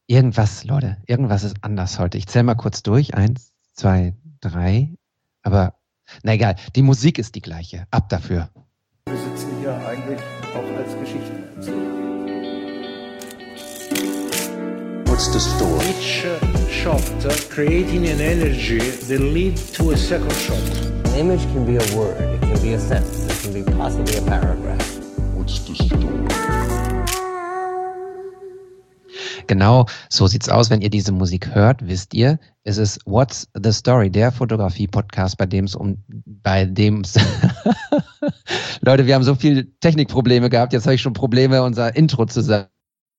Irgendwas, Leute, irgendwas ist anders heute. Ich zähle mal kurz durch. 1, 2, 3. Aber, na egal, die Musik ist die gleiche. Ab dafür. Wir sitzen hier eigentlich auch als Geschichtenerzähler. What's the story? Each shot creating an energy that leads to a second shot. An image can be a word, it can be a sentence, it can be possibly a paragraph. What's the story? Genau, so sieht's aus. Wenn ihr diese Musik hört, wisst ihr, es ist What's the Story, der Fotografie-Podcast, bei dem Leute, wir haben so viel Technikprobleme gehabt, jetzt habe ich schon Probleme, unser Intro zu sagen.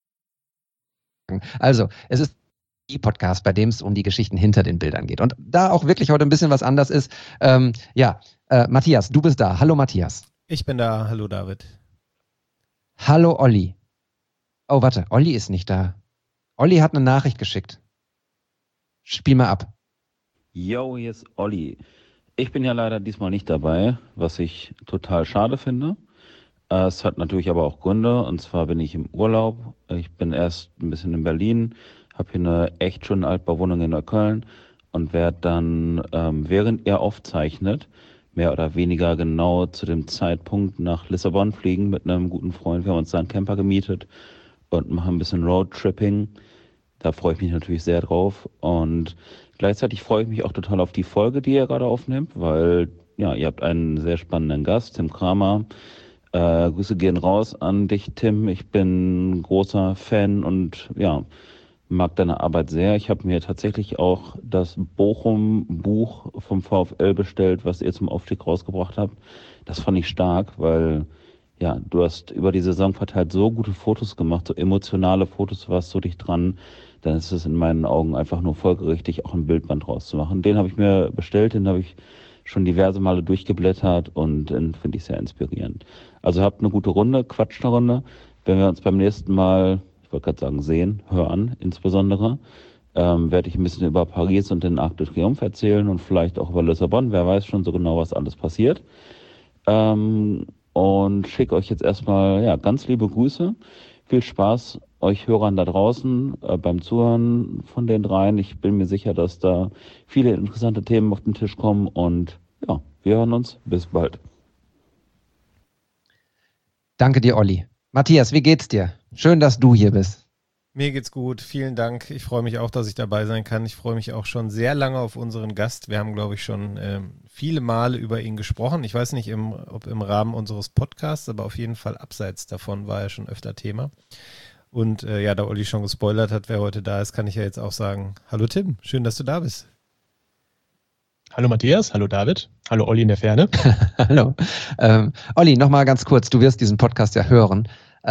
Also, es ist die Podcast, bei dem es um die Geschichten hinter den Bildern geht. Und da auch wirklich heute ein bisschen was anders ist, Matthias, du bist da. Hallo Matthias. Ich bin da. Hallo David. Hallo Olli. Oh, warte, Olli ist nicht da. Olli hat eine Nachricht geschickt. Spiel mal ab. Yo, hier ist Olli. Ich bin ja leider diesmal nicht dabei, was ich total schade finde. Es hat natürlich aber auch Gründe, und zwar bin ich im Urlaub. Ich bin erst ein bisschen in Berlin, habe hier eine echt schöne Altbauwohnung in Neukölln und werde dann, während ihr aufzeichnet, mehr oder weniger genau zu dem Zeitpunkt nach Lissabon fliegen mit einem guten Freund. Wir haben uns da einen Camper gemietet und machen ein bisschen Roadtripping. Da freue ich mich natürlich sehr drauf und gleichzeitig freue ich mich auch total auf die Folge, die ihr gerade aufnehmt, weil ja, ihr habt einen sehr spannenden Gast, Tim Kramer. Grüße gehen raus an dich, Tim. Ich bin großer Fan und ja, mag deine Arbeit sehr. Ich habe mir tatsächlich auch das Bochum-Buch vom VfL bestellt, was ihr zum Aufstieg rausgebracht habt. Das fand ich stark, weil ja, du hast über die Saison verteilt so gute Fotos gemacht, so emotionale Fotos, warst so dicht dran. Dann ist es in meinen Augen einfach nur folgerichtig, auch ein Bildband rauszumachen. Den habe ich mir bestellt, den habe ich schon diverse Male durchgeblättert und den finde ich sehr inspirierend. Also habt eine gute Runde, quatscht eine Runde. Wenn wir uns beim nächsten Mal, ich wollte gerade sagen sehen, hören insbesondere, werde ich ein bisschen über Paris und den Arc de Triomphe erzählen und vielleicht auch über Lissabon. Wer weiß schon so genau, was alles passiert. Und schicke euch jetzt erstmal ganz liebe Grüße. Viel Spaß euch Hörern da draußen beim Zuhören von den dreien. Ich bin mir sicher, dass da viele interessante Themen auf den Tisch kommen und ja, wir hören uns. Bis bald. Danke dir, Olli. Matthias, wie geht's dir? Schön, dass du hier bist. Mir geht's gut, vielen Dank. Ich freue mich auch, dass ich dabei sein kann. Ich freue mich auch schon sehr lange auf unseren Gast. Wir haben, glaube ich, schon viele Male über ihn gesprochen. Ich weiß nicht, ob im Rahmen unseres Podcasts, aber auf jeden Fall abseits davon war er schon öfter Thema. Und da Olli schon gespoilert hat, wer heute da ist, kann ich ja jetzt auch sagen, hallo Tim, schön, dass du da bist. Hallo Matthias, hallo David, hallo Olli in der Ferne. Hallo. Olli, nochmal ganz kurz, du wirst diesen Podcast ja hören.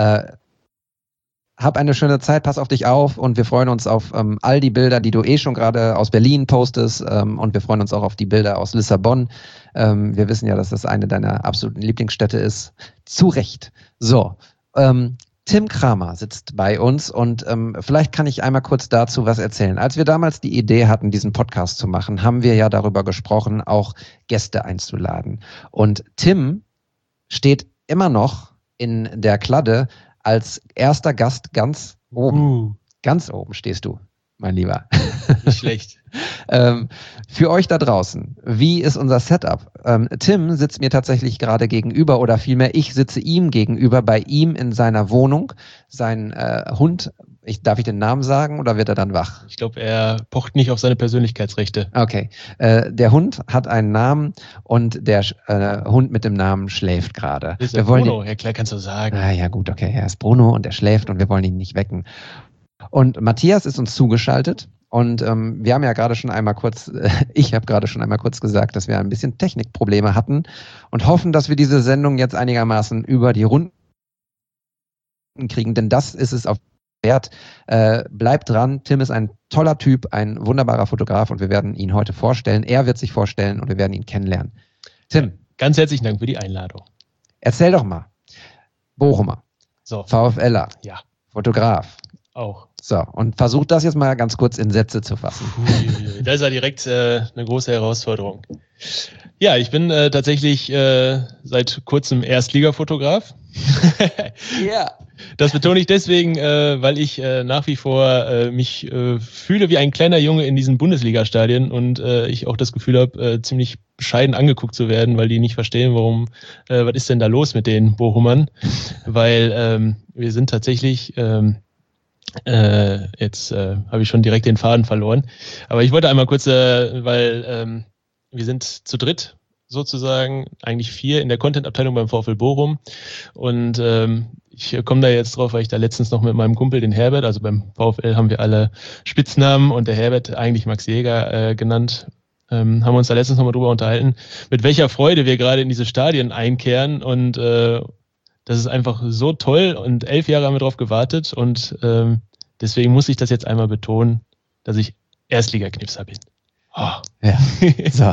Hab eine schöne Zeit, pass auf dich auf und wir freuen uns auf all die Bilder, die du schon gerade aus Berlin postest und wir freuen uns auch auf die Bilder aus Lissabon. Wir wissen ja, dass das eine deiner absoluten Lieblingsstädte ist. Zu Recht. So, Tim Kramer sitzt bei uns und vielleicht kann ich einmal kurz dazu was erzählen. Als wir damals die Idee hatten, diesen Podcast zu machen, haben wir ja darüber gesprochen, auch Gäste einzuladen. Und Tim steht immer noch in der Kladde als erster Gast ganz oben. Ganz oben stehst du, mein Lieber. Nicht schlecht. Für euch da draußen, wie ist unser Setup? Tim sitzt mir tatsächlich gerade gegenüber oder vielmehr ich sitze ihm gegenüber, bei ihm in seiner Wohnung. Sein Hund, darf ich den Namen sagen oder wird er dann wach? Ich glaube, er pocht nicht auf seine Persönlichkeitsrechte. Okay. Der Hund hat einen Namen und der Hund mit dem Namen schläft gerade. Das ist der Bruno, ja klar, kannst du sagen. Ja gut, okay, er ist Bruno und er schläft und wir wollen ihn nicht wecken. Und Matthias ist uns zugeschaltet und wir haben ja gerade schon einmal kurz, ich habe gerade schon einmal kurz gesagt, dass wir ein bisschen Technikprobleme hatten und hoffen, dass wir diese Sendung jetzt einigermaßen über die Runden kriegen, denn das ist es auf wert. Bleibt dran, Tim ist ein toller Typ, ein wunderbarer Fotograf und wir werden ihn heute vorstellen. Er wird sich vorstellen und wir werden ihn kennenlernen. Tim. Ganz herzlichen Dank für die Einladung. Erzähl doch mal. Bochumer. So. VfLer. Ja. Fotograf. Auch. So, und versucht das jetzt mal ganz kurz in Sätze zu fassen. Da ist ja direkt eine große Herausforderung. Ja, ich bin tatsächlich seit kurzem Erstligafotograf. Ja. Das betone ich deswegen, weil ich nach wie vor mich fühle wie ein kleiner Junge in diesen Bundesliga-Stadien und ich auch das Gefühl habe, ziemlich bescheiden angeguckt zu werden, weil die nicht verstehen, warum, was ist denn da los mit den Bochumern? Weil wir sind tatsächlich, jetzt habe ich schon direkt den Faden verloren, aber ich wollte einmal kurz, weil wir sind zu dritt sozusagen, eigentlich 4 in der Content-Abteilung beim VfL Bochum und ich komme da jetzt drauf, weil ich da letztens noch mit meinem Kumpel, den Herbert, also beim VfL haben wir alle Spitznamen und der Herbert, eigentlich Max Jäger genannt, haben wir uns da letztens nochmal drüber unterhalten, mit welcher Freude wir gerade in diese Stadien einkehren und das ist einfach so toll und 11 Jahre haben wir drauf gewartet und deswegen muss ich das jetzt einmal betonen, dass ich Erstligaknipser bin. Oh. Ja, so.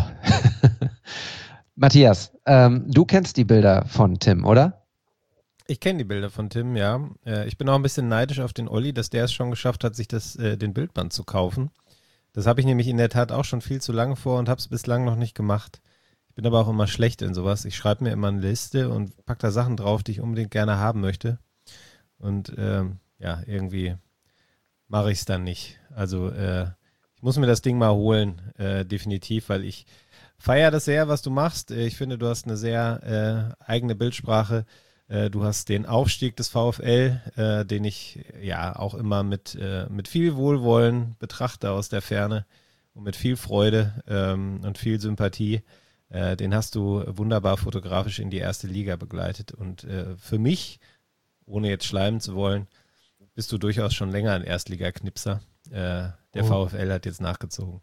Matthias, du kennst die Bilder von Tim, oder? Ich kenne die Bilder von Tim, ja. Ich bin auch ein bisschen neidisch auf den Olli, dass der es schon geschafft hat, sich den Bildband zu kaufen. Das habe ich nämlich in der Tat auch schon viel zu lange vor und habe es bislang noch nicht gemacht. Ich bin aber auch immer schlecht in sowas. Ich schreibe mir immer eine Liste und packe da Sachen drauf, die ich unbedingt gerne haben möchte. Und irgendwie mache ich es dann nicht. Also ich muss mir das Ding mal holen, definitiv, weil ich feiere das sehr, was du machst. Ich finde, du hast eine sehr eigene Bildsprache. Du hast den Aufstieg des VfL, den ich ja auch immer mit viel Wohlwollen betrachte aus der Ferne und mit viel Freude und viel Sympathie. Den hast du wunderbar fotografisch in die erste Liga begleitet. Und für mich, ohne jetzt schleimen zu wollen, bist du durchaus schon länger ein Erstligaknipser. Der VfL hat jetzt nachgezogen.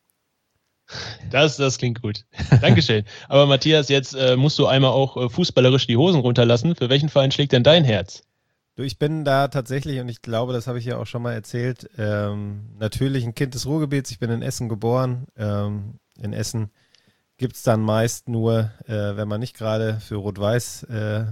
Das klingt gut. Dankeschön. Aber Matthias, jetzt musst du einmal auch fußballerisch die Hosen runterlassen. Für welchen Verein schlägt denn dein Herz? Du, ich bin da tatsächlich, und ich glaube, das habe ich ja auch schon mal erzählt, natürlich ein Kind des Ruhrgebiets. Ich bin in Essen geboren. In Essen gibt es dann meist nur, wenn man nicht gerade für Rot-Weiß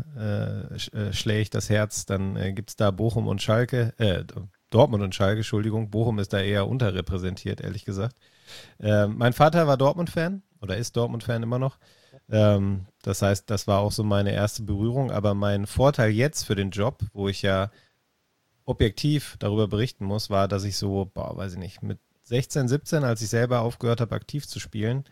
schlägt das Herz, dann gibt es da Bochum und Schalke, Dortmund und Schalke, Entschuldigung. Bochum ist da eher unterrepräsentiert, ehrlich gesagt. Mein Vater war Dortmund-Fan oder ist Dortmund-Fan immer noch. Das heißt, das war auch so meine erste Berührung. Aber mein Vorteil jetzt für den Job, wo ich ja objektiv darüber berichten muss, war, dass ich so, weiß ich nicht, mit 16, 17, als ich selber aufgehört habe, aktiv zu spielen,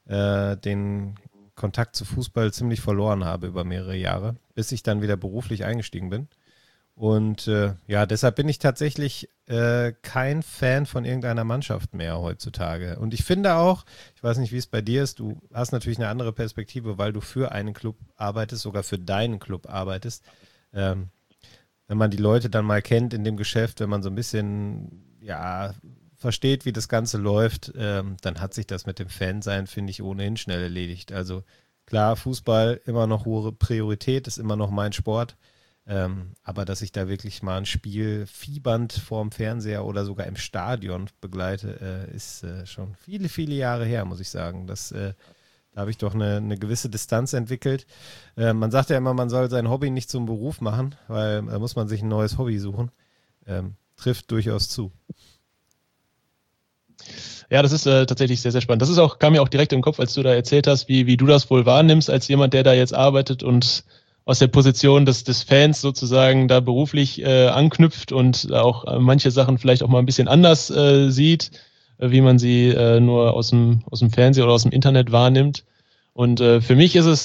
den Kontakt zu Fußball ziemlich verloren habe über mehrere Jahre, bis ich dann wieder beruflich eingestiegen bin. Und deshalb bin ich tatsächlich kein Fan von irgendeiner Mannschaft mehr heutzutage. Und ich finde auch, ich weiß nicht, wie es bei dir ist, du hast natürlich eine andere Perspektive, weil du für einen Club arbeitest, sogar für deinen Club arbeitest. Wenn man die Leute dann mal kennt in dem Geschäft, wenn man so ein bisschen versteht, wie das Ganze läuft, dann hat sich das mit dem Fansein, finde ich, ohnehin schnell erledigt. Also klar, Fußball immer noch hohe Priorität, ist immer noch mein Sport. Aber dass ich da wirklich mal ein Spiel fiebernd vorm Fernseher oder sogar im Stadion begleite, ist schon viele, viele Jahre her, muss ich sagen. Da habe ich doch eine gewisse Distanz entwickelt. Man sagt ja immer, man soll sein Hobby nicht zum Beruf machen, weil da muss man sich ein neues Hobby suchen. Trifft durchaus zu. Ja, das ist tatsächlich sehr, sehr spannend. Kam mir auch direkt im Kopf, als du da erzählt hast, wie du das wohl wahrnimmst, als jemand, der da jetzt arbeitet und aus der Position des Fans sozusagen da beruflich anknüpft und auch manche Sachen vielleicht auch mal ein bisschen anders sieht, wie man sie nur aus dem Fernsehen oder aus dem Internet wahrnimmt. Und für mich ist es,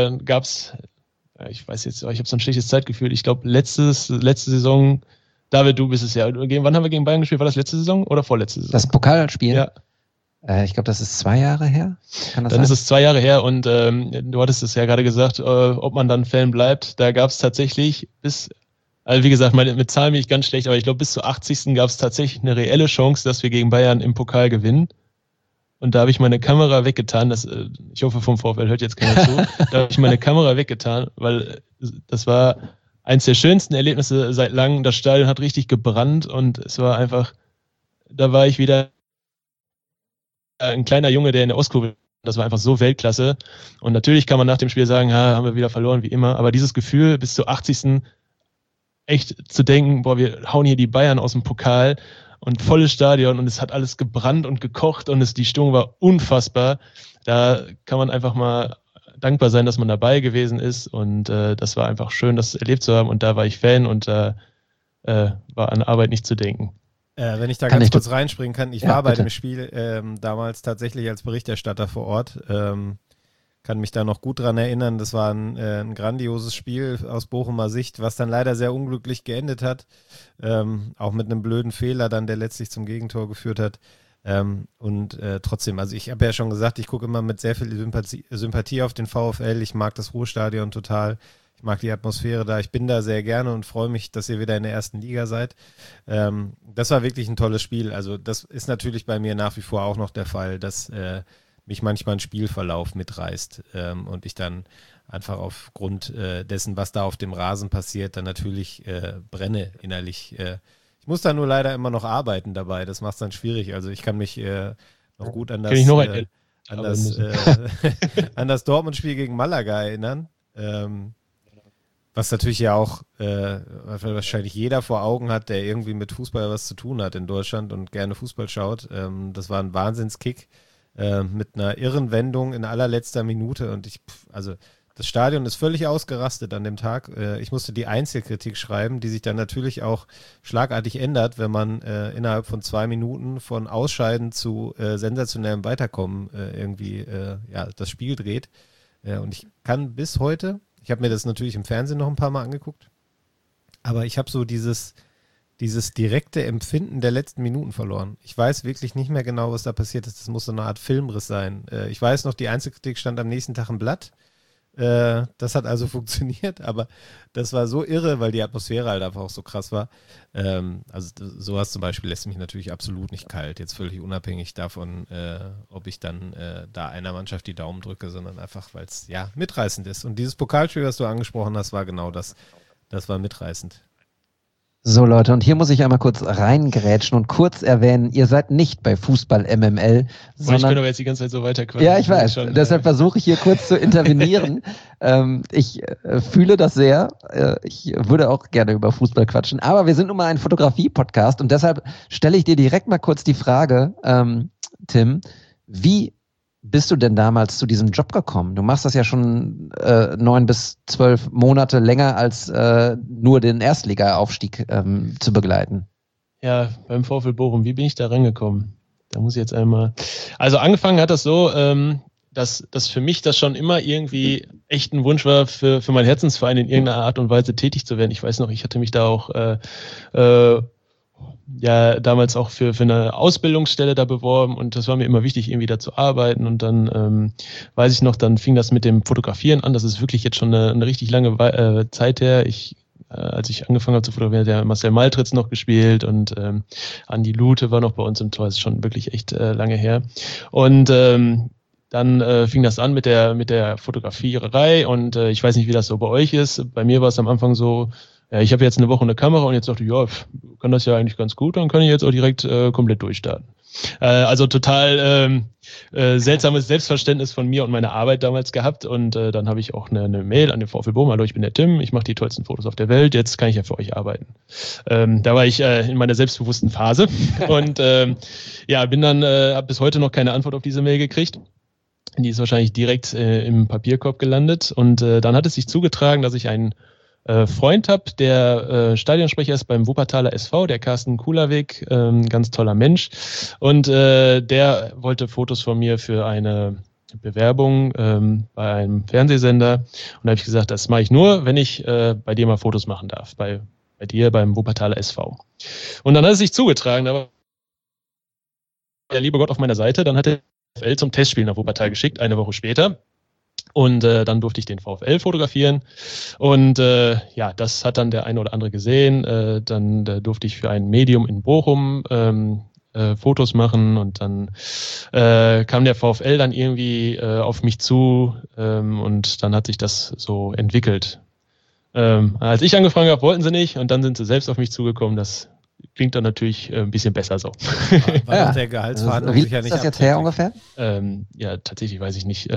ich weiß jetzt, ich habe so ein schlechtes Zeitgefühl, ich glaube letzte Saison, David, du bist es ja. Wann haben wir gegen Bayern gespielt? War das letzte Saison oder vorletzte Saison? Das Pokalspiel? Ja. Ich glaube, das ist 2 Jahre her. Dann ist es 2 Jahre her und du hattest es ja gerade gesagt, ob man dann Fan bleibt. Da gab es tatsächlich wie gesagt, mit Zahlen bin ich ganz schlecht, aber ich glaube, bis zur 80. gab es tatsächlich eine reelle Chance, dass wir gegen Bayern im Pokal gewinnen. Und da habe ich meine Kamera weggetan. Ich hoffe, vom VfL hört jetzt keiner zu. Da habe ich meine Kamera weggetan, weil das war eins der schönsten Erlebnisse seit langem. Das Stadion hat richtig gebrannt und es war einfach, da war ich wieder ein kleiner Junge, der in der Ostkurve, das war einfach so Weltklasse. Und natürlich kann man nach dem Spiel sagen, haben wir wieder verloren, wie immer. Aber dieses Gefühl, bis zur 80. echt zu denken, wir hauen hier die Bayern aus dem Pokal und volles Stadion und es hat alles gebrannt und gekocht und die Stimmung war unfassbar. Da kann man einfach mal dankbar sein, dass man dabei gewesen ist und das war einfach schön, das erlebt zu haben und da war ich Fan und da war an Arbeit nicht zu denken. Wenn ich da ganz kurz reinspringen kann, ich war bei dem Spiel damals tatsächlich als Berichterstatter vor Ort, kann mich da noch gut dran erinnern, das war ein grandioses Spiel aus Bochumer Sicht, was dann leider sehr unglücklich geendet hat, auch mit einem blöden Fehler dann, der letztlich zum Gegentor geführt hat. Trotzdem, also ich habe ja schon gesagt, ich gucke immer mit sehr viel Sympathie auf den VfL, ich mag das Ruhrstadion total, ich mag die Atmosphäre da, ich bin da sehr gerne und freue mich, dass ihr wieder in der ersten Liga seid. Das war wirklich ein tolles Spiel, also das ist natürlich bei mir nach wie vor auch noch der Fall, dass mich manchmal ein Spielverlauf mitreißt und ich dann einfach aufgrund dessen, was da auf dem Rasen passiert, dann natürlich brenne innerlich. Ich muss da nur leider immer noch arbeiten dabei, das macht es dann schwierig. Also ich kann mich noch gut an das Dortmund-Spiel gegen Malaga erinnern, was natürlich ja auch wahrscheinlich jeder vor Augen hat, der irgendwie mit Fußball was zu tun hat in Deutschland und gerne Fußball schaut. Das war ein Wahnsinnskick mit einer irren Wendung in allerletzter Minute und das Stadion ist völlig ausgerastet an dem Tag. Ich musste die Einzelkritik schreiben, die sich dann natürlich auch schlagartig ändert, wenn man innerhalb von 2 Minuten von Ausscheiden zu sensationellem Weiterkommen das Spiel dreht. Und ich kann bis heute, ich habe mir das natürlich im Fernsehen noch ein paar Mal angeguckt, aber ich habe so dieses direkte Empfinden der letzten Minuten verloren. Ich weiß wirklich nicht mehr genau, was da passiert ist. Das muss so eine Art Filmriss sein. Ich weiß noch, die Einzelkritik stand am nächsten Tag im Blatt. Das hat also funktioniert, aber das war so irre, weil die Atmosphäre halt einfach auch so krass war. Sowas zum Beispiel lässt mich natürlich absolut nicht kalt, jetzt völlig unabhängig davon, ob ich dann da einer Mannschaft die Daumen drücke, sondern einfach, weil es mitreißend ist. Und dieses Pokalspiel, was du angesprochen hast, war genau das. Das war mitreißend. So Leute, und hier muss ich einmal kurz reingrätschen und kurz erwähnen, ihr seid nicht bei Fußball MML, sondern... Ich bin aber jetzt die ganze Zeit so weiterquatschen. Ja, ich weiß, deshalb versuche ich hier kurz zu intervenieren. Ich fühle das sehr, ich würde auch gerne über Fußball quatschen, aber wir sind nun mal ein Fotografie-Podcast und deshalb stelle ich dir direkt mal kurz die Frage, Tim, wie bist du denn damals zu diesem Job gekommen? Du machst das ja schon 9 bis 12 Monate länger als nur den Erstliga-Aufstieg zu begleiten. Ja, beim VfL Bochum, wie bin ich da rangekommen? Da muss ich jetzt einmal... Also angefangen hat das so, dass für mich das schon immer irgendwie echt ein Wunsch war, für meinen Herzensverein in irgendeiner Art und Weise tätig zu werden. Ich weiß noch, ich hatte mich da auch... damals auch für eine Ausbildungsstelle da beworben und das war mir immer wichtig, irgendwie da zu arbeiten und dann weiß ich noch, dann fing das mit dem Fotografieren an, das ist wirklich jetzt schon eine richtig lange Zeit her. Als ich angefangen habe zu fotografieren, hat der Marcel Maltritz noch gespielt und Andi Lute war noch bei uns im Tor, das ist schon wirklich echt lange her und dann fing das an mit der Fotografierei und ich weiß nicht, wie das so bei euch ist, bei mir war es am Anfang so, ja, ich habe jetzt eine Woche eine Kamera und jetzt dachte ich, ja, kann das ja eigentlich ganz gut, dann kann ich jetzt auch direkt komplett durchstarten. Also total seltsames Selbstverständnis von mir und meiner Arbeit damals gehabt und dann habe ich auch eine Mail an den VfL Bochum, hallo, ich bin der Tim, ich mache die tollsten Fotos auf der Welt, jetzt kann ich ja für euch arbeiten. Da war ich in meiner selbstbewussten Phase und bin dann, habe bis heute noch keine Antwort auf diese Mail gekriegt. Die ist wahrscheinlich direkt im Papierkorb gelandet und dann hat es sich zugetragen, dass ich einen Freund habe, der Stadionsprecher ist beim Wuppertaler SV, der Carsten Kulerweg, ganz toller Mensch. Und der wollte Fotos von mir für eine Bewerbung bei einem Fernsehsender. Und da habe ich gesagt, das mache ich nur, wenn ich bei dir mal Fotos machen darf, bei dir beim Wuppertaler SV. Und dann hat es sich zugetragen, da war der liebe Gott auf meiner Seite, dann hat der VfL zum Testspiel nach Wuppertal geschickt, eine Woche später. Und dann durfte ich den VfL fotografieren und das hat dann der eine oder andere gesehen. Dann durfte ich für ein Medium in Bochum Fotos machen und dann kam der VfL dann irgendwie auf mich zu und dann hat sich das so entwickelt. Als ich angefangen habe, wollten sie nicht und dann sind sie selbst auf mich zugekommen. Das klingt dann natürlich ein bisschen besser so. War der Gehaltsverhandlung sicher nicht. Ist das jetzt her ungefähr? Tatsächlich weiß ich nicht.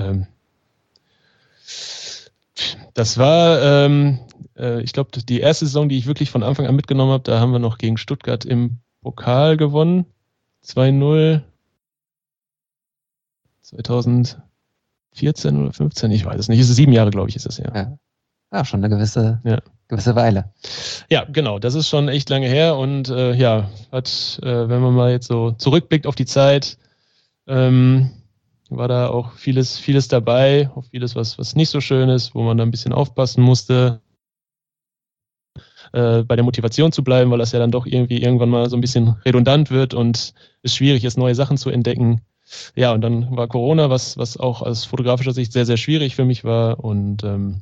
Das war, ich glaube, die erste Saison, die ich wirklich von Anfang an mitgenommen habe, da haben wir noch gegen Stuttgart im Pokal gewonnen. 2-0. 2004 14 oder 15, ich weiß es nicht. Es ist 7 Jahre, glaube ich, ist es, ja. Ja, schon eine gewisse Weile. Ja, genau, das ist schon echt lange her und wenn man mal jetzt so zurückblickt auf die Zeit, war da auch vieles dabei, auch vieles, was nicht so schön ist, wo man da ein bisschen aufpassen musste, bei der Motivation zu bleiben, weil das ja dann doch irgendwann mal so ein bisschen redundant wird und es schwierig ist, neue Sachen zu entdecken. Ja, und dann war Corona, was auch aus fotografischer Sicht sehr, sehr schwierig für mich war und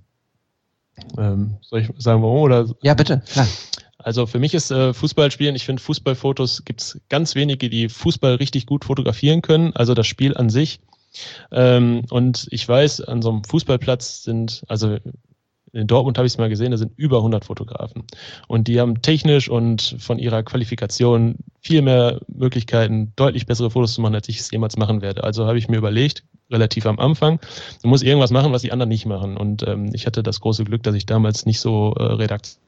soll ich sagen, warum? Oder? Ja, bitte, klar. Also für mich ist Fußballspielen, ich finde Fußballfotos, gibt es ganz wenige, die Fußball richtig gut fotografieren können, also das Spiel an sich. Und ich weiß, an so einem Fußballplatz also in Dortmund habe ich es mal gesehen, da sind über 100 Fotografen. Und die haben technisch und von ihrer Qualifikation viel mehr Möglichkeiten, deutlich bessere Fotos zu machen, als ich es jemals machen werde. Also habe ich mir überlegt, relativ am Anfang, du musst irgendwas machen, was die anderen nicht machen. Und ich hatte das große Glück, dass ich damals nicht so Redaktion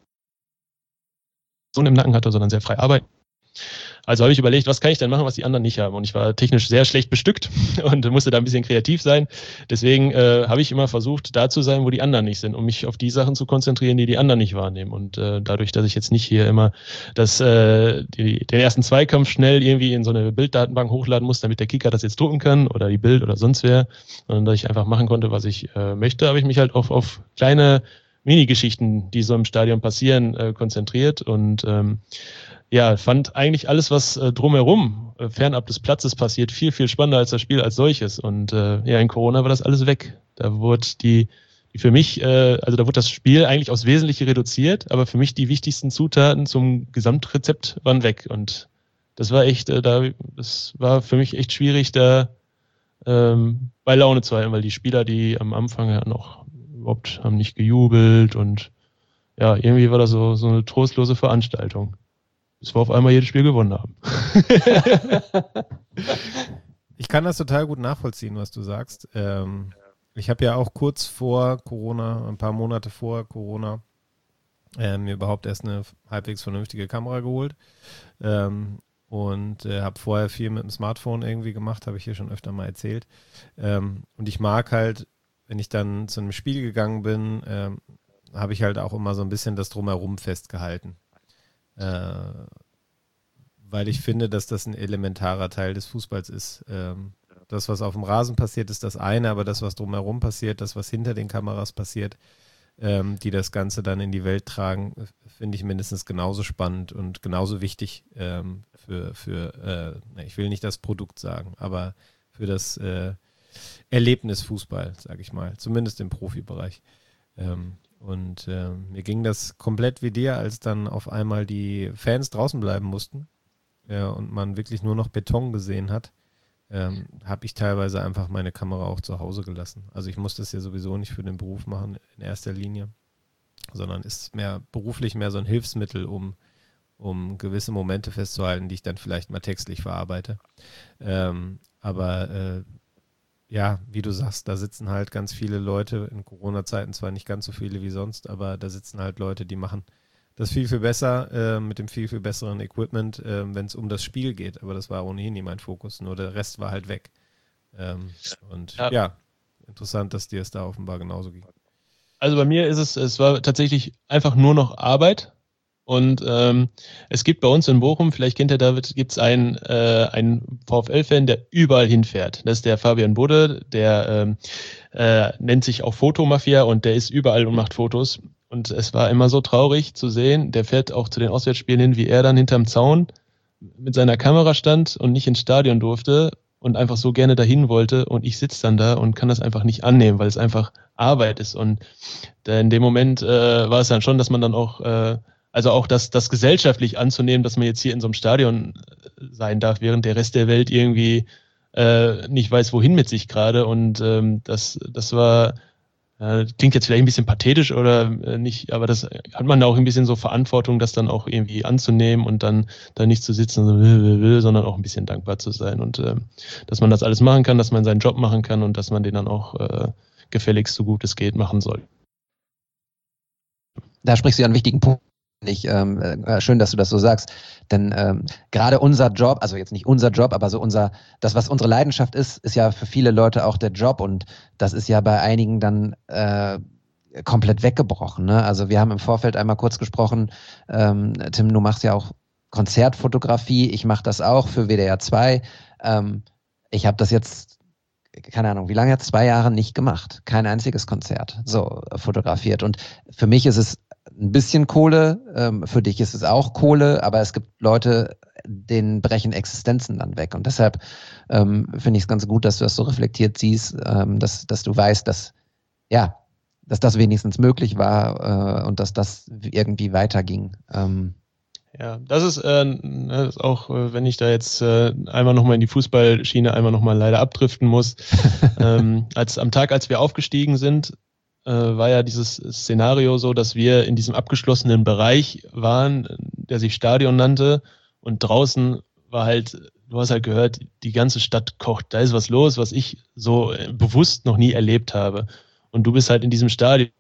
im Nacken hatte, sondern sehr frei arbeiten. Also habe ich überlegt, was kann ich denn machen, was die anderen nicht haben? Und ich war technisch sehr schlecht bestückt und musste da ein bisschen kreativ sein. Deswegen habe ich immer versucht, da zu sein, wo die anderen nicht sind, um mich auf die Sachen zu konzentrieren, die die anderen nicht wahrnehmen. Und dadurch, dass ich jetzt nicht hier immer den ersten Zweikampf schnell irgendwie in so eine Bilddatenbank hochladen muss, damit der Kicker das jetzt drucken kann oder die Bild oder sonst wer, sondern dass ich einfach machen konnte, was ich möchte, habe ich mich halt auf kleine Mini-Geschichten, die so im Stadion passieren, konzentriert und fand eigentlich alles, was drumherum, fernab des Platzes passiert, viel, viel spannender als das Spiel als solches. Und in Corona war das alles weg. Da wurde da wurde das Spiel eigentlich aufs Wesentliche reduziert, aber für mich die wichtigsten Zutaten zum Gesamtrezept waren weg. Und das war echt, das war für mich echt schwierig, da bei Laune zu halten, weil die Spieler, die am Anfang ja noch überhaupt haben nicht gejubelt und ja, irgendwie war das so eine trostlose Veranstaltung. Bis wir auf einmal jedes Spiel gewonnen haben. Ich kann das total gut nachvollziehen, was du sagst. Ich habe ja auch kurz vor Corona, ein paar Monate vor Corona, mir überhaupt erst eine halbwegs vernünftige Kamera geholt und habe vorher viel mit dem Smartphone irgendwie gemacht, habe ich hier schon öfter mal erzählt. Und ich mag halt, wenn ich dann zu einem Spiel gegangen bin, habe ich halt auch immer so ein bisschen das Drumherum festgehalten. Weil ich finde, dass das ein elementarer Teil des Fußballs ist. Das, was auf dem Rasen passiert, ist das eine, aber das, was drumherum passiert, das, was hinter den Kameras passiert, die das Ganze dann in die Welt tragen, finde ich mindestens genauso spannend und genauso wichtig ich will nicht das Produkt sagen, aber für das Erlebnis Fußball, sage ich mal, zumindest im Profibereich. Und mir ging das komplett wie dir, als dann auf einmal die Fans draußen bleiben mussten und man wirklich nur noch Beton gesehen hat, habe ich teilweise einfach meine Kamera auch zu Hause gelassen. Also ich muss das ja sowieso nicht für den Beruf machen in erster Linie, sondern ist beruflich mehr so ein Hilfsmittel, um gewisse Momente festzuhalten, die ich dann vielleicht mal textlich verarbeite. Ja, wie du sagst, da sitzen halt ganz viele Leute, in Corona-Zeiten zwar nicht ganz so viele wie sonst, aber da sitzen halt Leute, die machen das viel, viel besser, mit dem viel, viel besseren Equipment, wenn es um das Spiel geht. Aber das war ohnehin nie mein Fokus, nur der Rest war halt weg. Interessant, dass dir es da offenbar genauso ging. Also bei mir ist es war tatsächlich einfach nur noch Arbeit. Und es gibt bei uns in Bochum, vielleicht kennt ihr David, gibt es einen VfL-Fan, der überall hinfährt. Das ist der Fabian Budde, der nennt sich auch Fotomafia und der ist überall und macht Fotos. Und es war immer so traurig zu sehen, der fährt auch zu den Auswärtsspielen hin, wie er dann hinterm Zaun mit seiner Kamera stand und nicht ins Stadion durfte und einfach so gerne dahin wollte. Und ich sitze dann da und kann das einfach nicht annehmen, weil es einfach Arbeit ist. Und in dem Moment war es dann schon, dass man dann auch auch das gesellschaftlich anzunehmen, dass man jetzt hier in so einem Stadion sein darf, während der Rest der Welt irgendwie nicht weiß, wohin mit sich gerade. Und das war, klingt jetzt vielleicht ein bisschen pathetisch oder nicht, aber das hat man auch ein bisschen so Verantwortung, das dann auch irgendwie anzunehmen und dann nicht zu sitzen, sondern auch ein bisschen dankbar zu sein. Und dass man das alles machen kann, dass man seinen Job machen kann und dass man den dann auch gefälligst so gut es geht machen soll. Da sprichst du ja einen wichtigen Punkt schön, dass du das so sagst, denn gerade unser Job, also jetzt nicht unser Job, aber so das, was unsere Leidenschaft ist ja für viele Leute auch der Job und das ist ja bei einigen dann komplett weggebrochen. Ne? Also wir haben im Vorfeld einmal kurz gesprochen, Tim, du machst ja auch Konzertfotografie, ich mache das auch für WDR 2. Ich habe das jetzt, keine Ahnung, wie lange jetzt, 2 Jahre nicht gemacht. Kein einziges Konzert so fotografiert. Und für mich ist es ein bisschen Kohle, für dich ist es auch Kohle, aber es gibt Leute, denen brechen Existenzen dann weg. Und deshalb finde ich es ganz gut, dass du das so reflektiert siehst, dass du weißt, dass das wenigstens möglich war und dass das irgendwie weiterging. Ja, das ist auch, wenn ich da jetzt einmal nochmal in die Fußballschiene einmal nochmal leider abdriften muss. Am Tag, als wir aufgestiegen sind, war ja dieses Szenario so, dass wir in diesem abgeschlossenen Bereich waren, der sich Stadion nannte und draußen war halt, du hast halt gehört, die ganze Stadt kocht, da ist was los, was ich so bewusst noch nie erlebt habe. Und du bist halt in diesem Stadion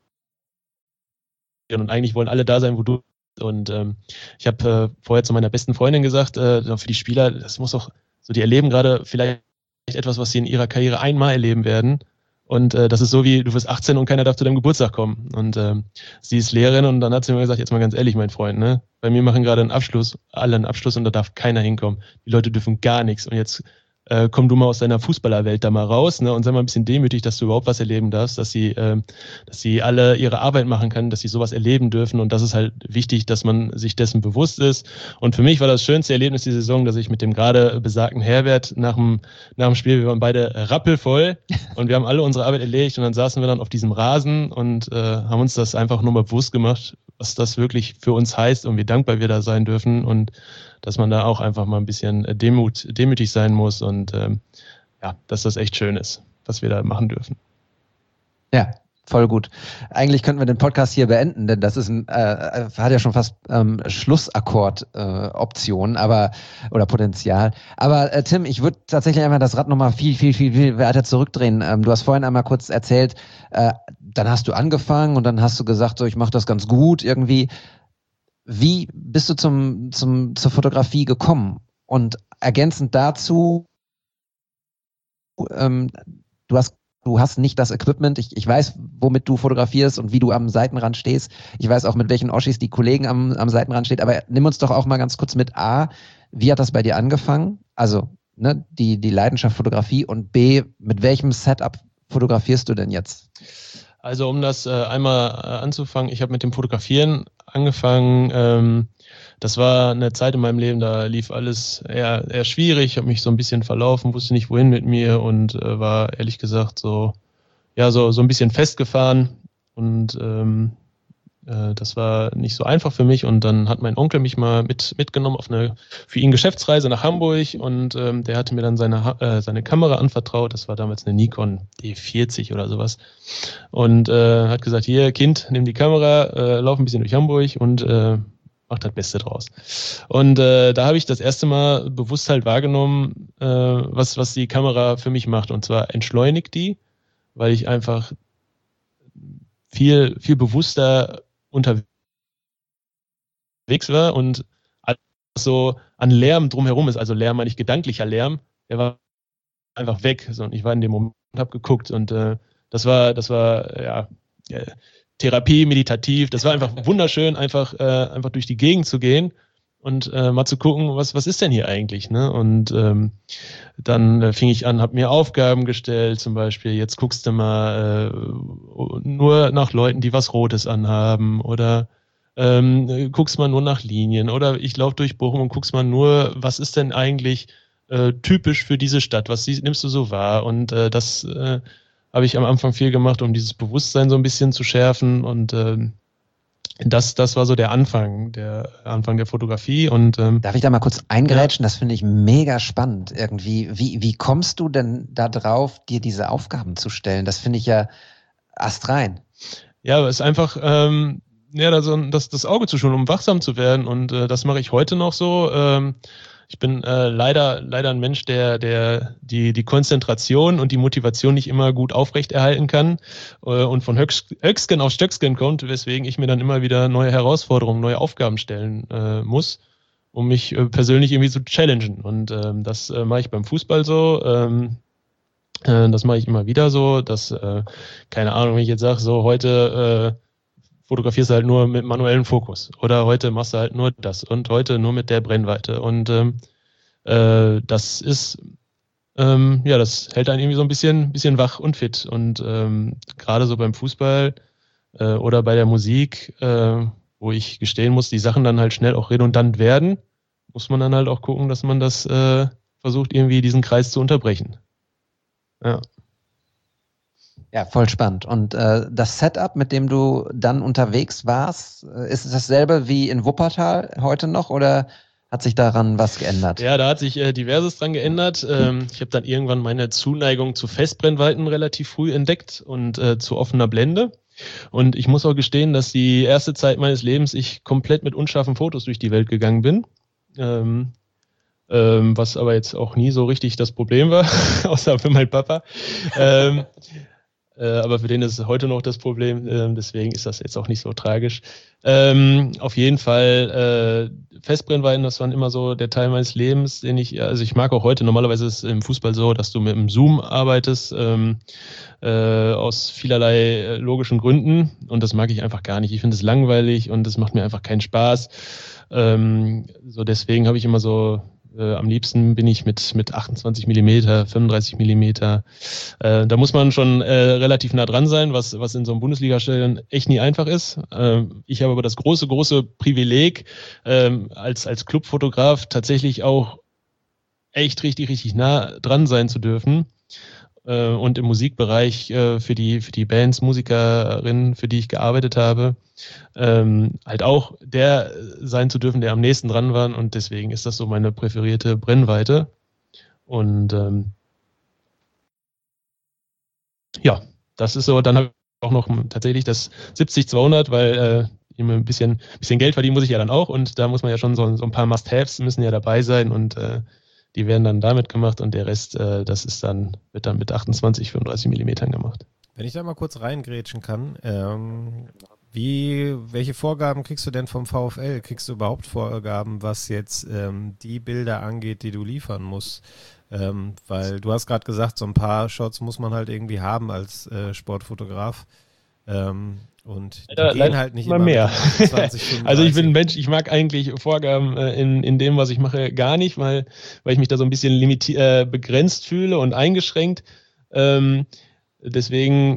und eigentlich wollen alle da sein, wo du bist. Und ich habe vorher zu meiner besten Freundin gesagt, für die Spieler, das muss doch so, die erleben gerade vielleicht etwas, was sie in ihrer Karriere einmal erleben werden. Und das ist so wie, du wirst 18 und keiner darf zu deinem Geburtstag kommen. Und sie ist Lehrerin und dann hat sie mir gesagt, jetzt mal ganz ehrlich, mein Freund, ne? Bei mir machen gerade alle einen Abschluss und da darf keiner hinkommen. Die Leute dürfen gar nichts. Und jetzt komm du mal aus deiner Fußballerwelt da mal raus, ne, und sei mal ein bisschen demütig, dass du überhaupt was erleben darfst, dass sie alle ihre Arbeit machen können, dass sie sowas erleben dürfen und das ist halt wichtig, dass man sich dessen bewusst ist. Und für mich war das schönste Erlebnis die Saison, dass ich mit dem gerade besagten Herbert nach dem Spiel, wir waren beide rappelvoll und wir haben alle unsere Arbeit erledigt und dann saßen wir dann auf diesem Rasen und haben uns das einfach nur mal bewusst gemacht, was das wirklich für uns heißt und wie dankbar wir da sein dürfen und dass man da auch einfach mal ein bisschen demütig sein muss und dass das echt schön ist, was wir da machen dürfen. Ja, voll gut. Eigentlich könnten wir den Podcast hier beenden, denn das ist hat ja schon fast Schlussakkord-Option, oder Potenzial. Aber Tim, ich würde tatsächlich einmal das Rad nochmal viel weiter zurückdrehen. Du hast vorhin einmal kurz erzählt, dann hast du angefangen und dann hast du gesagt, so ich mache das ganz gut irgendwie. Wie bist du zur Fotografie gekommen? Und ergänzend dazu, du hast nicht das Equipment. Ich weiß, womit du fotografierst und wie du am Seitenrand stehst. Ich weiß auch, mit welchen Oschis die Kollegen am Seitenrand stehen. Aber nimm uns doch auch mal ganz kurz mit A, wie hat das bei dir angefangen? Also die Leidenschaft Fotografie und B, mit welchem Setup fotografierst du denn jetzt? Also um das einmal anzufangen, ich habe mit dem Fotografieren angefangen. Das war eine Zeit in meinem Leben, da lief alles eher schwierig. Ich habe mich so ein bisschen verlaufen, wusste nicht wohin mit mir und war ehrlich gesagt so ein bisschen festgefahren und das war nicht so einfach für mich und dann hat mein Onkel mich mal mitgenommen auf eine für ihn Geschäftsreise nach Hamburg und der hatte mir dann seine Kamera anvertraut, das war damals eine Nikon D40 oder sowas und hat gesagt, hier Kind, nimm die Kamera, lauf ein bisschen durch Hamburg und mach das Beste draus. Und da habe ich das erste Mal bewusst halt wahrgenommen, was die Kamera für mich macht und zwar entschleunigt die, weil ich einfach viel bewusster unterwegs war und alles so an Lärm drumherum ist, also Lärm meine ich gedanklicher Lärm, der war einfach weg. So, und ich war in dem Moment und habe geguckt und das war Therapie, meditativ, das war einfach wunderschön, einfach durch die Gegend zu gehen und mal zu gucken, was ist denn hier eigentlich, ne? Und dann fing ich an, habe mir Aufgaben gestellt, zum Beispiel, jetzt guckst du mal nur nach Leuten, die was Rotes anhaben oder guckst mal nur nach Linien oder ich laufe durch Bochum und guckst mal nur, was ist denn eigentlich typisch für diese Stadt, was nimmst du so wahr und das habe ich am Anfang viel gemacht, um dieses Bewusstsein so ein bisschen zu schärfen und das war so der Anfang der Fotografie. Und darf ich da mal kurz eingrätschen? Ja. Das finde ich mega spannend irgendwie. Wie kommst du denn da drauf, dir diese Aufgaben zu stellen? Das finde ich ja astrein. Ja, es ist einfach das Auge zu schulen, um wachsam zu werden und das mache ich heute noch so. Ich bin leider ein Mensch, der die Konzentration und die Motivation nicht immer gut aufrechterhalten kann und von Höcksken auf Stöcksken kommt, weswegen ich mir dann immer wieder neue Herausforderungen, neue Aufgaben stellen muss, um mich persönlich irgendwie zu challengen. Und das mache ich beim Fußball so. Das mache ich immer wieder so, dass, keine Ahnung, wenn ich jetzt sage, so heute fotografierst du halt nur mit manuellem Fokus oder heute machst du halt nur das und heute nur mit der Brennweite und das ist, das hält einen irgendwie so ein bisschen wach und fit und gerade so beim Fußball oder bei der Musik, wo ich gestehen muss, die Sachen dann halt schnell auch redundant werden, muss man dann halt auch gucken, dass man das versucht, irgendwie diesen Kreis zu unterbrechen. Ja. Ja, voll spannend. Und das Setup, mit dem du dann unterwegs warst, ist es dasselbe wie in Wuppertal heute noch oder hat sich daran was geändert? Ja, da hat sich diverses dran geändert. Ich habe dann irgendwann meine Zuneigung zu Festbrennweiten relativ früh entdeckt und zu offener Blende. Und ich muss auch gestehen, dass die erste Zeit meines Lebens ich komplett mit unscharfen Fotos durch die Welt gegangen bin. Was aber jetzt auch nie so richtig das Problem war, außer für meinen Papa. Aber für den ist es heute noch das Problem, deswegen ist das jetzt auch nicht so tragisch. Auf jeden Fall Festbrennweiten, das war immer so der Teil meines Lebens, den ich mag auch heute. Normalerweise ist es im Fußball so, dass du mit dem Zoom arbeitest, aus vielerlei logischen Gründen und das mag ich einfach gar nicht. Ich finde es langweilig und es macht mir einfach keinen Spaß. So deswegen habe ich immer so am liebsten bin ich mit 28 mm, 35 mm. Da muss man schon relativ nah dran sein, was in so einem Bundesliga-Stadion echt nie einfach ist. Ich habe aber das große Privileg, als Clubfotograf tatsächlich auch echt richtig nah dran sein zu dürfen. Und im Musikbereich für die Bands, Musikerinnen, für die ich gearbeitet habe, halt auch der sein zu dürfen, der am nächsten dran war. Und deswegen ist das so meine präferierte Brennweite. Und ja, das ist so. Dann habe ich auch noch tatsächlich das 70-200, weil ein bisschen Geld verdienen muss ich ja dann auch. Und da muss man ja schon so ein paar Must-Haves müssen ja dabei sein. Und die werden dann damit gemacht und der Rest, wird dann mit 28, 35 Millimetern gemacht. Wenn ich da mal kurz reingrätschen kann, welche Vorgaben kriegst du denn vom VfL? Kriegst du überhaupt Vorgaben, was jetzt die Bilder angeht, die du liefern musst? Weil du hast gerade gesagt, so ein paar Shots muss man halt irgendwie haben als Sportfotograf. Und die gehen halt nicht immer mehr. 20, also ich bin ein Mensch, ich mag eigentlich Vorgaben in dem, was ich mache, gar nicht, weil ich mich da so ein bisschen begrenzt fühle und eingeschränkt. Deswegen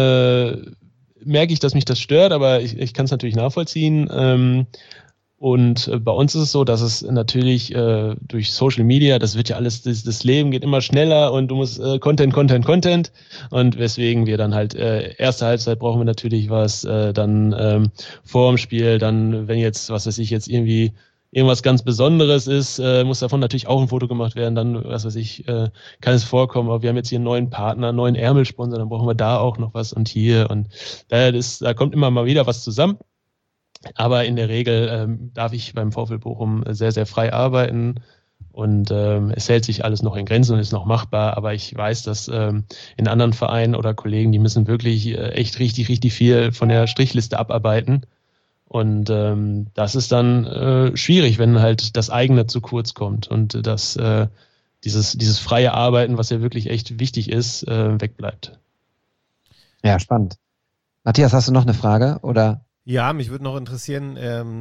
merke ich, dass mich das stört, aber ich kann es natürlich nachvollziehen. Und bei uns ist es so, dass es natürlich durch Social Media, das wird ja alles, das Leben geht immer schneller und du musst Content. Und weswegen wir dann halt erste Halbzeit brauchen wir natürlich was, dann vor dem Spiel, dann wenn jetzt, was weiß ich, jetzt irgendwie irgendwas ganz Besonderes ist, muss davon natürlich auch ein Foto gemacht werden, dann, was weiß ich, kann es vorkommen, aber wir haben jetzt hier einen neuen Partner, einen neuen Ärmelsponsor, dann brauchen wir da auch noch was und hier und da kommt immer mal wieder was zusammen. Aber in der Regel darf ich beim VfL Bochum sehr, sehr frei arbeiten und es hält sich alles noch in Grenzen und ist noch machbar. Aber ich weiß, dass in anderen Vereinen oder Kollegen, die müssen wirklich echt richtig viel von der Strichliste abarbeiten. Und das ist dann schwierig, wenn halt das eigene zu kurz kommt und dass dieses freie Arbeiten, was ja wirklich echt wichtig ist, wegbleibt. Ja, spannend. Matthias, hast du noch eine Frage oder? Ja, mich würde noch interessieren,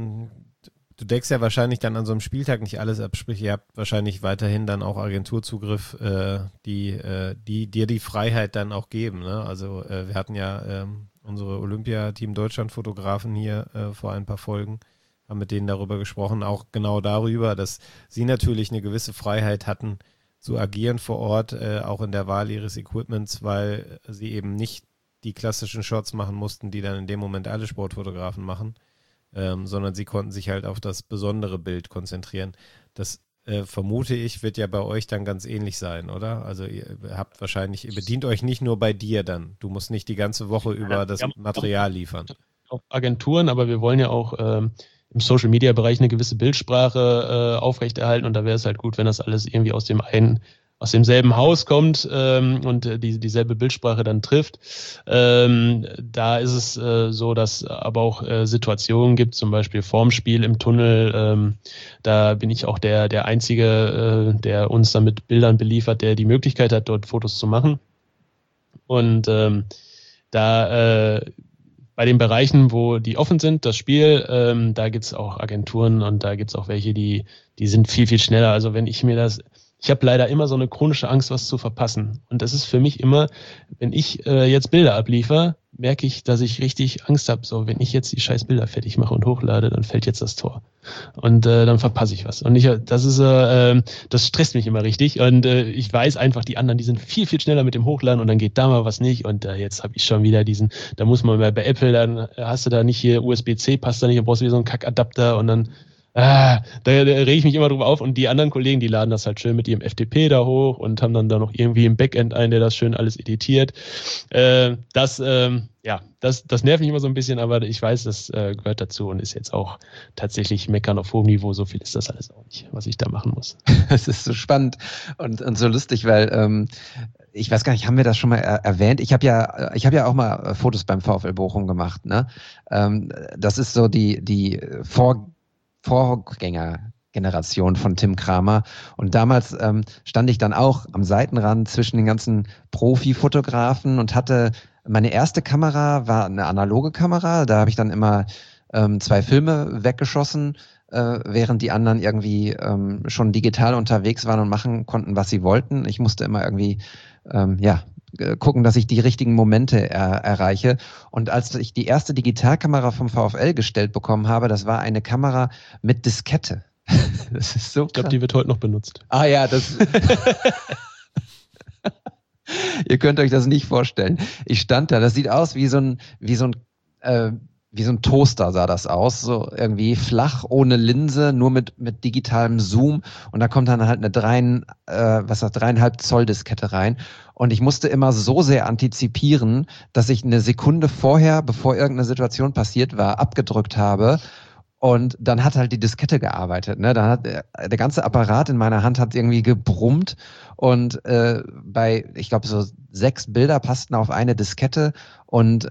du deckst ja wahrscheinlich dann an so einem Spieltag nicht alles ab, sprich ihr habt wahrscheinlich weiterhin dann auch Agenturzugriff, die dir die Freiheit dann auch geben. Ne? Also wir hatten ja unsere Olympiateam Deutschland-Fotografen hier vor ein paar Folgen, haben mit denen darüber gesprochen, auch genau darüber, dass sie natürlich eine gewisse Freiheit hatten zu agieren vor Ort, auch in der Wahl ihres Equipments, weil sie eben nicht die klassischen Shots machen mussten, die dann in dem Moment alle Sportfotografen machen, sondern sie konnten sich halt auf das besondere Bild konzentrieren. Das vermute ich, wird ja bei euch dann ganz ähnlich sein, oder? Also ihr bedient euch nicht nur bei dir dann. Du musst nicht die ganze Woche über das Material liefern. Auch Agenturen, aber wir wollen ja auch im Social-Media-Bereich eine gewisse Bildsprache aufrechterhalten und da wäre es halt gut, wenn das alles irgendwie aus demselben Haus kommt und dieselbe Bildsprache dann trifft. Da ist es so, dass aber auch Situationen gibt, zum Beispiel vorm Spiel im Tunnel. Da bin ich auch der Einzige, der uns dann mit Bildern beliefert, der die Möglichkeit hat, dort Fotos zu machen. Und bei den Bereichen, wo die offen sind, das Spiel, da gibt es auch Agenturen und da gibt es auch welche, die sind viel, viel schneller. Also wenn ich habe leider immer so eine chronische Angst, was zu verpassen. Und das ist für mich immer, wenn ich jetzt Bilder abliefere, merke ich, dass ich richtig Angst habe. So, wenn ich jetzt die scheiß Bilder fertig mache und hochlade, dann fällt jetzt das Tor. Und dann verpasse ich was. Und das stresst mich immer richtig. Und ich weiß einfach, die anderen, die sind viel, viel schneller mit dem Hochladen und dann geht da mal was nicht. Und jetzt habe ich schon wieder da muss man bei Apple, dann hast du da nicht hier USB-C, passt da nicht, dann brauchst du wieder so einen Kackadapter und dann da rege ich mich immer drüber auf und die anderen Kollegen, die laden das halt schön mit ihrem FTP da hoch und haben dann da noch irgendwie im Backend einen, der das schön alles editiert. Das nervt mich immer so ein bisschen, aber ich weiß, das gehört dazu und ist jetzt auch tatsächlich Meckern auf hohem Niveau. So viel ist das alles auch nicht, was ich da machen muss. Es ist so spannend und so lustig, weil ich weiß gar nicht, haben wir das schon mal erwähnt? Ich habe ja auch mal Fotos beim VfL Bochum gemacht. Ne? Das ist so die Vorgängergeneration von Tim Kramer. Und damals stand ich dann auch am Seitenrand zwischen den ganzen Profi-Fotografen und hatte, meine erste Kamera war eine analoge Kamera. Da habe ich dann immer 2 Filme weggeschossen, während die anderen irgendwie schon digital unterwegs waren und machen konnten, was sie wollten. Ich musste immer irgendwie, gucken, dass ich die richtigen Momente erreiche. Und als ich die erste Digitalkamera vom VfL gestellt bekommen habe, das war eine Kamera mit Diskette. Das ist so krass. Ich glaube, die wird heute noch benutzt. Ah ja, das... Ihr könnt euch das nicht vorstellen. Ich stand da, das sieht aus wie so ein Toaster sah das aus, so irgendwie flach, ohne Linse, nur mit digitalem Zoom und da kommt dann halt eine 3,5 Zoll Diskette rein und ich musste immer so sehr antizipieren, dass ich eine Sekunde vorher, bevor irgendeine Situation passiert war, abgedrückt habe und dann hat halt die Diskette gearbeitet, ne? Dann hat der ganze Apparat in meiner Hand hat irgendwie gebrummt und ich glaube so 6 Bilder passten auf eine Diskette und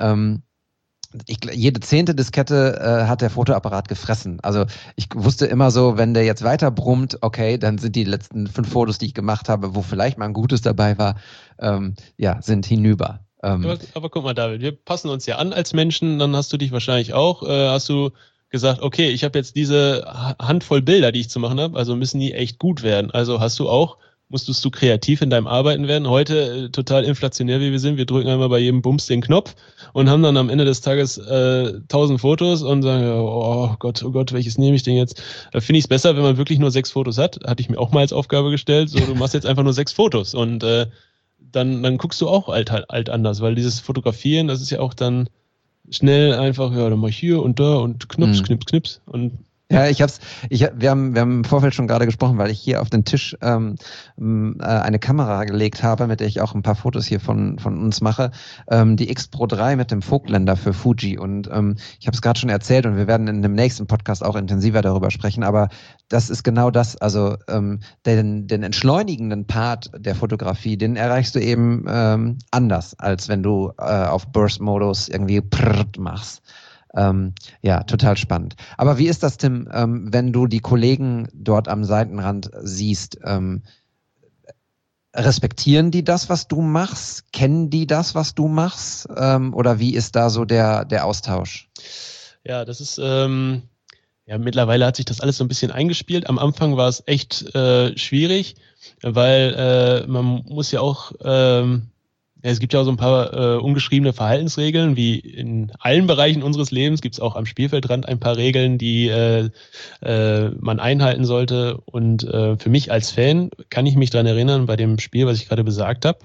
jede 10. Diskette hat der Fotoapparat gefressen. Also ich wusste immer so, wenn der jetzt weiter brummt, okay, dann sind die letzten 5 Fotos, die ich gemacht habe, wo vielleicht mal ein gutes dabei war, sind hinüber. Aber guck mal, David, wir passen uns ja an als Menschen, dann hast du dich wahrscheinlich auch, hast du gesagt, okay, ich habe jetzt diese Handvoll Bilder, die ich zu machen habe, also müssen die echt gut werden. Also musstest du kreativ in deinem Arbeiten werden. Heute, total inflationär wie wir sind, wir drücken einmal bei jedem Bums den Knopf und haben dann am Ende des Tages 1000 Fotos und sagen, oh Gott, welches nehme ich denn jetzt? Da finde ich es besser, wenn man wirklich nur 6 Fotos hat. Hatte ich mir auch mal als Aufgabe gestellt, so du machst jetzt einfach nur 6 Fotos und dann guckst du auch alt anders, weil dieses Fotografieren, das ist ja auch dann schnell einfach, dann mach ich hier und da und knips und ja, wir haben im Vorfeld schon gerade gesprochen, weil ich hier auf den Tisch eine Kamera gelegt habe, mit der ich auch ein paar Fotos hier von uns mache, die X Pro 3 mit dem Vogtländer für Fuji und ich habe es gerade schon erzählt und wir werden in dem nächsten Podcast auch intensiver darüber sprechen, aber das ist genau das, also den entschleunigenden Part der Fotografie, den erreichst du eben anders, als wenn du auf Burst-Modus irgendwie machst. Total spannend. Aber wie ist das, Tim, wenn du die Kollegen dort am Seitenrand siehst? Respektieren die das, was du machst? Kennen die das, was du machst? Oder wie ist da so der Austausch? Ja, das ist, mittlerweile hat sich das alles so ein bisschen eingespielt. Am Anfang war es echt schwierig, weil man muss ja auch... es gibt ja auch so ein paar ungeschriebene Verhaltensregeln, wie in allen Bereichen unseres Lebens gibt es auch am Spielfeldrand ein paar Regeln, die man einhalten sollte. Und für mich als Fan kann ich mich daran erinnern, bei dem Spiel, was ich gerade besagt habe,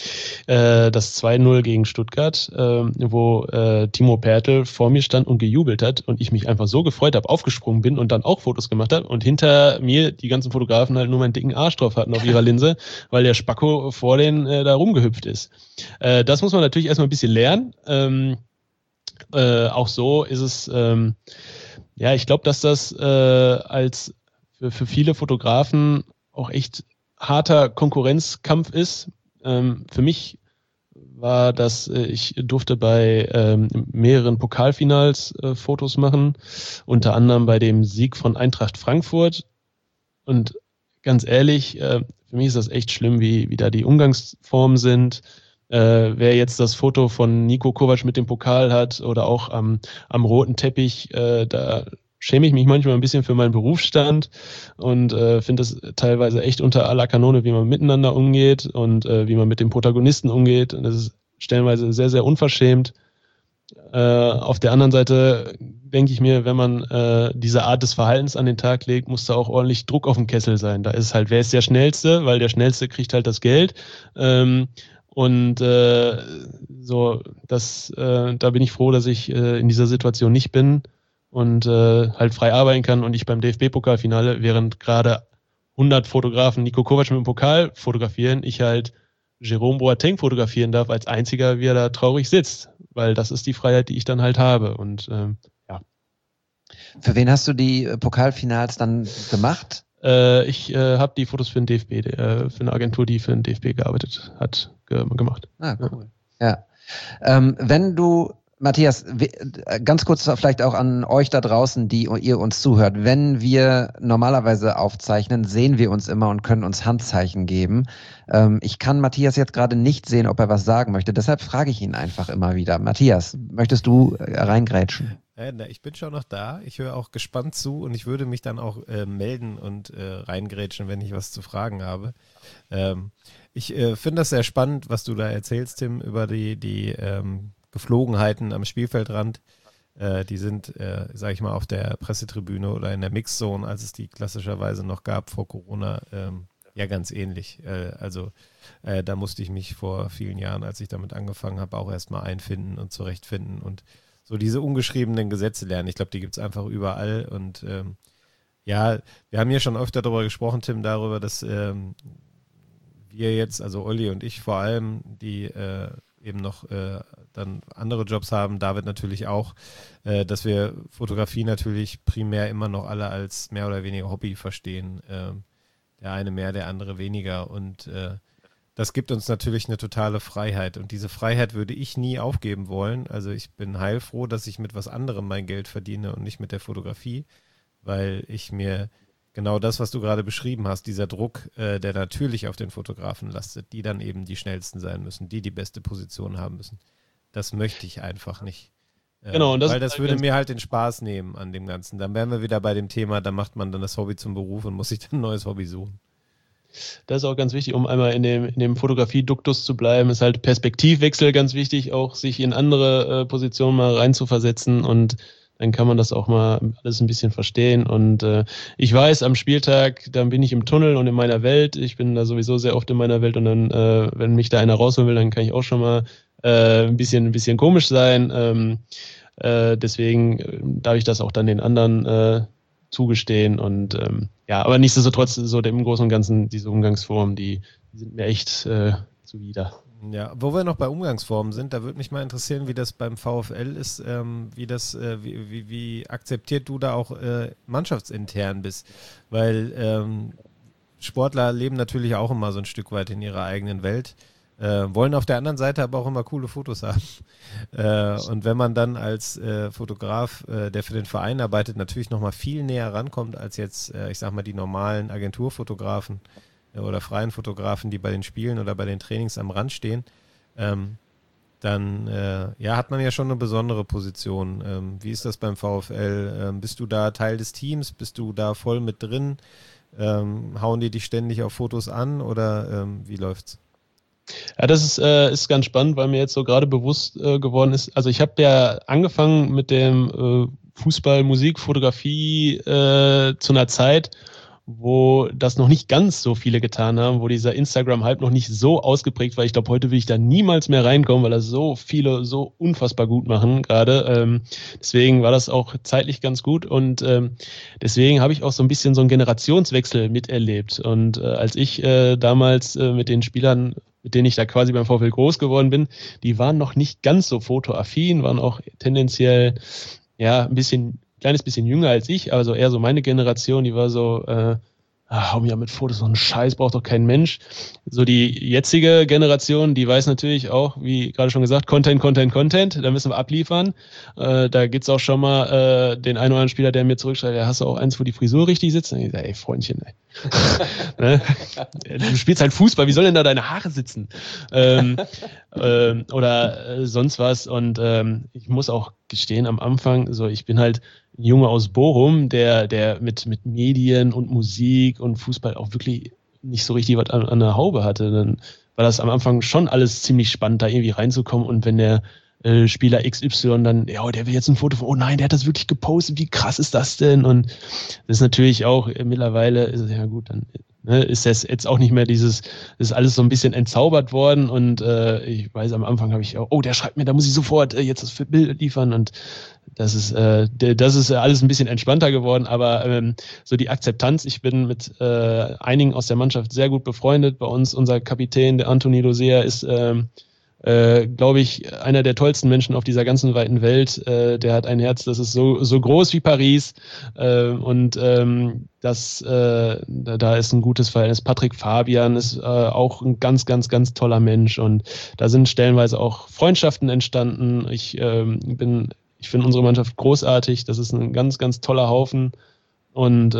das 2-0 gegen Stuttgart, wo Timo Pertl vor mir stand und gejubelt hat und ich mich einfach so gefreut habe, aufgesprungen bin und dann auch Fotos gemacht habe und hinter mir die ganzen Fotografen halt nur meinen dicken Arsch drauf hatten auf ihrer Linse, weil der Spacko vor denen da rumgehüpft ist. Das muss man natürlich erstmal ein bisschen lernen. Auch so ist es Ja, ich glaube, dass das als für viele Fotografen auch echt harter Konkurrenzkampf ist. Für mich war das, ich durfte bei mehreren Pokalfinals Fotos machen, unter anderem bei dem Sieg von Eintracht Frankfurt. Und ganz ehrlich, für mich ist das echt schlimm, wie da die Umgangsformen sind. Wer jetzt das Foto von Niko Kovac mit dem Pokal hat oder auch am roten Teppich, da schäme ich mich manchmal ein bisschen für meinen Berufsstand und finde es teilweise echt unter aller Kanone, wie man miteinander umgeht und wie man mit den Protagonisten umgeht. Und das ist stellenweise sehr, sehr unverschämt. Auf der anderen Seite denke ich mir, wenn man diese Art des Verhaltens an den Tag legt, muss da auch ordentlich Druck auf dem Kessel sein. Da ist halt, wer ist der Schnellste? Weil der Schnellste kriegt halt das Geld. Da bin ich froh, dass ich in dieser Situation nicht bin und halt frei arbeiten kann und ich beim DFB-Pokalfinale, während gerade 100 Fotografen Niko Kovac mit dem Pokal fotografieren, ich halt Jerome Boateng fotografieren darf als einziger, wie er da traurig sitzt, weil das ist die Freiheit, die ich dann halt habe und ja. Für wen hast du die Pokalfinals dann gemacht? Ich habe die Fotos für den DFB, für eine Agentur, die für den DFB gearbeitet hat, gemacht. Ah, cool. Ja. Wenn du, Matthias, ganz kurz vielleicht auch an euch da draußen, die ihr uns zuhört. Wenn wir normalerweise aufzeichnen, sehen wir uns immer und können uns Handzeichen geben. Ich kann Matthias jetzt gerade nicht sehen, ob er was sagen möchte. Deshalb frage ich ihn einfach immer wieder. Matthias, möchtest du reingrätschen? Ich bin schon noch da. Ich höre auch gespannt zu und ich würde mich dann auch melden und reingrätschen, wenn ich was zu fragen habe. Ich finde das sehr spannend, was du da erzählst, Tim, über die Geflogenheiten am Spielfeldrand. Die sind, sage ich mal, auf der Pressetribüne oder in der Mixzone, als es die klassischerweise noch gab vor Corona, ja ganz ähnlich. Da musste ich mich vor vielen Jahren, als ich damit angefangen habe, auch erstmal einfinden und zurechtfinden und so diese ungeschriebenen Gesetze lernen. Ich glaube, die gibt es einfach überall und wir haben hier schon öfter darüber gesprochen, Tim, darüber, dass wir jetzt, also Olli und ich vor allem, die eben noch dann andere Jobs haben, David natürlich auch, dass wir Fotografie natürlich primär immer noch alle als mehr oder weniger Hobby verstehen. Der eine mehr, der andere weniger und das gibt uns natürlich eine totale Freiheit und diese Freiheit würde ich nie aufgeben wollen. Also ich bin heilfroh, dass ich mit was anderem mein Geld verdiene und nicht mit der Fotografie, weil ich mir genau das, was du gerade beschrieben hast, dieser Druck, der natürlich auf den Fotografen lastet, die dann eben die schnellsten sein müssen, die beste Position haben müssen. Das möchte ich einfach nicht. Genau, und weil das würde mir halt den Spaß nehmen an dem Ganzen. Dann wären wir wieder bei dem Thema, da macht man dann das Hobby zum Beruf und muss sich dann ein neues Hobby suchen. Das ist auch ganz wichtig, um einmal in dem Fotografie-Duktus zu bleiben, ist halt Perspektivwechsel ganz wichtig, auch sich in andere Positionen mal reinzuversetzen und dann kann man das auch mal alles ein bisschen verstehen und ich weiß, am Spieltag, dann bin ich im Tunnel und in meiner Welt, ich bin da sowieso sehr oft in meiner Welt und dann, wenn mich da einer rausholen will, dann kann ich auch schon mal ein bisschen komisch sein, deswegen darf ich das auch dann den anderen zugestehen und aber nichtsdestotrotz so im Großen und Ganzen diese Umgangsformen, die sind mir echt zuwider. Ja, wo wir noch bei Umgangsformen sind, da würde mich mal interessieren, wie das beim VfL ist, wie akzeptiert du da auch mannschaftsintern bist, weil Sportler leben natürlich auch immer so ein Stück weit in ihrer eigenen Welt, wollen auf der anderen Seite aber auch immer coole Fotos haben. Und wenn man dann als Fotograf, der für den Verein arbeitet, natürlich nochmal viel näher rankommt als jetzt, ich sag mal, die normalen Agenturfotografen oder freien Fotografen, die bei den Spielen oder bei den Trainings am Rand stehen, dann hat man ja schon eine besondere Position. Wie ist das beim VfL? Bist du da Teil des Teams? Bist du da voll mit drin? Hauen die dich ständig auf Fotos an oder wie läuft's? Ja, das ist ganz spannend, weil mir jetzt so gerade bewusst geworden ist, also ich habe ja angefangen mit dem Fußball, Musik, Fotografie zu einer Zeit, wo das noch nicht ganz so viele getan haben, wo dieser Instagram-Hype noch nicht so ausgeprägt war. Ich glaube, heute will ich da niemals mehr reinkommen, weil das so viele so unfassbar gut machen gerade. Deswegen war das auch zeitlich ganz gut und deswegen habe ich auch so ein bisschen so einen Generationswechsel miterlebt. Und als ich damals mit den Spielern, mit denen ich da quasi beim VfL groß geworden bin, die waren noch nicht ganz so fotoaffin, waren auch tendenziell ein bisschen kleines bisschen jünger als ich, also eher so meine Generation, die war so, hau mir mit Fotos, so ein Scheiß, braucht doch kein Mensch. So die jetzige Generation, die weiß natürlich auch, wie gerade schon gesagt, Content, da müssen wir abliefern. Da gibt's auch schon mal den einen oder anderen Spieler, der mir zurückschreibt, ja, hast du auch eins, wo die Frisur richtig sitzt? Und ich sage, ey, Freundchen, ey. Ne? Du spielst halt Fußball, wie sollen denn da deine Haare sitzen? Oder sonst was. Und ich muss auch gestehen, am Anfang, so ich bin halt ein Junge aus Bochum, der mit Medien und Musik und Fußball auch wirklich nicht so richtig was an der Haube hatte. Dann war das am Anfang schon alles ziemlich spannend, da irgendwie reinzukommen. Und wenn der Spieler XY dann, ja, der will jetzt ein Foto von, oh nein, der hat das wirklich gepostet, wie krass ist das denn? Und das ist natürlich auch mittlerweile, ist es ja gut, dann ist das jetzt auch nicht mehr das ist alles so ein bisschen entzaubert worden und ich weiß, am Anfang habe ich auch, oh, der schreibt mir, da muss ich sofort jetzt das Bild liefern und das ist alles ein bisschen entspannter geworden, aber so die Akzeptanz, ich bin mit einigen aus der Mannschaft sehr gut befreundet. Bei uns, unser Kapitän, der Anthony Losea, ist glaube ich, einer der tollsten Menschen auf dieser ganzen weiten Welt. Der hat ein Herz, das ist so groß wie Paris und da ist ein gutes Verhältnis. Patrick Fabian ist auch ein ganz, ganz, ganz toller Mensch und da sind stellenweise auch Freundschaften entstanden. Ich finde unsere Mannschaft großartig. Das ist ein ganz, ganz toller Haufen und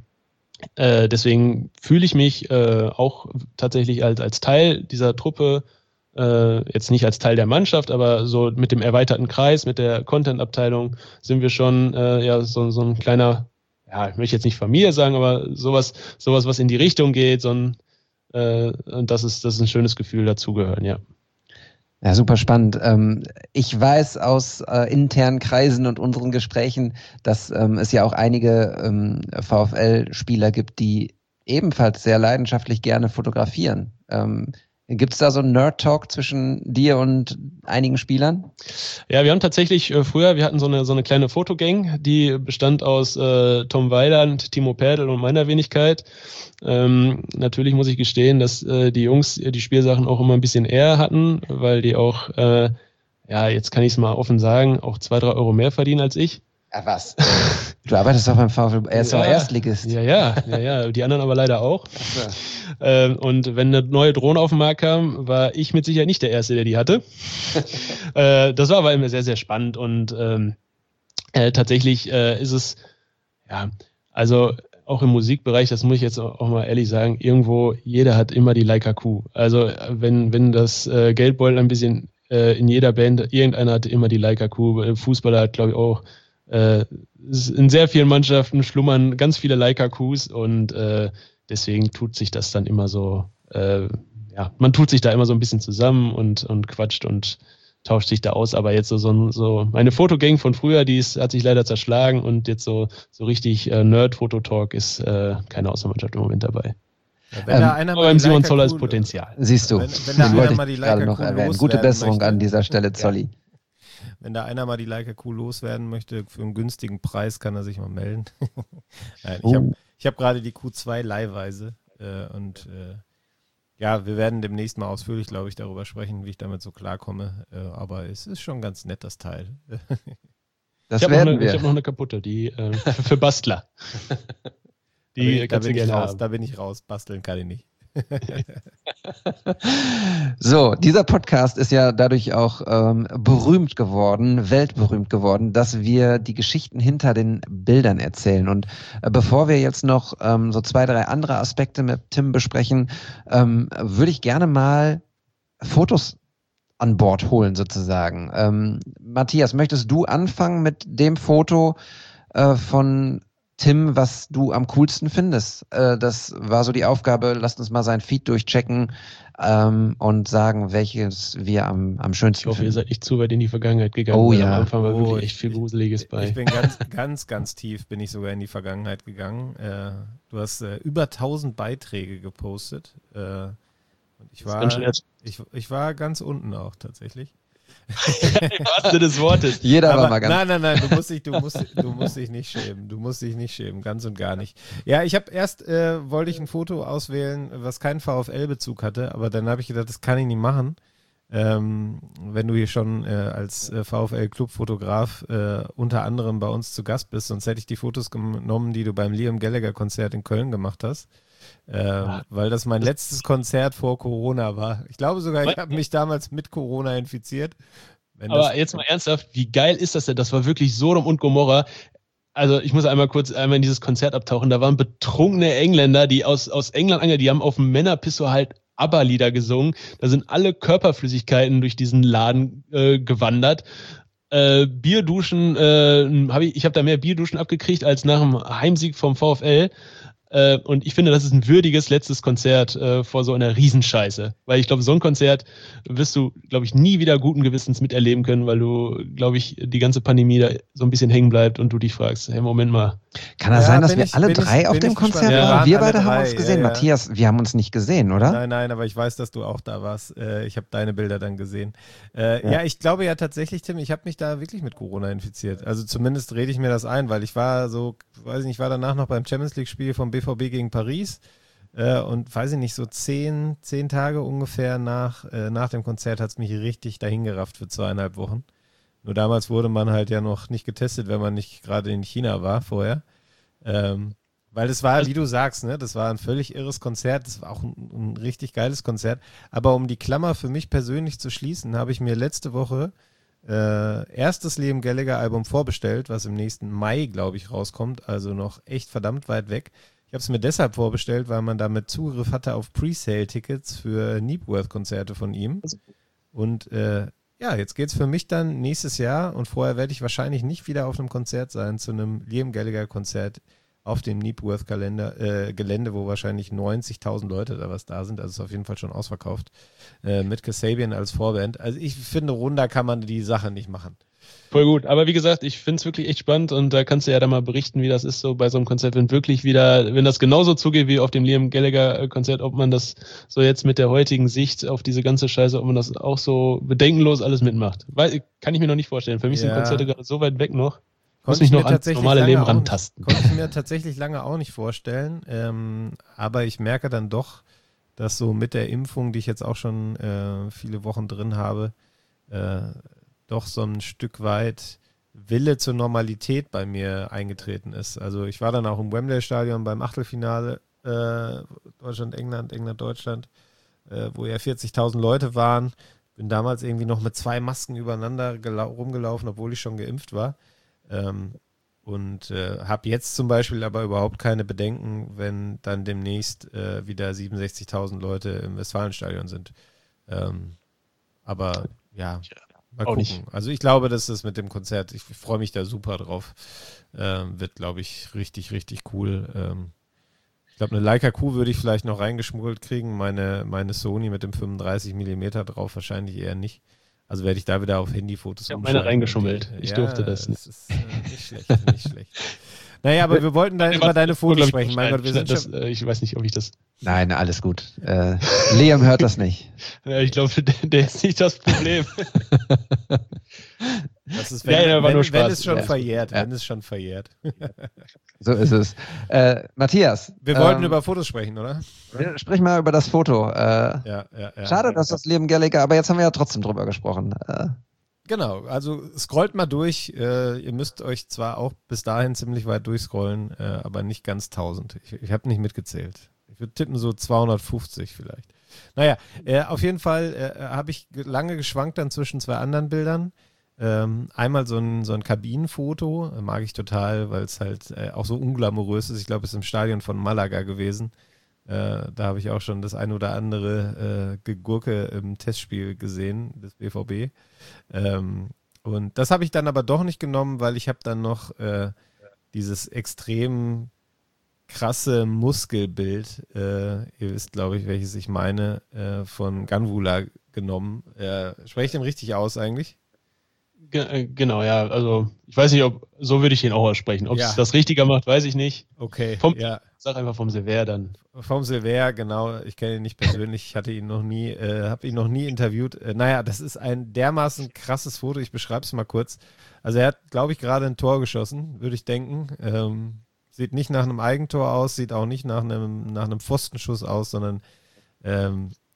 deswegen fühle ich mich auch tatsächlich als Teil dieser Truppe, jetzt nicht als Teil der Mannschaft, aber so mit dem erweiterten Kreis, mit der Content-Abteilung sind wir schon so ein kleiner, ja, ich möchte jetzt nicht Familie sagen, aber sowas, was in die Richtung geht, und das ist ein schönes Gefühl, dazugehören, ja. Ja, super spannend. Ich weiß aus internen Kreisen und unseren Gesprächen, dass es ja auch einige VfL-Spieler gibt, die ebenfalls sehr leidenschaftlich gerne fotografieren. Gibt es da so einen Nerd-Talk zwischen dir und einigen Spielern? Ja, wir haben tatsächlich früher, wir hatten so eine kleine Fotogang, die bestand aus Tom Weiland, Timo Perdl und meiner Wenigkeit. Natürlich muss ich gestehen, dass die Jungs die Spielsachen auch immer ein bisschen eher hatten, weil die auch, jetzt kann ich es mal offen sagen, auch 2-3 Euro mehr verdienen als ich. Ja, was? Du arbeitest doch beim VfL, er ist doch Erstligist. Ja, die anderen aber leider auch. Und wenn eine neue Drohne auf den Markt kam, war ich mit Sicherheit nicht der Erste, der die hatte. Das war aber immer sehr, sehr spannend und tatsächlich ist es, ja, also auch im Musikbereich, das muss ich jetzt auch mal ehrlich sagen, irgendwo, jeder hat immer die Leica Q. Also wenn das Geldbeutel ein bisschen in jeder Band, irgendeiner hat immer die Leica Q. Fußballer hat, glaube ich, auch in sehr vielen Mannschaften schlummern ganz viele Leica Qs und deswegen tut sich das dann immer so, man tut sich da immer so ein bisschen zusammen und quatscht und tauscht sich da aus, aber jetzt so meine Fotogang von früher, hat sich leider zerschlagen und jetzt so richtig Nerd-Fototalk ist keine Außermannschaft im Moment dabei. Ja, wenn da einer aber beim Simon Zoller ist Potenzial. Siehst du, wenn da einer mal die gerade noch erwähnen. Gute Besserung möchte, an dieser Stelle, Zolli. Ja. Wenn da einer mal die Leica Q loswerden möchte, für einen günstigen Preis kann er sich mal melden. Nein, ich hab gerade die Q2 leihweise und wir werden demnächst mal ausführlich, glaube ich, darüber sprechen, wie ich damit so klarkomme. Aber es ist schon ganz nett, das Teil. Ich habe noch eine kaputte, die für Bastler. Die da bin ich raus. Da bin ich raus. Basteln kann ich nicht. So, dieser Podcast ist ja dadurch auch berühmt geworden, weltberühmt geworden, dass wir die Geschichten hinter den Bildern erzählen. Und bevor wir jetzt noch so 2, 3 andere Aspekte mit Tim besprechen, würde ich gerne mal Fotos an Bord holen sozusagen. Matthias, möchtest du anfangen mit dem Foto von Tim, was du am coolsten findest? Das war so die Aufgabe, lasst uns mal seinen Feed durchchecken und sagen, welches wir am schönsten finden. Ich hoffe, ihr seid nicht zu weit in die Vergangenheit gegangen. Oh ja. Am Anfang war wirklich echt viel Gruseliges bei. Ich bin ganz, ganz tief bin ich sogar in die Vergangenheit gegangen. Du hast über 1000 Beiträge gepostet. Und ich war ganz unten auch tatsächlich. Im wahrsten Sinne des Wortes. Jeder war mal ganz. Nein, du musst dich nicht schämen. Du musst dich nicht schämen, ganz und gar nicht. Ja, ich habe erst, wollte ich ein Foto auswählen, was keinen VfL-Bezug hatte, aber dann habe ich gedacht, das kann ich nicht machen. wenn du hier schon als VfL-Club-Fotograf unter anderem bei uns zu Gast bist, sonst hätte ich die Fotos genommen, die du beim Liam Gallagher-Konzert in Köln gemacht hast. Weil das mein letztes Konzert vor Corona war. Ich glaube sogar, ich habe mich damals mit Corona infiziert. Aber jetzt mal ernsthaft, wie geil ist das denn? Das war wirklich Sodom und Gomorra. Also ich muss einmal in dieses Konzert abtauchen. Da waren betrunkene Engländer, die aus England angeln, die haben auf dem Männerpisso halt ABBA-Lieder gesungen. Da sind alle Körperflüssigkeiten durch diesen Laden gewandert. Bierduschen, ich habe da mehr Bierduschen abgekriegt als nach dem Heimsieg vom VfL. Und ich finde, das ist ein würdiges letztes Konzert vor so einer Riesenscheiße. Weil ich glaube, so ein Konzert wirst du, glaube ich, nie wieder guten Gewissens miterleben können, weil du, glaube ich, die ganze Pandemie da so ein bisschen hängen bleibt und du dich fragst, hey, Moment mal. Kann das sein, dass wir alle drei auf dem Konzert waren? Wir beide haben uns gesehen. Ja. Matthias, wir haben uns nicht gesehen, oder? Nein, aber ich weiß, dass du auch da warst. Ich habe deine Bilder dann gesehen. Ja, ich glaube ja tatsächlich, Tim, ich habe mich da wirklich mit Corona infiziert. Also zumindest rede ich mir das ein, weil ich war so, weiß ich nicht, ich war danach noch beim Champions-League-Spiel vom BVB gegen Paris und weiß ich nicht, so 10 Tage ungefähr nach dem Konzert hat es mich richtig dahingerafft für 2,5 Wochen. Nur damals wurde man halt ja noch nicht getestet, wenn man nicht gerade in China war vorher. Weil das war, wie du sagst, ne, das war ein völlig irres Konzert, das war auch ein richtig geiles Konzert. Aber um die Klammer für mich persönlich zu schließen, habe ich mir letzte Woche erstes Liam Gallagher Album vorbestellt, was im nächsten Mai, glaube ich, rauskommt, also noch echt verdammt weit weg. Ich habe es mir deshalb vorbestellt, weil man damit Zugriff hatte auf Presale-Tickets für Knebworth-Konzerte von ihm. Und ja, jetzt geht's für mich dann nächstes Jahr und vorher werde ich wahrscheinlich nicht wieder auf einem Konzert sein, zu einem Liam Gallagher-Konzert auf dem Knebworth-Gelände, wo wahrscheinlich 90.000 Leute da was da sind. Also ist auf jeden Fall schon ausverkauft. Mit Kasabian als Vorband. Also ich finde, runder kann man die Sache nicht machen. Voll gut. Aber wie gesagt, ich finde es wirklich echt spannend und da kannst du ja dann mal berichten, wie das ist so bei so einem Konzert, wenn das genauso zugeht wie auf dem Liam Gallagher-Konzert, ob man das so jetzt mit der heutigen Sicht auf diese ganze Scheiße, ob man das auch so bedenkenlos alles mitmacht. Kann ich mir noch nicht vorstellen. Für mich sind Konzerte gerade so weit weg noch. Muss mich noch ans normale Leben rantasten. Konnte ich mir tatsächlich lange auch nicht vorstellen. Aber ich merke dann doch, dass so mit der Impfung, die ich jetzt auch schon viele Wochen drin habe, doch so ein Stück weit Wille zur Normalität bei mir eingetreten ist. Also ich war dann auch im Wembley-Stadion beim Achtelfinale Deutschland-England, England-Deutschland, wo ja 40.000 Leute waren. Bin damals irgendwie noch mit 2 Masken übereinander rumgelaufen, obwohl ich schon geimpft war. Und habe jetzt zum Beispiel aber überhaupt keine Bedenken, wenn dann demnächst wieder 67.000 Leute im Westfalenstadion sind. Aber ja, mal gucken. Nicht. Also ich glaube, dass das mit dem Konzert, ich freue mich da super drauf, wird, glaube ich, richtig, richtig cool. Ich glaube, eine Leica Q würde ich vielleicht noch reingeschmuggelt kriegen, meine Sony mit dem 35mm drauf wahrscheinlich eher nicht. Also werde ich da wieder auf Handyfotos umschalten. Ich habe meine reingeschummelt. Ich durfte das nicht. Das ist nicht schlecht, nicht schlecht. Naja, aber wir wollten da über deine Fotos sprechen. Mein Gott, wir sind schon... Ich weiß nicht, ob ich das... Nein, alles gut. Liam hört das nicht. Ja, ich glaube, der ist nicht das Problem. Das ist, wenn es schon verjährt. Wenn es schon verjährt. So ist es. Matthias. Wir wollten über Fotos sprechen, oder? Sprich mal über das Foto. Ja. Schade, dass das Liam Gallagher, aber jetzt haben wir ja trotzdem drüber gesprochen. Genau, also scrollt mal durch. Ihr müsst euch zwar auch bis dahin ziemlich weit durchscrollen, aber nicht ganz 1000. Ich habe nicht mitgezählt. Ich würde tippen so 250 vielleicht. Naja, auf jeden Fall habe ich lange geschwankt dann zwischen 2 anderen Bildern. Einmal so ein Kabinenfoto, mag ich total, weil es halt auch so unglamourös ist. Ich glaube, es ist im Stadion von Malaga gewesen. Da habe ich auch schon das ein oder andere Gegurke im Testspiel gesehen, des BVB. Und das habe ich dann aber doch nicht genommen, weil ich habe dann noch dieses extrem krasse Muskelbild, ihr wisst, glaube ich, welches ich meine, von Ganvula genommen. Spreche ich den richtig aus eigentlich? Genau, ja. Also ich weiß nicht, so würde ich ihn auch aussprechen. Ob es das richtiger macht, weiß ich nicht. Okay, Sag einfach vom Silver dann. Vom Silver, genau. Ich kenne ihn nicht persönlich. Ich hatte ihn noch nie, habe ihn noch nie interviewt. Naja, das ist ein dermaßen krasses Foto. Ich beschreibe es mal kurz. Also er hat, glaube ich, gerade ein Tor geschossen, würde ich denken. Sieht nicht nach einem Eigentor aus, sieht auch nicht nach einem Pfostenschuss aus, sondern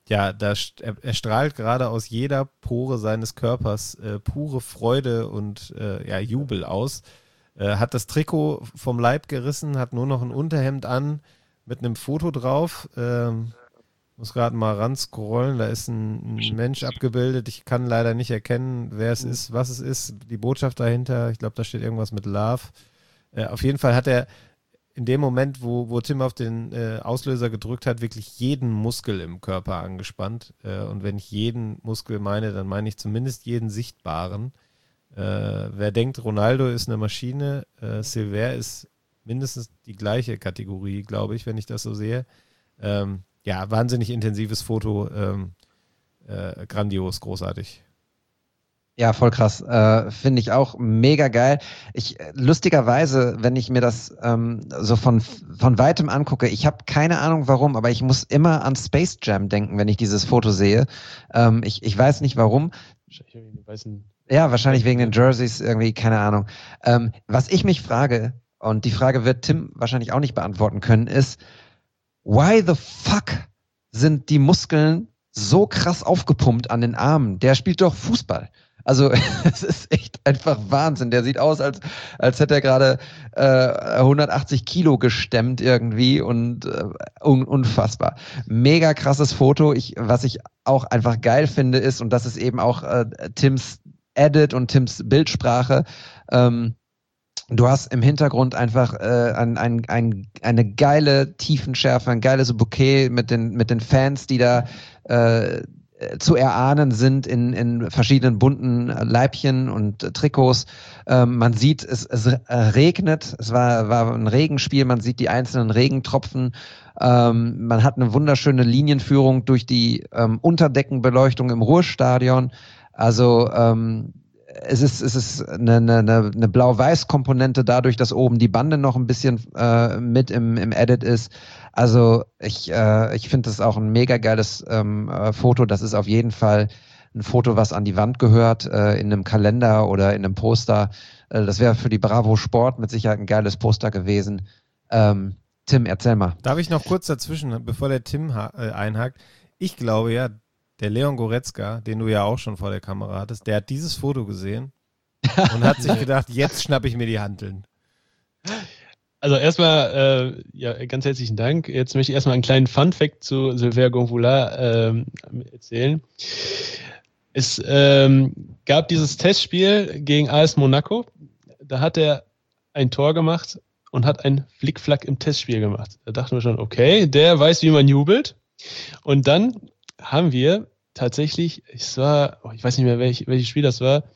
ja, er strahlt gerade aus jeder Pore seines Körpers pure Freude und Jubel aus. Hat das Trikot vom Leib gerissen, hat nur noch ein Unterhemd an mit einem Foto drauf. Muss gerade mal ranscrollen, da ist ein Mensch abgebildet. Ich kann leider nicht erkennen, wer es ist, was es ist, die Botschaft dahinter. Ich glaube, da steht irgendwas mit Love. Auf jeden Fall hat er in dem Moment, wo Tim auf den Auslöser gedrückt hat, wirklich jeden Muskel im Körper angespannt. Und wenn ich jeden Muskel meine, dann meine ich zumindest jeden sichtbaren. Wer denkt, Ronaldo ist eine Maschine, Silver ist mindestens die gleiche Kategorie, glaube ich, wenn ich das so sehe. Wahnsinnig intensives Foto, grandios, großartig. Ja, voll krass. Finde ich auch mega geil. Lustigerweise, wenn ich mir das so von weitem angucke, ich habe keine Ahnung warum, aber ich muss immer an Space Jam denken, wenn ich dieses Foto sehe. Ich weiß nicht warum. Ja, wahrscheinlich wegen den Jerseys irgendwie, keine Ahnung. Was ich mich frage, und die Frage wird Tim wahrscheinlich auch nicht beantworten können, ist, why the fuck sind die Muskeln so krass aufgepumpt an den Armen? Der spielt doch Fußball. Also es ist echt einfach Wahnsinn. Der sieht aus, als hätte er gerade 180 Kilo gestemmt irgendwie und unfassbar. Mega krasses Foto. Was ich auch einfach geil finde ist, und das ist eben auch Tims Edit und Tims Bildsprache, du hast im Hintergrund einfach eine geile Tiefenschärfe, ein geiles Bouquet mit den Fans, die da zu erahnen sind in verschiedenen bunten Leibchen und Trikots. Man sieht, es regnet, es war ein Regenspiel, man sieht die einzelnen Regentropfen. Man hat eine wunderschöne Linienführung durch die Unterdeckenbeleuchtung im Ruhrstadion. Also es ist eine Blau-Weiß-Komponente dadurch, dass oben die Bande noch ein bisschen mit im Edit ist. Also ich finde das auch ein mega geiles Foto. Das ist auf jeden Fall ein Foto, was an die Wand gehört, in einem Kalender oder in einem Poster. Das wäre für die Bravo Sport mit Sicherheit ein geiles Poster gewesen. Tim, erzähl mal. Darf ich noch kurz dazwischen, bevor der Tim einhakt? Ich glaube ja, der Leon Goretzka, den du ja auch schon vor der Kamera hattest, der hat dieses Foto gesehen und hat sich gedacht, jetzt schnappe ich mir die Hanteln. Also erstmal, ganz herzlichen Dank. Jetzt möchte ich erstmal einen kleinen Fun-Fact zu Silver Gonvoula erzählen. Es gab dieses Testspiel gegen AS Monaco. Da hat er ein Tor gemacht und hat einen Flickflack im Testspiel gemacht. Da dachten wir schon, okay, der weiß, wie man jubelt. Und dann haben wir tatsächlich, ich weiß nicht mehr, welches Spiel das war,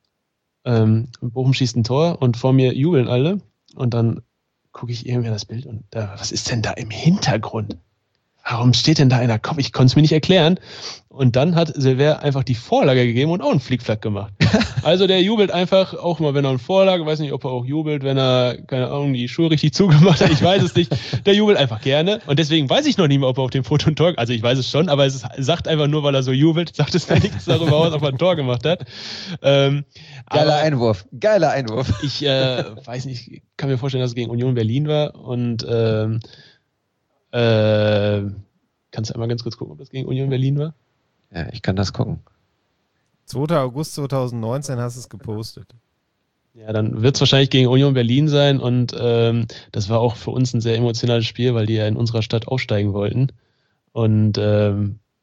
Bochum schießt ein Tor und vor mir jubeln alle und dann gucke ich irgendwie das Bild und was ist denn da im Hintergrund? Warum steht denn da einer Kopf? Ich konnte es mir nicht erklären. Und dann hat Silver einfach die Vorlage gegeben und auch einen Flickflack gemacht. Also der jubelt einfach, auch mal wenn er eine Vorlage, weiß nicht, ob er auch jubelt, wenn er, keine Ahnung, die Schuhe richtig zugemacht hat, ich weiß es nicht. Der jubelt einfach gerne. Und deswegen weiß ich noch nicht mehr, ob er auf dem Foto ein Tor, also ich weiß es schon, aber es sagt einfach nur, weil er so jubelt, sagt es mir nichts darüber aus, ob er ein Tor gemacht hat. Geiler Einwurf. Ich weiß nicht, ich kann mir vorstellen, dass es gegen Union Berlin war und kannst du einmal ganz kurz gucken, ob das gegen Union Berlin war? Ja, ich kann das gucken. 2. August 2019 hast du es gepostet. Ja, dann wird es wahrscheinlich gegen Union Berlin sein und das war auch für uns ein sehr emotionales Spiel, weil die ja in unserer Stadt aufsteigen wollten. Und ja,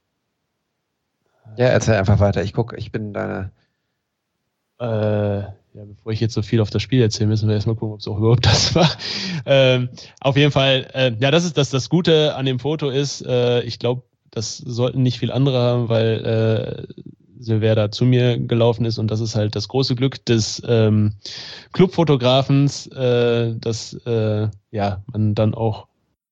erzähl einfach weiter. Ich bin deine... bevor ich jetzt so viel auf das Spiel erzähle, müssen wir erstmal gucken, ob es auch überhaupt das war. Auf jeden Fall, das ist das Gute an dem Foto ist, ich glaube, das sollten nicht viel andere haben, weil Silver da zu mir gelaufen ist und das ist halt das große Glück des Clubfotografens, dass man dann auch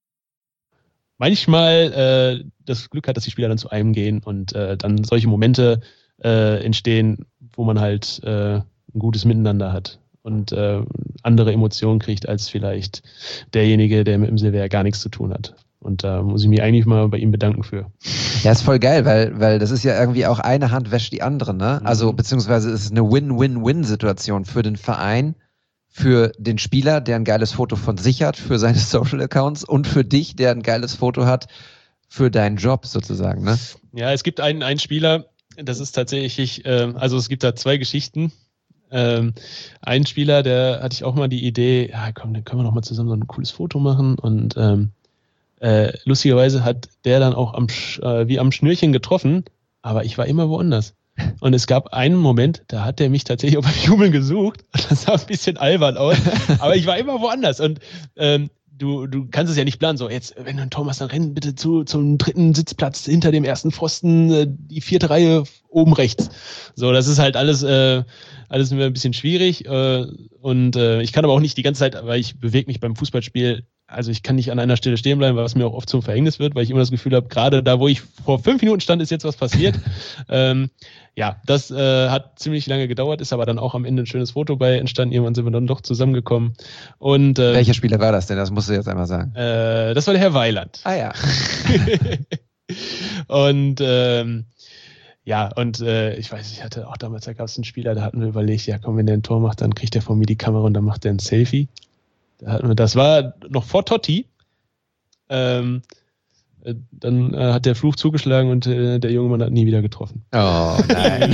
manchmal das Glück hat, dass die Spieler dann zu einem gehen und dann solche Momente entstehen, wo man halt ein gutes Miteinander hat und andere Emotionen kriegt als vielleicht derjenige, der mit dem Silver gar nichts zu tun hat. Und da muss ich mich eigentlich mal bei ihm bedanken für. Ja, ist voll geil, weil das ist ja irgendwie auch eine Hand wäscht die andere, ne? Also beziehungsweise ist es eine Win-Win-Win-Situation für den Verein, für den Spieler, der ein geiles Foto von sich hat, für seine Social Accounts und für dich, der ein geiles Foto hat für deinen Job sozusagen, ne? Ja, es gibt einen Spieler, das ist tatsächlich, also es gibt da 2 Geschichten. Ein Spieler, der hatte ich auch mal die Idee, ja komm, dann können wir noch mal zusammen so ein cooles Foto machen und lustigerweise hat der dann auch wie am Schnürchen getroffen, aber ich war immer woanders. Und es gab einen Moment, da hat der mich tatsächlich auf beim Jubeln gesucht. Das sah ein bisschen albern aus, aber ich war immer woanders. Und du kannst es ja nicht planen. So, jetzt, wenn du ein Tor machst, dann renn bitte zum 3. Sitzplatz hinter dem 1. Pfosten, die 4. Reihe oben rechts. So, das ist halt alles immer ein bisschen schwierig. Und ich kann aber auch nicht die ganze Zeit, weil ich bewege mich beim Fußballspiel. Also ich kann nicht an einer Stelle stehen bleiben, was mir auch oft zum Verhängnis wird, weil ich immer das Gefühl habe, gerade da, wo ich vor 5 Minuten stand, ist jetzt was passiert. Ja, das hat ziemlich lange gedauert, ist aber dann auch am Ende ein schönes Foto bei entstanden. Irgendwann sind wir dann doch zusammengekommen. Und, welcher Spieler war das denn? Das musst du jetzt einmal sagen. Das war der Herr Weiland. Ah ja. Und ich weiß, ich hatte auch damals, da gab es einen Spieler, da hatten wir überlegt, ja komm, wenn der ein Tor macht, dann kriegt er von mir die Kamera und dann macht er ein Selfie. Das war noch vor Totti. Dann hat der Fluch zugeschlagen und der junge Mann hat nie wieder getroffen. Oh nein.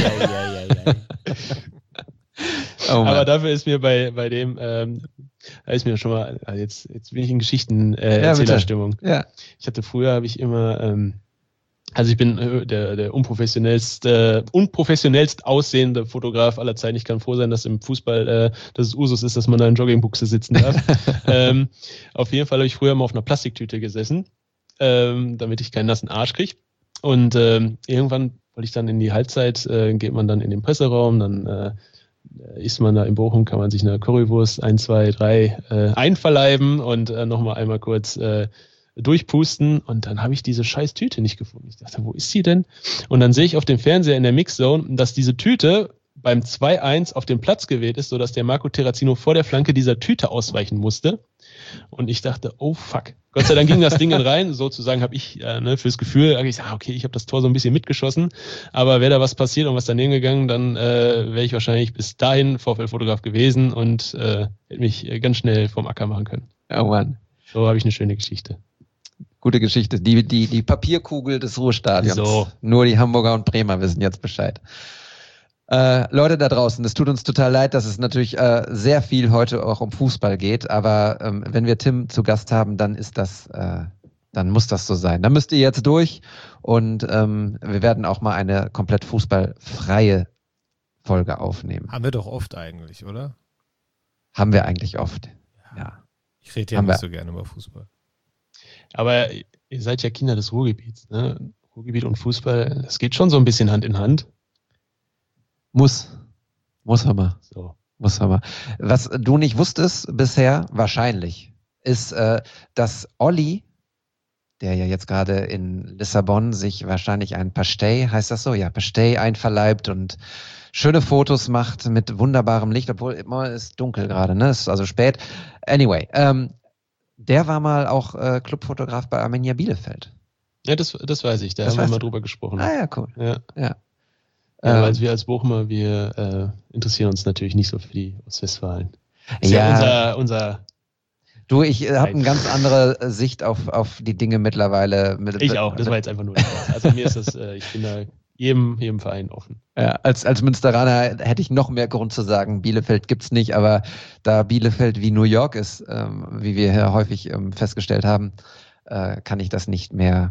Oh, aber dafür ist mir bei dem, da ist mir schon mal, jetzt bin ich in Geschichten-Erzählerstimmung. Ja. Ich hatte früher, habe ich immer, also ich bin der unprofessionellst aussehende Fotograf aller Zeiten. Ich kann froh sein, dass im Fußball dass es Usus ist, dass man da in Joggingbuchse sitzen darf. Auf jeden Fall habe ich früher mal auf einer Plastiktüte gesessen, damit ich keinen nassen Arsch kriege. Und irgendwann wollte ich dann in die Halbzeit, geht man dann in den Presseraum, dann isst man da in Bochum, kann man sich eine Currywurst 1, 2, 3 einverleiben und nochmal einmal kurz durchpusten und dann habe ich diese scheiß Tüte nicht gefunden. Ich dachte, wo ist sie denn? Und dann sehe ich auf dem Fernseher in der Mixzone, dass diese Tüte beim 2-1 auf den Platz gewählt ist, sodass der Marco Terrazino vor der Flanke dieser Tüte ausweichen musste. Und ich dachte, oh fuck. Gott sei Dank ging das Ding dann rein. Sozusagen habe ich fürs Gefühl, ich sage, okay, ich habe das Tor so ein bisschen mitgeschossen, aber wäre da was passiert und was daneben gegangen, dann wäre ich wahrscheinlich bis dahin VfL-Fotograf gewesen und hätte mich ganz schnell vom Acker machen können. Oh Mann. So habe ich eine schöne Geschichte. Gute Geschichte. Die Papierkugel des Ruhrstadions. So. Nur die Hamburger und Bremer wissen jetzt Bescheid. Leute da draußen, es tut uns total leid, dass es natürlich sehr viel heute auch um Fußball geht, aber wenn wir Tim zu Gast haben, dann ist das, dann muss das so sein. Dann müsst ihr jetzt durch und wir werden auch mal eine komplett fußballfreie Folge aufnehmen. Haben wir doch oft eigentlich, oder? Haben wir eigentlich oft, ja. Ich rede ja nicht so gerne über Fußball. Aber ihr seid ja Kinder des Ruhrgebiets, ne? Ruhrgebiet und Fußball, das geht schon so ein bisschen Hand in Hand. Muss aber. So. Muss aber. Was du nicht wusstest bisher, wahrscheinlich, ist, dass Olli, der ja jetzt gerade in Lissabon sich wahrscheinlich ein Pastei, heißt das so? Ja, Pastei einverleibt und schöne Fotos macht mit wunderbarem Licht, obwohl immer ist dunkel gerade, ne? Ist also spät. Anyway, der war mal auch Clubfotograf bei Arminia Bielefeld. Ja, das weiß ich, da haben wir mal drüber gesprochen. Ah ja, cool. Ja. Also wir als Bochumer, wir interessieren uns natürlich nicht so für die Ostwestfalen. Ist ja unser Du, ich habe eine ganz andere Sicht auf die Dinge mittlerweile. Ich auch, das war jetzt einfach nur Spaß. Also mir ist das, ich bin da jedem Verein offen. Ja, als Münsteraner hätte ich noch mehr Grund zu sagen, Bielefeld gibt's nicht, aber da Bielefeld wie New York ist, wie wir hier häufig festgestellt haben, kann ich das nicht mehr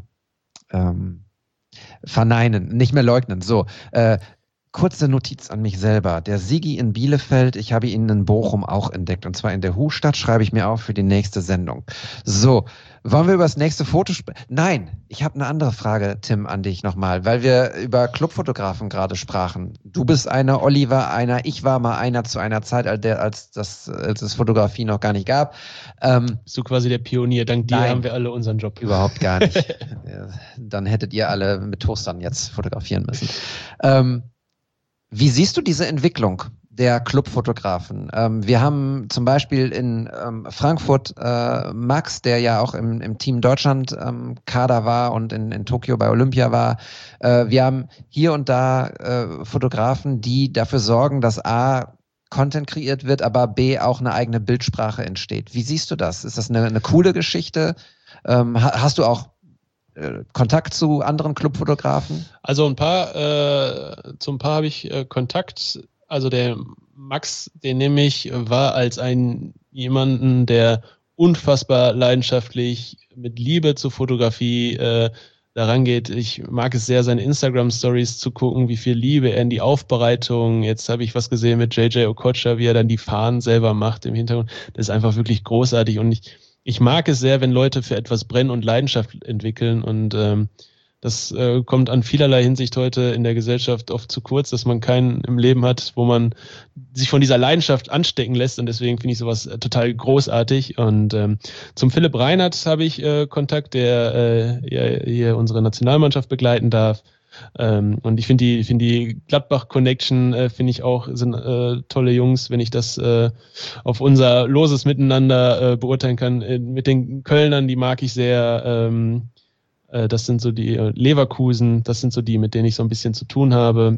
verneinen, nicht mehr leugnen. So, kurze Notiz an mich selber. Der Sigi in Bielefeld, ich habe ihn in Bochum auch entdeckt. Und zwar in der Hustadt, schreibe ich mir auf für die nächste Sendung. So, wollen wir über das nächste Foto sprechen? Nein, ich habe eine andere Frage, Tim, an dich nochmal, weil wir über Clubfotografen gerade sprachen. Du bist einer, Olli war einer, ich war mal einer zu einer Zeit, als es Fotografie noch gar nicht gab. Bist du quasi der Pionier? Dank dir haben wir alle unseren Job. Überhaupt gar nicht. Dann hättet ihr alle mit Toastern jetzt fotografieren müssen. Wie siehst du diese Entwicklung der Clubfotografen? Wir haben zum Beispiel in Frankfurt Max, der ja auch im Team Deutschland Kader war und in Tokio bei Olympia war. Wir haben hier und da Fotografen, die dafür sorgen, dass A, Content kreiert wird, aber B, auch eine eigene Bildsprache entsteht. Wie siehst du das? Ist das eine coole Geschichte? Hast du auch Kontakt zu anderen Clubfotografen? Also zu ein paar habe ich Kontakt. Also der Max, den nehme ich, war als jemanden, der unfassbar leidenschaftlich mit Liebe zur Fotografie daran geht. Ich mag es sehr, seine Instagram-Stories zu gucken, wie viel Liebe er in die Aufbereitung. Jetzt habe ich was gesehen mit JJ Okocha, wie er dann die Fahnen selber macht im Hintergrund. Das ist einfach wirklich großartig und ich mag es sehr, wenn Leute für etwas brennen und Leidenschaft entwickeln und das kommt an vielerlei Hinsicht heute in der Gesellschaft oft zu kurz, dass man keinen im Leben hat, wo man sich von dieser Leidenschaft anstecken lässt und deswegen finde ich sowas total großartig. Und zum Philipp Reinhardt habe ich Kontakt, der hier unsere Nationalmannschaft begleiten darf. Und ich finde die Gladbach-Connection finde ich auch, sind tolle Jungs, wenn ich das auf unser loses Miteinander beurteilen kann. Mit den Kölnern, die mag ich sehr. Das sind so die Leverkusen, das sind so die, mit denen ich so ein bisschen zu tun habe.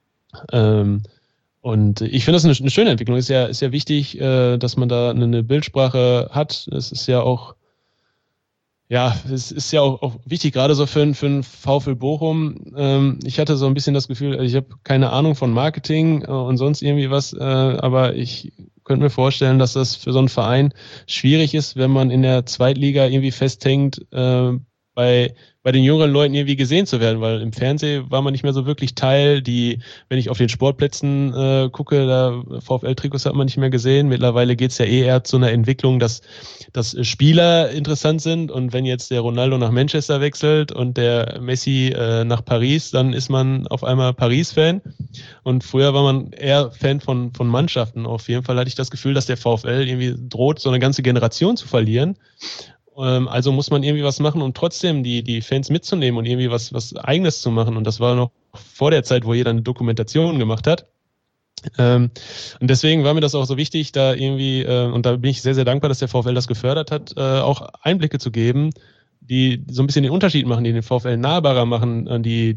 Und ich finde das eine schöne Entwicklung. Ist ja wichtig, dass man da eine Bildsprache hat. Es ist ja auch, es ist ja auch wichtig, gerade so für einen VfL Bochum. Ich hatte so ein bisschen das Gefühl, ich habe keine Ahnung von Marketing und sonst irgendwie was, aber ich könnte mir vorstellen, dass das für so einen Verein schwierig ist, wenn man in der Zweitliga irgendwie festhängt, bei den jüngeren Leuten irgendwie gesehen zu werden, weil im Fernsehen war man nicht mehr so wirklich Teil. Wenn ich auf den Sportplätzen gucke, da VfL-Trikots hat man nicht mehr gesehen. Mittlerweile geht's ja eher zu einer Entwicklung, dass Spieler interessant sind und wenn jetzt der Ronaldo nach Manchester wechselt und der Messi nach Paris, dann ist man auf einmal Paris-Fan und früher war man eher Fan von Mannschaften. Auf jeden Fall hatte ich das Gefühl, dass der VfL irgendwie droht, so eine ganze Generation zu verlieren. Also muss man irgendwie was machen, um trotzdem die Fans mitzunehmen und irgendwie was Eigenes zu machen. Und das war noch vor der Zeit, wo jeder eine Dokumentation gemacht hat. Und deswegen war mir das auch so wichtig, da irgendwie, und da bin ich sehr, sehr dankbar, dass der VfL das gefördert hat, auch Einblicke zu geben, die so ein bisschen den Unterschied machen, die den VfL nahbarer machen,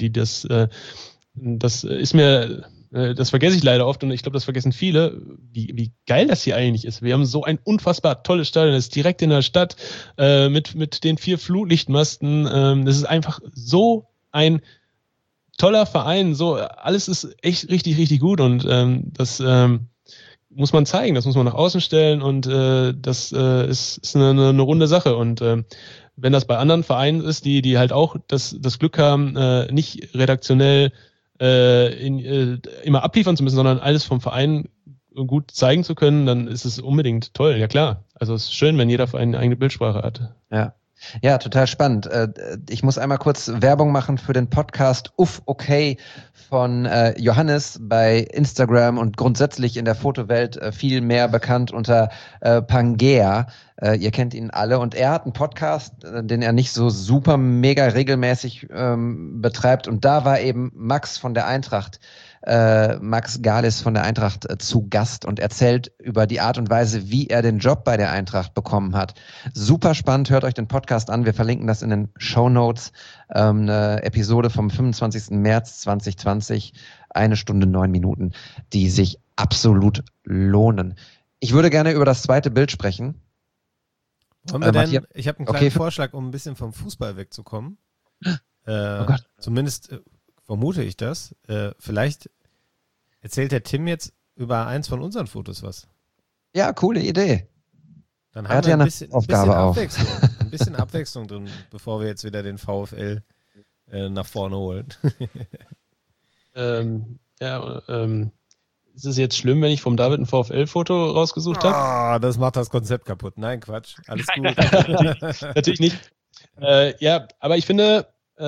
das ist mir... Das vergesse ich leider oft und ich glaube, das vergessen viele, wie geil das hier eigentlich ist. Wir haben so ein unfassbar tolles Stadion, das ist direkt in der Stadt mit den 4 Flutlichtmasten. Das ist einfach so ein toller Verein, so alles ist echt richtig, richtig gut und das muss man zeigen, das muss man nach außen stellen und das ist eine runde Sache und wenn das bei anderen Vereinen ist, die halt auch das Glück haben, nicht redaktionell immer abliefern zu müssen, sondern alles vom Verein gut zeigen zu können, dann ist es unbedingt toll, ja klar. Also es ist schön, wenn jeder Verein eine eigene Bildsprache hat. Ja, total spannend. Ich muss einmal kurz Werbung machen für den Podcast Uff, okay von Johannes bei Instagram und grundsätzlich in der Fotowelt viel mehr bekannt unter Pangea. Ihr kennt ihn alle und er hat einen Podcast, den er nicht so super mega regelmäßig betreibt und da war eben Max von der Eintracht, Max Galis von der Eintracht zu Gast und erzählt über die Art und Weise, wie er den Job bei der Eintracht bekommen hat. Super spannend, hört euch den Podcast an, wir verlinken das in den Shownotes. Eine Episode vom 25. März 2020, 1 Stunde 9 Minuten, die sich absolut lohnen. Ich würde gerne über das zweite Bild sprechen. Wollen wir denn, ich habe einen kleinen Vorschlag, um ein bisschen vom Fußball wegzukommen. Oh Gott. Zumindest vermute ich das. Vielleicht erzählt der Tim jetzt über eins von unseren Fotos was. Ja, coole Idee. Dann haben wir ein bisschen Abwechslung drin, bevor wir jetzt wieder den VfL nach vorne holen. Ist es jetzt schlimm, wenn ich vom David ein VfL-Foto rausgesucht habe? Das macht das Konzept kaputt. Nein, Quatsch. Alles gut. Natürlich nicht. Aber ich finde,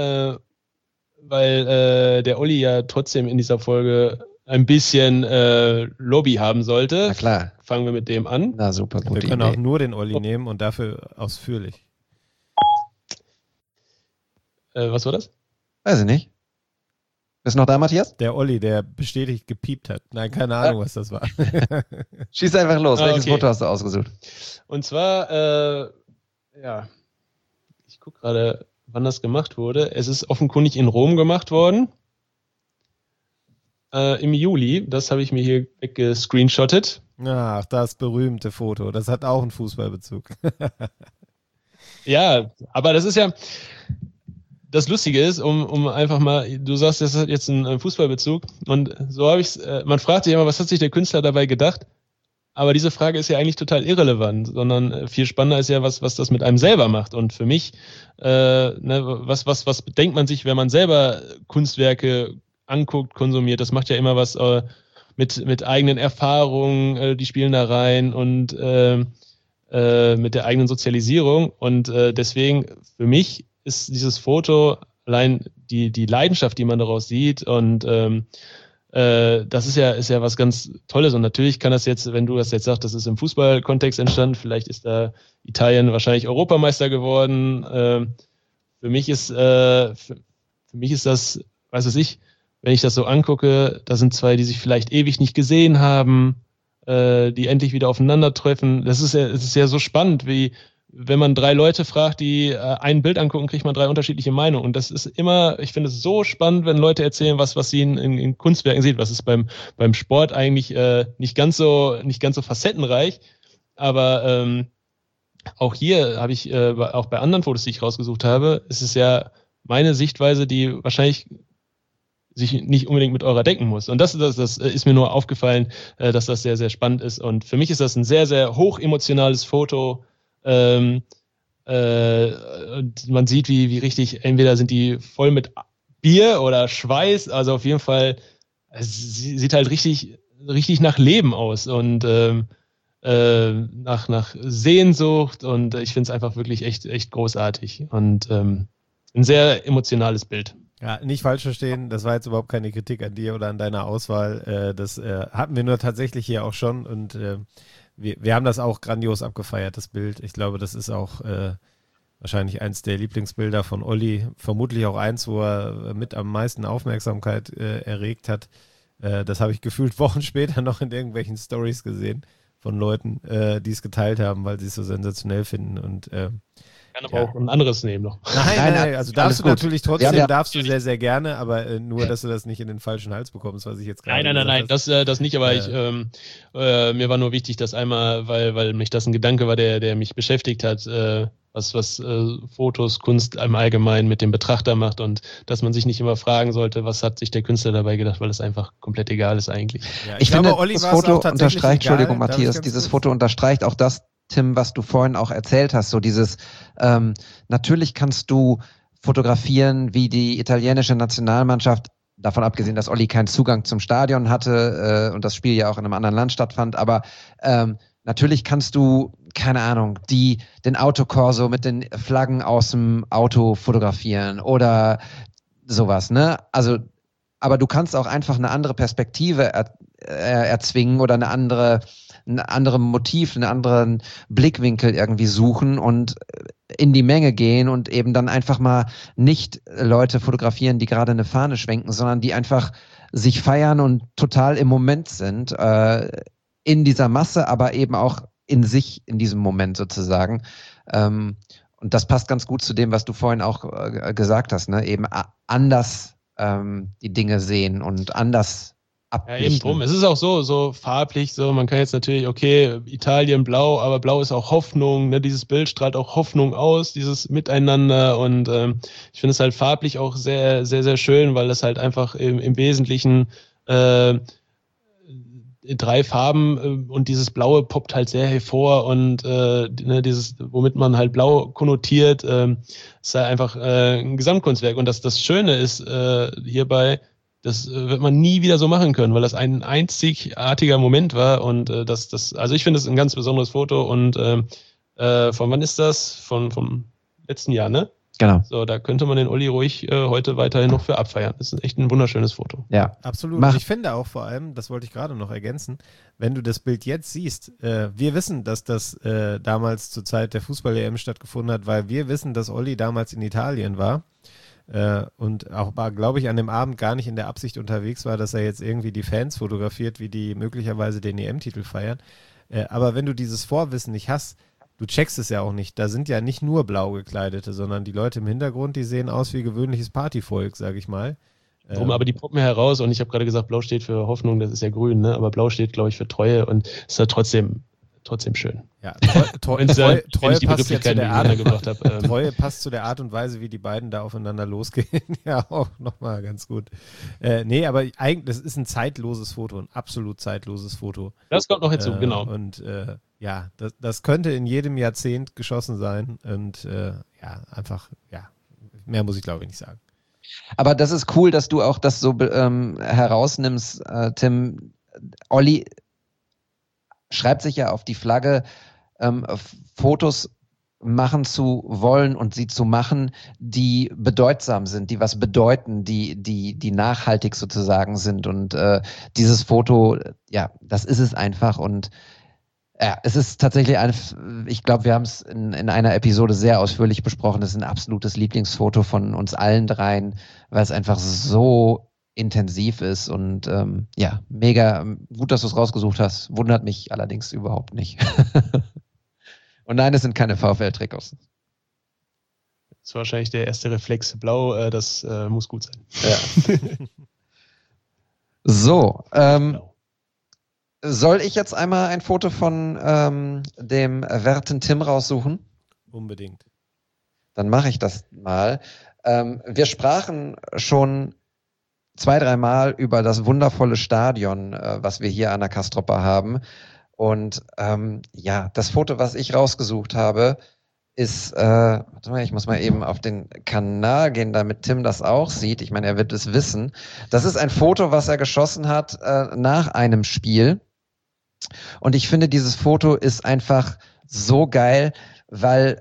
weil der Olli ja trotzdem in dieser Folge ein bisschen Lobby haben sollte. Na klar. Fangen wir mit dem an. Na super, gute Idee. Wir können auch nur den Olli nehmen und dafür ausführlich. Was war das? Weiß ich nicht. Bist du noch da, Matthias? Der Olli, der bestätigt gepiept hat. Nein, keine Ahnung, was das war. Schieß einfach los. Welches Foto hast du ausgesucht? Und zwar, ich gucke gerade, wann das gemacht wurde. Es ist offenkundig in Rom gemacht worden. Im Juli. Das habe ich mir hier weggescreenshottet. Ach, das berühmte Foto. Das hat auch einen Fußballbezug. Ja, aber das ist ja... das Lustige ist, um einfach mal, du sagst, das hat jetzt einen Fußballbezug und so habe ich es, man fragt sich immer, was hat sich der Künstler dabei gedacht? Aber diese Frage ist ja eigentlich total irrelevant, sondern viel spannender ist ja, was das mit einem selber macht. Und für mich, was denkt man sich, wenn man selber Kunstwerke anguckt, konsumiert? Das macht ja immer was mit eigenen Erfahrungen, die spielen da rein und mit der eigenen Sozialisierung. Und deswegen, für mich ist dieses Foto allein die Leidenschaft, die man daraus sieht und das ist ja was ganz Tolles und natürlich kann das jetzt, wenn du das jetzt sagst, das ist im Fußballkontext entstanden, vielleicht ist da Italien wahrscheinlich Europameister geworden. Für mich ist das, weiß ich, wenn ich das so angucke, da sind zwei, die sich vielleicht ewig nicht gesehen haben, die endlich wieder aufeinandertreffen. Es ist ja so spannend, wie wenn man 3 Leute fragt, die ein Bild angucken, kriegt man 3 unterschiedliche Meinungen. Und das ist immer, ich finde es so spannend, wenn Leute erzählen, was sie in Kunstwerken sehen. Was ist beim Sport eigentlich nicht ganz so facettenreich. Aber auch hier habe ich, auch bei anderen Fotos, die ich rausgesucht habe, ist es ja meine Sichtweise, die wahrscheinlich sich nicht unbedingt mit eurer decken muss. Und das ist mir nur aufgefallen, dass das sehr, sehr spannend ist. Und für mich ist das ein sehr, sehr hochemotionales Foto. Und man sieht, wie richtig, entweder sind die voll mit Bier oder Schweiß, also auf jeden Fall, sie sieht halt richtig nach Leben aus und nach Sehnsucht und ich finde es einfach wirklich echt großartig und ein sehr emotionales Bild. Ja, nicht falsch verstehen, das war jetzt überhaupt keine Kritik an dir oder an deiner Auswahl, das hatten wir nur tatsächlich hier auch schon und wir haben das auch grandios abgefeiert, das Bild. Ich glaube, das ist auch wahrscheinlich eins der Lieblingsbilder von Olli. Vermutlich auch eins, wo er mit am meisten Aufmerksamkeit erregt hat. Das habe ich gefühlt Wochen später noch in irgendwelchen Stories gesehen von Leuten, die es geteilt haben, weil sie es so sensationell finden. Und kann aber auch ein anderes nehmen noch. Nein, also darfst du natürlich trotzdem, ja, darfst du sehr, sehr gerne, aber nur, dass du das nicht in den falschen Hals bekommst, was ich jetzt gerade Nein, das nicht, aber mir war nur wichtig, dass einmal, weil mich das ein Gedanke war, der mich beschäftigt hat, was Fotos, Kunst im Allgemeinen mit dem Betrachter macht und dass man sich nicht immer fragen sollte, was hat sich der Künstler dabei gedacht, weil es einfach komplett egal ist eigentlich. Ja, ich glaube, finde, Olli das war es Foto auch tatsächlich unterstreicht, egal. Entschuldigung Matthias, dieses Foto unterstreicht auch das, Tim, was du vorhin auch erzählt hast, so dieses, natürlich kannst du fotografieren, wie die italienische Nationalmannschaft, davon abgesehen, dass Olli keinen Zugang zum Stadion hatte und das Spiel ja auch in einem anderen Land stattfand, aber natürlich kannst du, keine Ahnung, den Autokorso mit den Flaggen aus dem Auto fotografieren oder sowas, ne? Also, aber du kannst auch einfach eine andere Perspektive erzwingen oder ein anderes Motiv, einen anderen Blickwinkel irgendwie suchen und in die Menge gehen und eben dann einfach mal nicht Leute fotografieren, die gerade eine Fahne schwenken, sondern die einfach sich feiern und total im Moment sind, in dieser Masse, aber eben auch in sich, in diesem Moment sozusagen. Und das passt ganz gut zu dem, was du vorhin auch gesagt hast, ne? Eben anders die Dinge sehen und anders ablichten. Ja, eben drum. Es ist auch so farblich, so man kann jetzt natürlich, okay, Italien blau, aber blau ist auch Hoffnung, ne? Dieses Bild strahlt auch Hoffnung aus, dieses Miteinander und ich finde es halt farblich auch sehr, sehr, sehr schön, weil das halt einfach im Wesentlichen 3 Farben und dieses Blaue poppt halt sehr hervor und dieses, womit man halt Blau konnotiert, ist halt einfach ein Gesamtkunstwerk und das Schöne ist hierbei, das wird man nie wieder so machen können, weil das ein einzigartiger Moment war und also ich finde es ein ganz besonderes Foto und von wann ist das? Vom letzten Jahr, ne? Genau. So, da könnte man den Olli ruhig heute weiterhin noch für abfeiern. Das ist echt ein wunderschönes Foto. Ja, absolut. Und ich finde auch vor allem, das wollte ich gerade noch ergänzen, wenn du das Bild jetzt siehst, wir wissen, dass das damals zur Zeit der Fußball-EM stattgefunden hat, weil wir wissen, dass Olli damals in Italien war und auch, glaube ich, an dem Abend gar nicht in der Absicht unterwegs war, dass er jetzt irgendwie die Fans fotografiert, wie die möglicherweise den EM-Titel feiern. Aber wenn du dieses Vorwissen nicht hast, du checkst es ja auch nicht. Da sind ja nicht nur blau gekleidete, sondern die Leute im Hintergrund, die sehen aus wie gewöhnliches Partyvolk, sag ich mal. Aber die poppen heraus und ich habe gerade gesagt, blau steht für Hoffnung, das ist ja grün, ne? Aber blau steht, glaube ich, für Treue und ist ja trotzdem trotzdem schön. Ja, Treue die passt ja zu der Art, gebracht habe. Treue passt zu der Art und Weise, wie die beiden da aufeinander losgehen. Ja, auch nochmal ganz gut. Nee, aber eigentlich, das ist ein zeitloses Foto, ein absolut zeitloses Foto. Das kommt noch hinzu, genau. Und ja, das könnte in jedem Jahrzehnt geschossen sein. Und ja, einfach, ja, mehr muss ich glaube ich nicht sagen. Aber das ist cool, dass du auch das so herausnimmst, Tim. Olli schreibt sich ja auf die Flagge, Fotos machen zu wollen und sie zu machen, die bedeutsam sind, die was bedeuten, die nachhaltig sozusagen sind. Und dieses Foto, ja, das ist es einfach. Und ja, es ist tatsächlich ich glaube, wir haben es in einer Episode sehr ausführlich besprochen. Es ist ein absolutes Lieblingsfoto von uns allen dreien, weil es einfach so intensiv ist und ja, mega gut, dass du es rausgesucht hast. Wundert mich allerdings überhaupt nicht. Und nein, es sind keine VfL-Trikots. Das ist wahrscheinlich der erste Reflex. Blau, das muss gut sein. Ja. So, soll ich jetzt einmal ein Foto von dem werten Tim raussuchen? Unbedingt. Dann mache ich das mal. Wir sprachen schon 2-3 Mal über das wundervolle Stadion, was wir hier an der Castroper haben. Und ja, das Foto, was ich rausgesucht habe, ist, warte mal, ich muss mal eben auf den Kanal gehen, damit Tim das auch sieht. Ich meine, er wird es wissen. Das ist ein Foto, was er geschossen hat nach einem Spiel. Und ich finde, dieses Foto ist einfach so geil, weil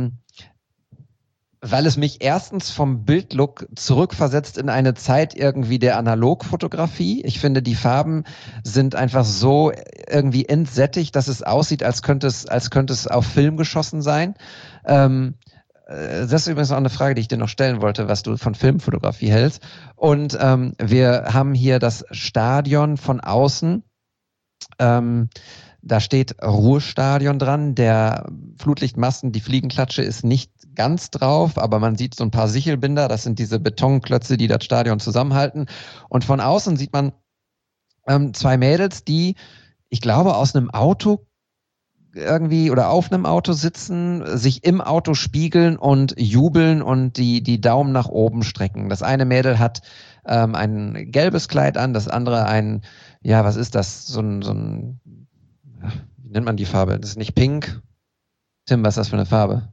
es mich erstens vom Bildlook zurückversetzt in eine Zeit irgendwie der Analogfotografie. Ich finde, die Farben sind einfach so irgendwie entsättigt, dass es aussieht, als könnte es auf Film geschossen sein. Das ist übrigens auch eine Frage, die ich dir noch stellen wollte, was du von Filmfotografie hältst. Und wir haben hier das Stadion von außen. Da steht Ruhrstadion dran. Der Flutlichtmasten, die Fliegenklatsche ist nicht ganz drauf, aber man sieht so ein paar Sichelbinder. Das sind diese Betonklötze, die das Stadion zusammenhalten. Und von außen sieht man 2 Mädels, die, ich glaube, aus einem Auto irgendwie oder auf einem Auto sitzen, sich im Auto spiegeln und jubeln und die Daumen nach oben strecken. Das eine Mädel hat ein gelbes Kleid an, das andere ein, ja, was ist das? So ein wie nennt man die Farbe? Das ist nicht pink. Tim, was ist das für eine Farbe?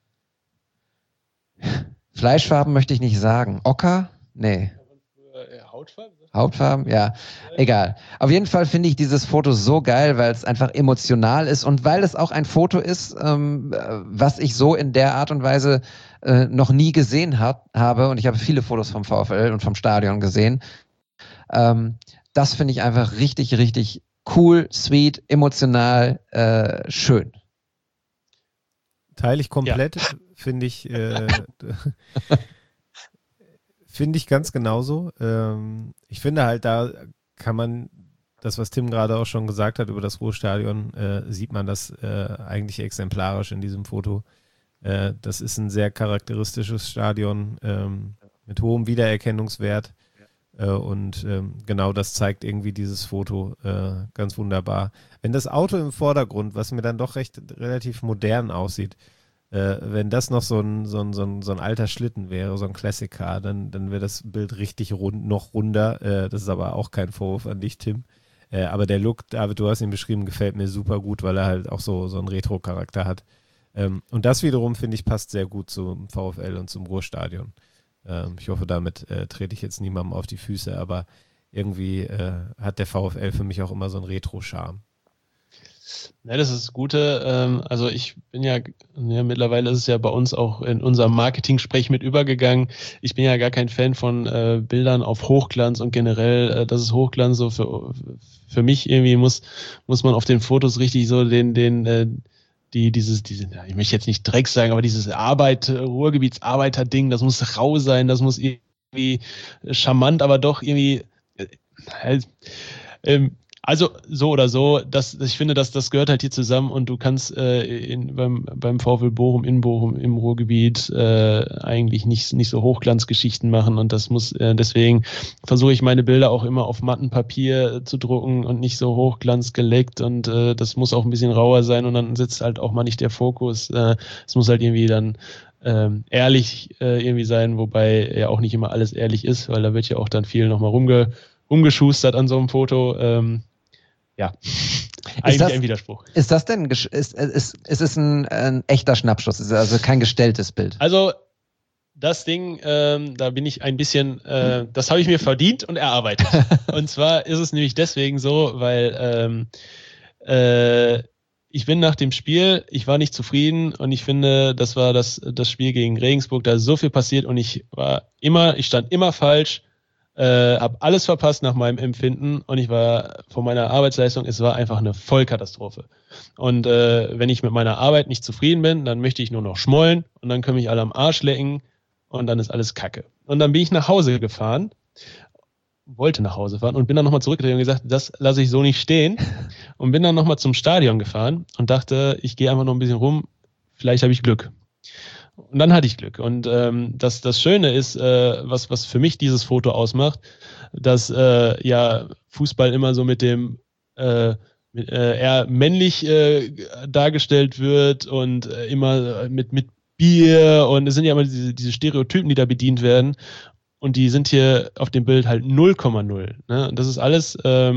Fleischfarben möchte ich nicht sagen. Ocker? Nee. Hautfarben? Hautfarben? Ja, egal. Auf jeden Fall finde ich dieses Foto so geil, weil es einfach emotional ist und weil es auch ein Foto ist, was ich so in der Art und Weise noch nie gesehen habe. Und ich habe viele Fotos vom VfL und vom Stadion gesehen. Das finde ich einfach richtig, richtig cool, sweet, emotional, schön. Teile ich komplett, ja. Finde ich ganz genauso. Ich finde halt, da kann man das, was Tim gerade auch schon gesagt hat über das Ruhrstadion, sieht man das eigentlich exemplarisch in diesem Foto. Das ist ein sehr charakteristisches Stadion mit hohem Wiedererkennungswert. Und genau das zeigt irgendwie dieses Foto ganz wunderbar. Wenn das Auto im Vordergrund, was mir dann doch relativ modern aussieht, wenn das noch so ein alter Schlitten wäre, so ein Classic Car, dann wäre das Bild richtig noch runder. Das ist aber auch kein Vorwurf an dich, Tim. Aber der Look, David, du hast ihn beschrieben, gefällt mir super gut, weil er halt auch so einen Retro-Charakter hat. Und das wiederum, finde ich, passt sehr gut zum VfL und zum Ruhrstadion. Ich hoffe, damit trete ich jetzt niemandem auf die Füße, aber irgendwie hat der VfL für mich auch immer so einen Retro-Charme. Ja, das ist das Gute. Also ich bin ja, mittlerweile ist es ja bei uns auch in unserem Marketing-Sprech mit übergegangen. Ich bin ja gar kein Fan von Bildern auf Hochglanz und generell, das ist Hochglanz so für mich irgendwie muss man auf den Fotos richtig so ich möchte jetzt nicht Dreck sagen, aber dieses Ruhrgebietsarbeiter-Ding, das muss rau sein, das muss irgendwie charmant, aber doch irgendwie Also so oder so, ich finde, dass das gehört halt hier zusammen und du kannst beim VfL Bochum in Bochum im Ruhrgebiet eigentlich nicht so Hochglanzgeschichten machen und das muss deswegen versuche ich meine Bilder auch immer auf matten Papier zu drucken und nicht so hochglanz geleckt und das muss auch ein bisschen rauer sein und dann sitzt halt auch mal nicht der Fokus. Es muss halt irgendwie dann ehrlich irgendwie sein, wobei ja auch nicht immer alles ehrlich ist, weil da wird ja auch dann viel nochmal rumgeschustert an so einem Foto. Ja, eigentlich ein Widerspruch. Ist das denn, ist es ein echter Schnappschuss? Ist also kein gestelltes Bild? Also das Ding, da bin ich ein bisschen, das habe ich mir verdient und erarbeitet. Und zwar ist es nämlich deswegen so, weil ich bin nach dem Spiel, ich war nicht zufrieden und ich finde, das war das Spiel gegen Regensburg, da ist so viel passiert und ich stand immer falsch, habe alles verpasst nach meinem Empfinden und ich war von meiner Arbeitsleistung, es war einfach eine Vollkatastrophe. Und wenn ich mit meiner Arbeit nicht zufrieden bin, dann möchte ich nur noch schmollen und dann können mich alle am Arsch lecken und dann ist alles Kacke. Und dann bin ich nach Hause gefahren, wollte nach Hause fahren und bin dann nochmal zurückgedreht und gesagt, das lasse ich so nicht stehen und bin dann nochmal zum Stadion gefahren und dachte, ich gehe einfach noch ein bisschen rum, vielleicht habe ich Glück. Und dann hatte ich Glück. Und das Schöne ist, was für mich dieses Foto ausmacht, dass ja Fußball immer so mit dem eher männlich dargestellt wird und immer mit Bier und es sind ja immer diese Stereotypen, die da bedient werden. Und die sind hier auf dem Bild halt 0,0. Ne? Und das ist alles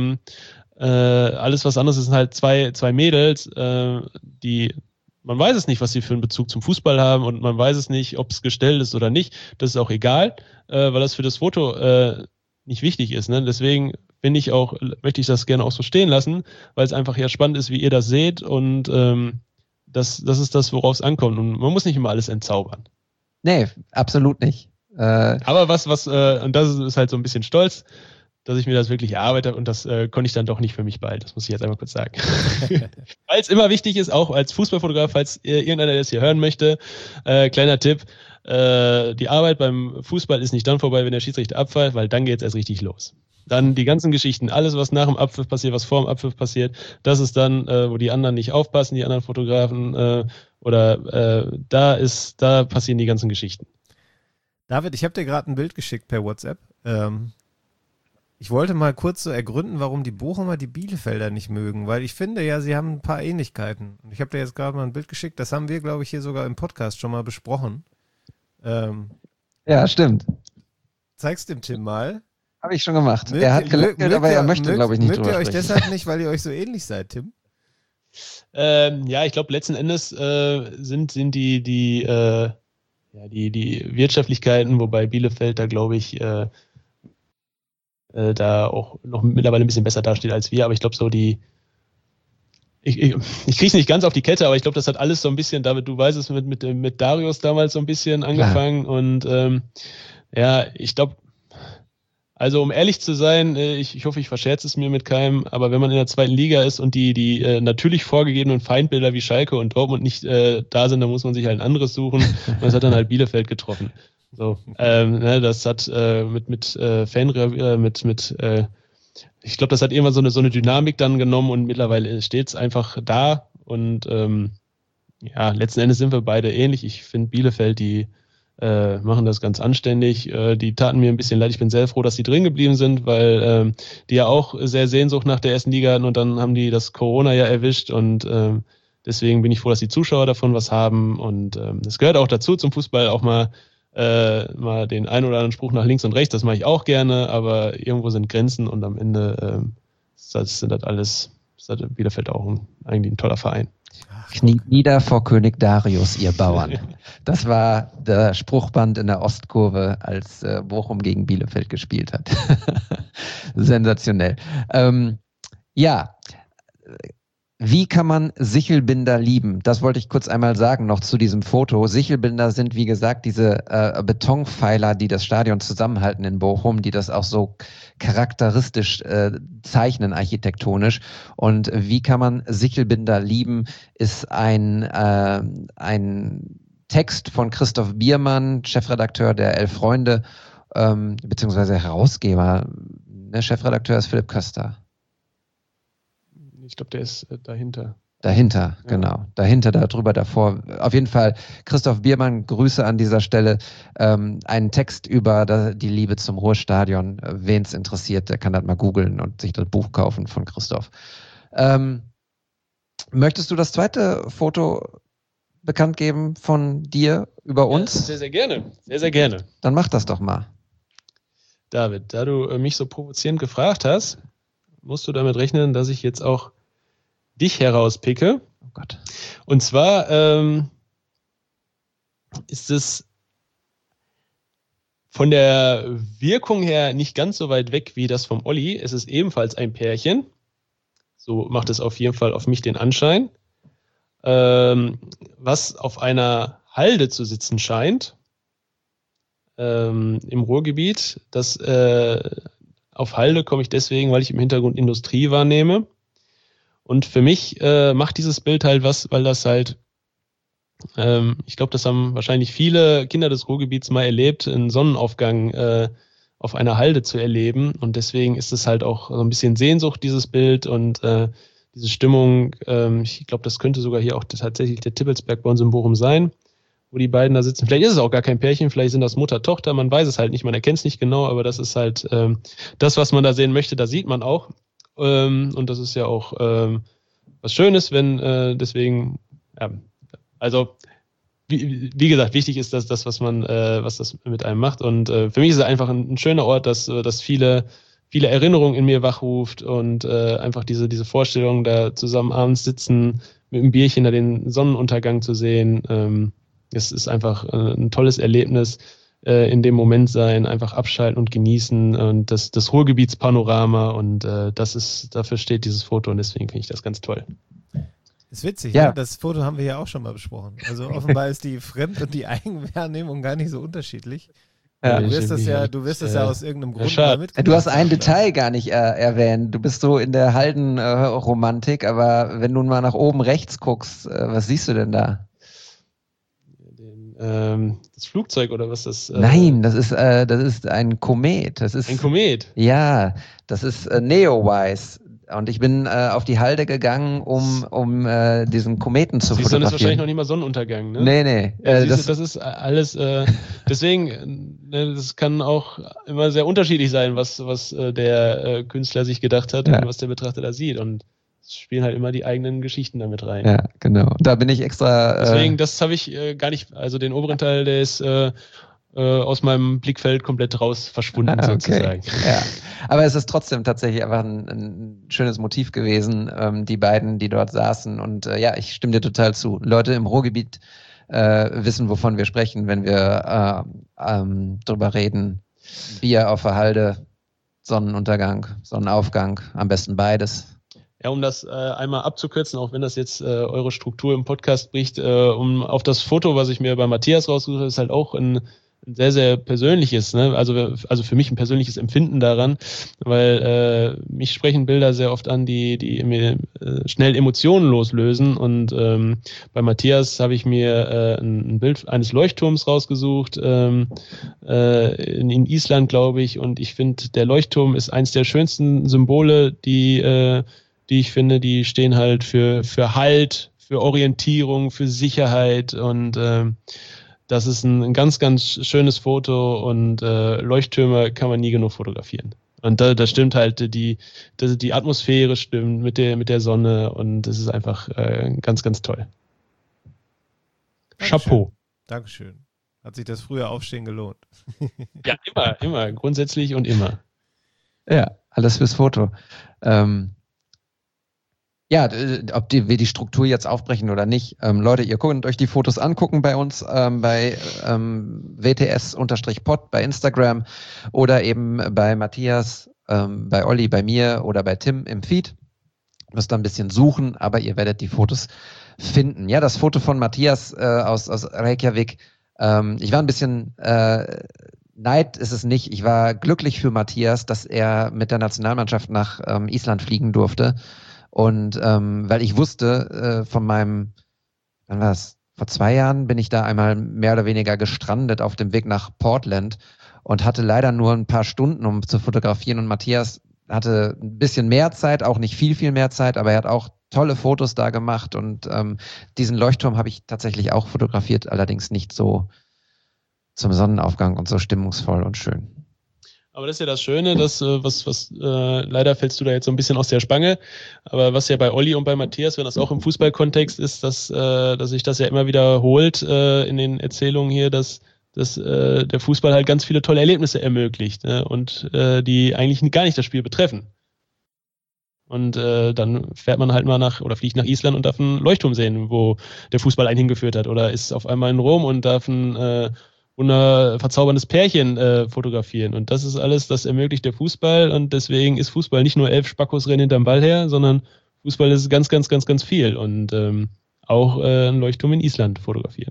was anderes. Es sind halt zwei Mädels, die man weiß es nicht, was sie für einen Bezug zum Fußball haben und man weiß es nicht, ob es gestellt ist oder nicht. Das ist auch egal, weil das für das Foto nicht wichtig ist. Ne? Deswegen möchte ich das gerne auch so stehen lassen, weil es einfach ja spannend ist, wie ihr das seht und das ist das, worauf es ankommt. Und man muss nicht immer alles entzaubern. Nee, absolut nicht. Aber und das ist halt so ein bisschen stolz, dass ich mir das wirklich erarbeitet habe und das konnte ich dann doch nicht für mich behalten. Das muss ich jetzt einmal kurz sagen. Weil es immer wichtig ist, auch als Fußballfotograf, falls irgendeiner das hier hören möchte, kleiner Tipp, die Arbeit beim Fußball ist nicht dann vorbei, wenn der Schiedsrichter abpfeift, weil dann geht es erst richtig los. Dann die ganzen Geschichten, alles, was nach dem Abpfiff passiert, was vor dem Abpfiff passiert, das ist dann, wo die anderen nicht aufpassen, die anderen Fotografen, da passieren die ganzen Geschichten. David, ich habe dir gerade ein Bild geschickt per WhatsApp. Ich wollte mal kurz so ergründen, warum die Bochumer die Bielefelder nicht mögen, weil ich finde ja, sie haben ein paar Ähnlichkeiten. Und ich habe dir jetzt gerade mal ein Bild geschickt, das haben wir, glaube ich, hier sogar im Podcast schon mal besprochen. Ja, stimmt. Zeig's dem Tim mal. Habe ich schon gemacht. Er hat gelöckelt, aber er möchte, glaube ich, nicht drüber sprechen. Mögt ihr euch deshalb nicht, weil ihr euch so ähnlich seid, Tim? Ja, ich glaube, letzten Endes sind die Wirtschaftlichkeiten, wobei Bielefeld da, glaube ich, da auch noch mittlerweile ein bisschen besser dasteht als wir, aber ich glaube so ich kriege es nicht ganz auf die Kette, aber ich glaube, das hat alles so ein bisschen, David, du weißt es, mit Darius damals so ein bisschen angefangen und ja, ich glaube, also um ehrlich zu sein, ich hoffe, ich verscherze es mir mit keinem, aber wenn man in der zweiten Liga ist und die natürlich vorgegebenen Feindbilder wie Schalke und Dortmund nicht da sind, dann muss man sich halt ein anderes suchen und das hat dann halt Bielefeld getroffen. So, das hat ich glaube, das hat irgendwann so eine Dynamik dann genommen und mittlerweile steht es einfach da und ja, letzten Endes sind wir beide ähnlich. Ich finde Bielefeld, die machen das ganz anständig. Die taten mir ein bisschen leid. Ich bin sehr froh, dass sie drin geblieben sind, weil die ja auch sehr Sehnsucht nach der ersten Liga hatten und dann haben die das Corona ja erwischt und deswegen bin ich froh, dass die Zuschauer davon was haben und es gehört auch dazu zum Fußball auch mal den einen oder anderen Spruch nach links und rechts, das mache ich auch gerne, aber irgendwo sind Grenzen und am Ende ist Bielefeld auch eigentlich ein toller Verein. Kniet nieder vor König Darius, ihr Bauern. Das war der Spruchband in der Ostkurve, als Bochum gegen Bielefeld gespielt hat. Sensationell. Ja, wie kann man Sichelbinder lieben? Das wollte ich kurz einmal sagen noch zu diesem Foto. Sichelbinder sind, wie gesagt, diese Betonpfeiler, die das Stadion zusammenhalten in Bochum, die das auch so charakteristisch zeichnen, architektonisch. Und wie kann man Sichelbinder lieben, ist ein Text von Christoph Biermann, Chefredakteur der Elf Freunde, beziehungsweise Herausgeber. Der Chefredakteur ist Philipp Köster. Ich glaube, der ist dahinter. Dahinter, genau. Dahinter, darüber, davor. Auf jeden Fall, Christoph Biermann, Grüße an dieser Stelle. Einen Text über die Liebe zum Ruhrstadion. Wen es interessiert, der kann das mal googeln und sich das Buch kaufen von Christoph. Möchtest du das zweite Foto bekannt geben von dir über uns? Ja, sehr, sehr gerne. Sehr, sehr gerne. Dann mach das doch mal. David, da du mich so provozierend gefragt hast, musst du damit rechnen, dass ich jetzt auch dich herauspicke. Oh Gott. Und zwar ist es von der Wirkung her nicht ganz so weit weg wie das vom Olli. Es ist ebenfalls ein Pärchen. So macht es auf jeden Fall auf mich den Anschein. Was auf einer Halde zu sitzen scheint. Im Ruhrgebiet. Auf Halde komme ich deswegen, weil ich im Hintergrund Industrie wahrnehme. Und für mich macht dieses Bild halt was, weil das halt, ich glaube, das haben wahrscheinlich viele Kinder des Ruhrgebiets mal erlebt, einen Sonnenaufgang auf einer Halde zu erleben. Und deswegen ist es halt auch so ein bisschen Sehnsucht, dieses Bild und diese Stimmung. Ich glaube, das könnte sogar hier auch tatsächlich der Tippelsberg bei uns in Bochum sein, wo die beiden da sitzen. Vielleicht ist es auch gar kein Pärchen, vielleicht sind das Mutter-Tochter, man weiß es halt nicht, man erkennt es nicht genau, aber das ist halt das, was man da sehen möchte, da sieht man auch. Und das ist ja auch was Schönes, wenn deswegen, ja, also wie gesagt, wichtig ist das, was das mit einem macht. Und für mich ist es einfach ein schöner Ort, dass viele Erinnerungen in mir wachruft und einfach diese Vorstellung, da zusammen abends sitzen, mit einem Bierchen da den Sonnenuntergang zu sehen. Es ist einfach ein tolles Erlebnis. In dem Moment sein, einfach abschalten und genießen und das Ruhrgebietspanorama und dafür steht dieses Foto und deswegen finde ich das ganz toll. Ist witzig, ja. Ne? Das Foto haben wir ja auch schon mal besprochen. Also offenbar ist die Fremd- und die Eigenwahrnehmung gar nicht so unterschiedlich. Ja. Du wirst das ja aus irgendeinem Grund mal mitgemacht. Du hast ein Detail gar nicht erwähnt. Du bist so in der Haldenromantik, aber wenn du mal nach oben rechts guckst, was siehst du denn da? Das Flugzeug oder was das? Nein, das ist ein Komet. Das ist ein Komet? Ja, das ist Neowise. Und ich bin auf die Halde gegangen, um diesen Kometen zu fotografieren. Das ist wahrscheinlich noch nicht mal Sonnenuntergang, ne? Nee. Ja, das ist alles, deswegen, das kann auch immer sehr unterschiedlich sein, was der Künstler sich gedacht hat und was der Betrachter da sieht. Und es spielen halt immer die eigenen Geschichten damit rein. Ja, genau. Da bin ich extra... Deswegen, das habe ich gar nicht, also den oberen Teil, der ist aus meinem Blickfeld komplett raus verschwunden sozusagen. Ja. Aber es ist trotzdem tatsächlich einfach ein schönes Motiv gewesen, die beiden, die dort saßen. Und ich stimme dir total zu. Leute im Ruhrgebiet wissen, wovon wir sprechen, wenn wir drüber reden. Bier auf der Halde, Sonnenuntergang, Sonnenaufgang, am besten beides. Ja, um das einmal abzukürzen, auch wenn das jetzt eure Struktur im Podcast bricht, um auf das Foto, was ich mir bei Matthias rausgesucht habe, ist halt auch ein sehr, sehr persönliches, ne? Also für mich ein persönliches Empfinden daran, weil mich sprechen Bilder sehr oft an, die mir schnell Emotionen loslösen und bei Matthias habe ich mir ein Bild eines Leuchtturms rausgesucht, in Island, glaube ich, und ich finde, der Leuchtturm ist eins der schönsten Symbole, die ich finde, die stehen halt für Halt, für Orientierung, für Sicherheit und das ist ein ganz, ganz schönes Foto und Leuchttürme kann man nie genug fotografieren. Und da stimmt halt, die Atmosphäre stimmt mit der Sonne und das ist einfach ganz, ganz toll. Dankeschön. Chapeau. Dankeschön. Hat sich das frühe Aufstehen gelohnt? Ja, immer, grundsätzlich und immer. Ja, alles fürs Foto. Ob wir die Struktur jetzt aufbrechen oder nicht. Leute, ihr könnt euch die Fotos angucken bei uns, bei WTS-Pod bei Instagram oder eben bei Matthias, bei Olli, bei mir oder bei Tim im Feed. Müsst da ein bisschen suchen, aber ihr werdet die Fotos finden. Ja, das Foto von Matthias aus Reykjavik. Ich war ein bisschen Neid ist es nicht. Ich war glücklich für Matthias, dass er mit der Nationalmannschaft nach Island fliegen durfte. Und weil ich wusste von meinem, wann war es? Vor 2 Jahren bin ich da einmal mehr oder weniger gestrandet auf dem Weg nach Portland und hatte leider nur ein paar Stunden, um zu fotografieren. Und Matthias hatte ein bisschen mehr Zeit, auch nicht viel mehr Zeit, aber er hat auch tolle Fotos da gemacht und diesen Leuchtturm habe ich tatsächlich auch fotografiert, allerdings nicht so zum Sonnenaufgang und so stimmungsvoll und schön. Aber das ist ja das Schöne, dass leider fällst du da jetzt so ein bisschen aus der Spange, aber was ja bei Olli und bei Matthias, wenn das auch im Fußballkontext ist, dass sich das ja immer wiederholt in den Erzählungen hier, dass der Fußball halt ganz viele tolle Erlebnisse ermöglicht, ne? Und die eigentlich gar nicht das Spiel betreffen. Und dann fährt man halt mal fliegt nach Island und darf einen Leuchtturm sehen, wo der Fußball einen hingeführt hat, oder ist auf einmal in Rom und darf ein verzauberndes Pärchen fotografieren. Und das ist alles, das ermöglicht der Fußball. Und deswegen ist Fußball nicht nur 11 Spackos rennen hinterm Ball her, sondern Fußball ist ganz, ganz, ganz, ganz viel. Und auch einen Leuchtturm in Island fotografieren.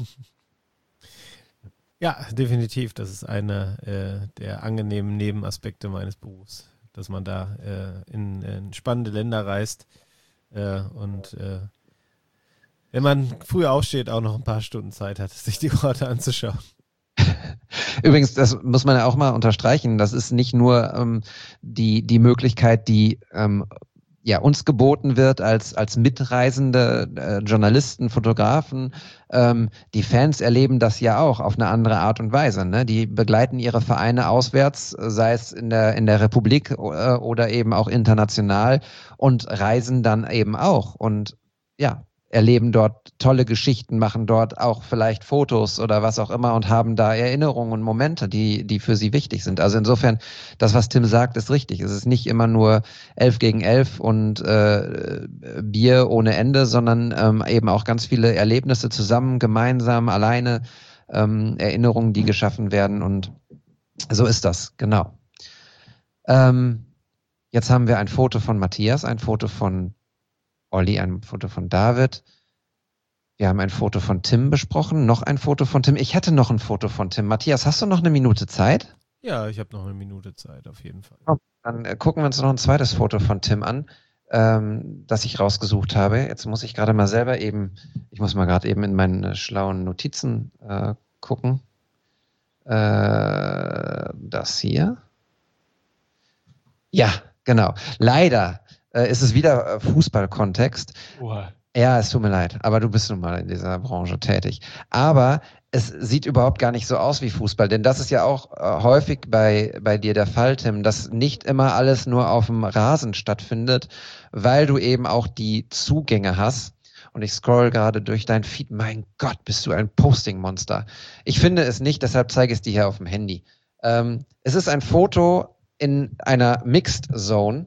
Ja, definitiv. Das ist einer der angenehmen Nebenaspekte meines Berufs, dass man da in spannende Länder reist und wenn man früh aufsteht, auch noch ein paar Stunden Zeit hat, sich die Orte anzuschauen. Übrigens, das muss man ja auch mal unterstreichen, das ist nicht nur die Möglichkeit, die uns geboten wird als mitreisende Journalisten, Fotografen. Die Fans erleben das ja auch auf eine andere Art und Weise. Ne? Die begleiten ihre Vereine auswärts, sei es in der Republik oder eben auch international und reisen dann eben auch und ja, erleben dort tolle Geschichten, machen dort auch vielleicht Fotos oder was auch immer und haben da Erinnerungen und Momente, die für sie wichtig sind. Also insofern, das, was Tim sagt, ist richtig. Es ist nicht immer nur 11 gegen 11 und Bier ohne Ende, sondern eben auch ganz viele Erlebnisse zusammen, gemeinsam, alleine, Erinnerungen, die geschaffen werden und so ist das, genau. Jetzt haben wir ein Foto von Matthias, ein Foto von Olli, ein Foto von David. Wir haben ein Foto von Tim besprochen, noch ein Foto von Tim. Ich hätte noch ein Foto von Tim. Matthias, hast du noch eine Minute Zeit? Ja, ich habe noch eine Minute Zeit, auf jeden Fall. Dann gucken wir uns noch ein zweites Foto von Tim an, das ich rausgesucht habe. Jetzt muss ich gerade mal selber ich muss mal gerade eben in meine schlauen Notizen gucken. Das hier. Ja, genau. Leider ist es wieder Fußballkontext. Wow. Ja, es tut mir leid, aber du bist nun mal in dieser Branche tätig. Aber es sieht überhaupt gar nicht so aus wie Fußball, denn das ist ja auch häufig bei dir der Fall, Tim, dass nicht immer alles nur auf dem Rasen stattfindet, weil du eben auch die Zugänge hast. Und ich scroll gerade durch dein Feed. Mein Gott, bist du ein Posting-Monster. Ich finde es nicht, deshalb zeige ich es dir hier auf dem Handy. Es ist ein Foto in einer Mixed Zone.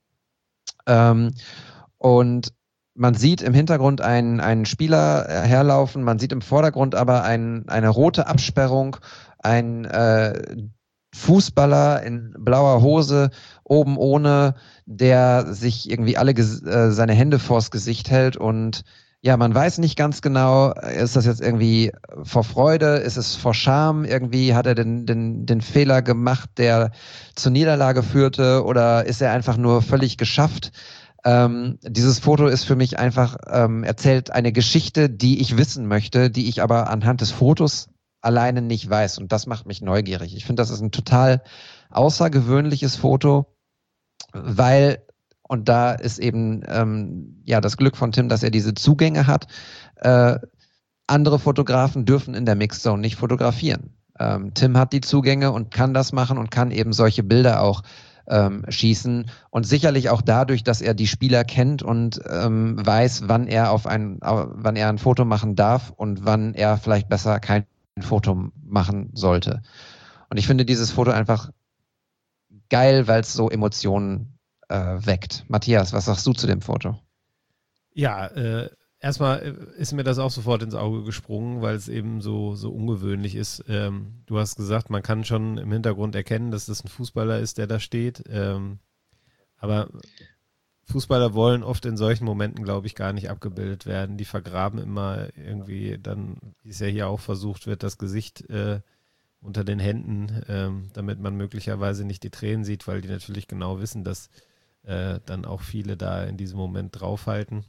Und man sieht im Hintergrund einen Spieler herlaufen, man sieht im Vordergrund aber eine rote Absperrung, ein Fußballer in blauer Hose, oben ohne, der sich irgendwie seine Hände vors Gesicht hält und ja, man weiß nicht ganz genau, ist das jetzt irgendwie vor Freude, ist es vor Scham, irgendwie hat er den Fehler gemacht, der zur Niederlage führte oder ist er einfach nur völlig geschafft? Dieses Foto ist für mich einfach, erzählt eine Geschichte, die ich wissen möchte, die ich aber anhand des Fotos alleine nicht weiß und das macht mich neugierig. Ich finde, das ist ein total außergewöhnliches Foto, weil und da ist eben das Glück von Tim, dass er diese Zugänge hat. Andere Fotografen dürfen in der Mixzone nicht fotografieren. Tim hat die Zugänge und kann das machen und kann eben solche Bilder auch schießen. Und sicherlich auch dadurch, dass er die Spieler kennt und weiß, wann er ein Foto machen darf und wann er vielleicht besser kein Foto machen sollte. Und ich finde dieses Foto einfach geil, weil es so Emotionen weckt. Matthias, was sagst du zu dem Foto? Ja, erstmal ist mir das auch sofort ins Auge gesprungen, weil es eben so ungewöhnlich ist. Du hast gesagt, man kann schon im Hintergrund erkennen, dass das ein Fußballer ist, der da steht. Aber Fußballer wollen oft in solchen Momenten, glaube ich, gar nicht abgebildet werden. Die vergraben immer irgendwie dann, wie es ja hier auch versucht wird, das Gesicht unter den Händen, damit man möglicherweise nicht die Tränen sieht, weil die natürlich genau wissen, dass dann auch viele da in diesem Moment draufhalten.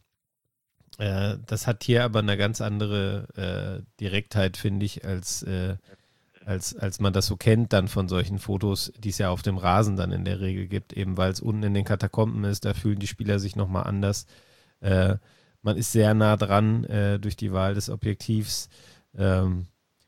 Das hat hier aber eine ganz andere Direktheit, finde ich, als als man das so kennt dann von solchen Fotos, die es ja auf dem Rasen dann in der Regel gibt, eben weil es unten in den Katakomben ist, da fühlen die Spieler sich nochmal anders. Man ist sehr nah dran durch die Wahl des Objektivs. Man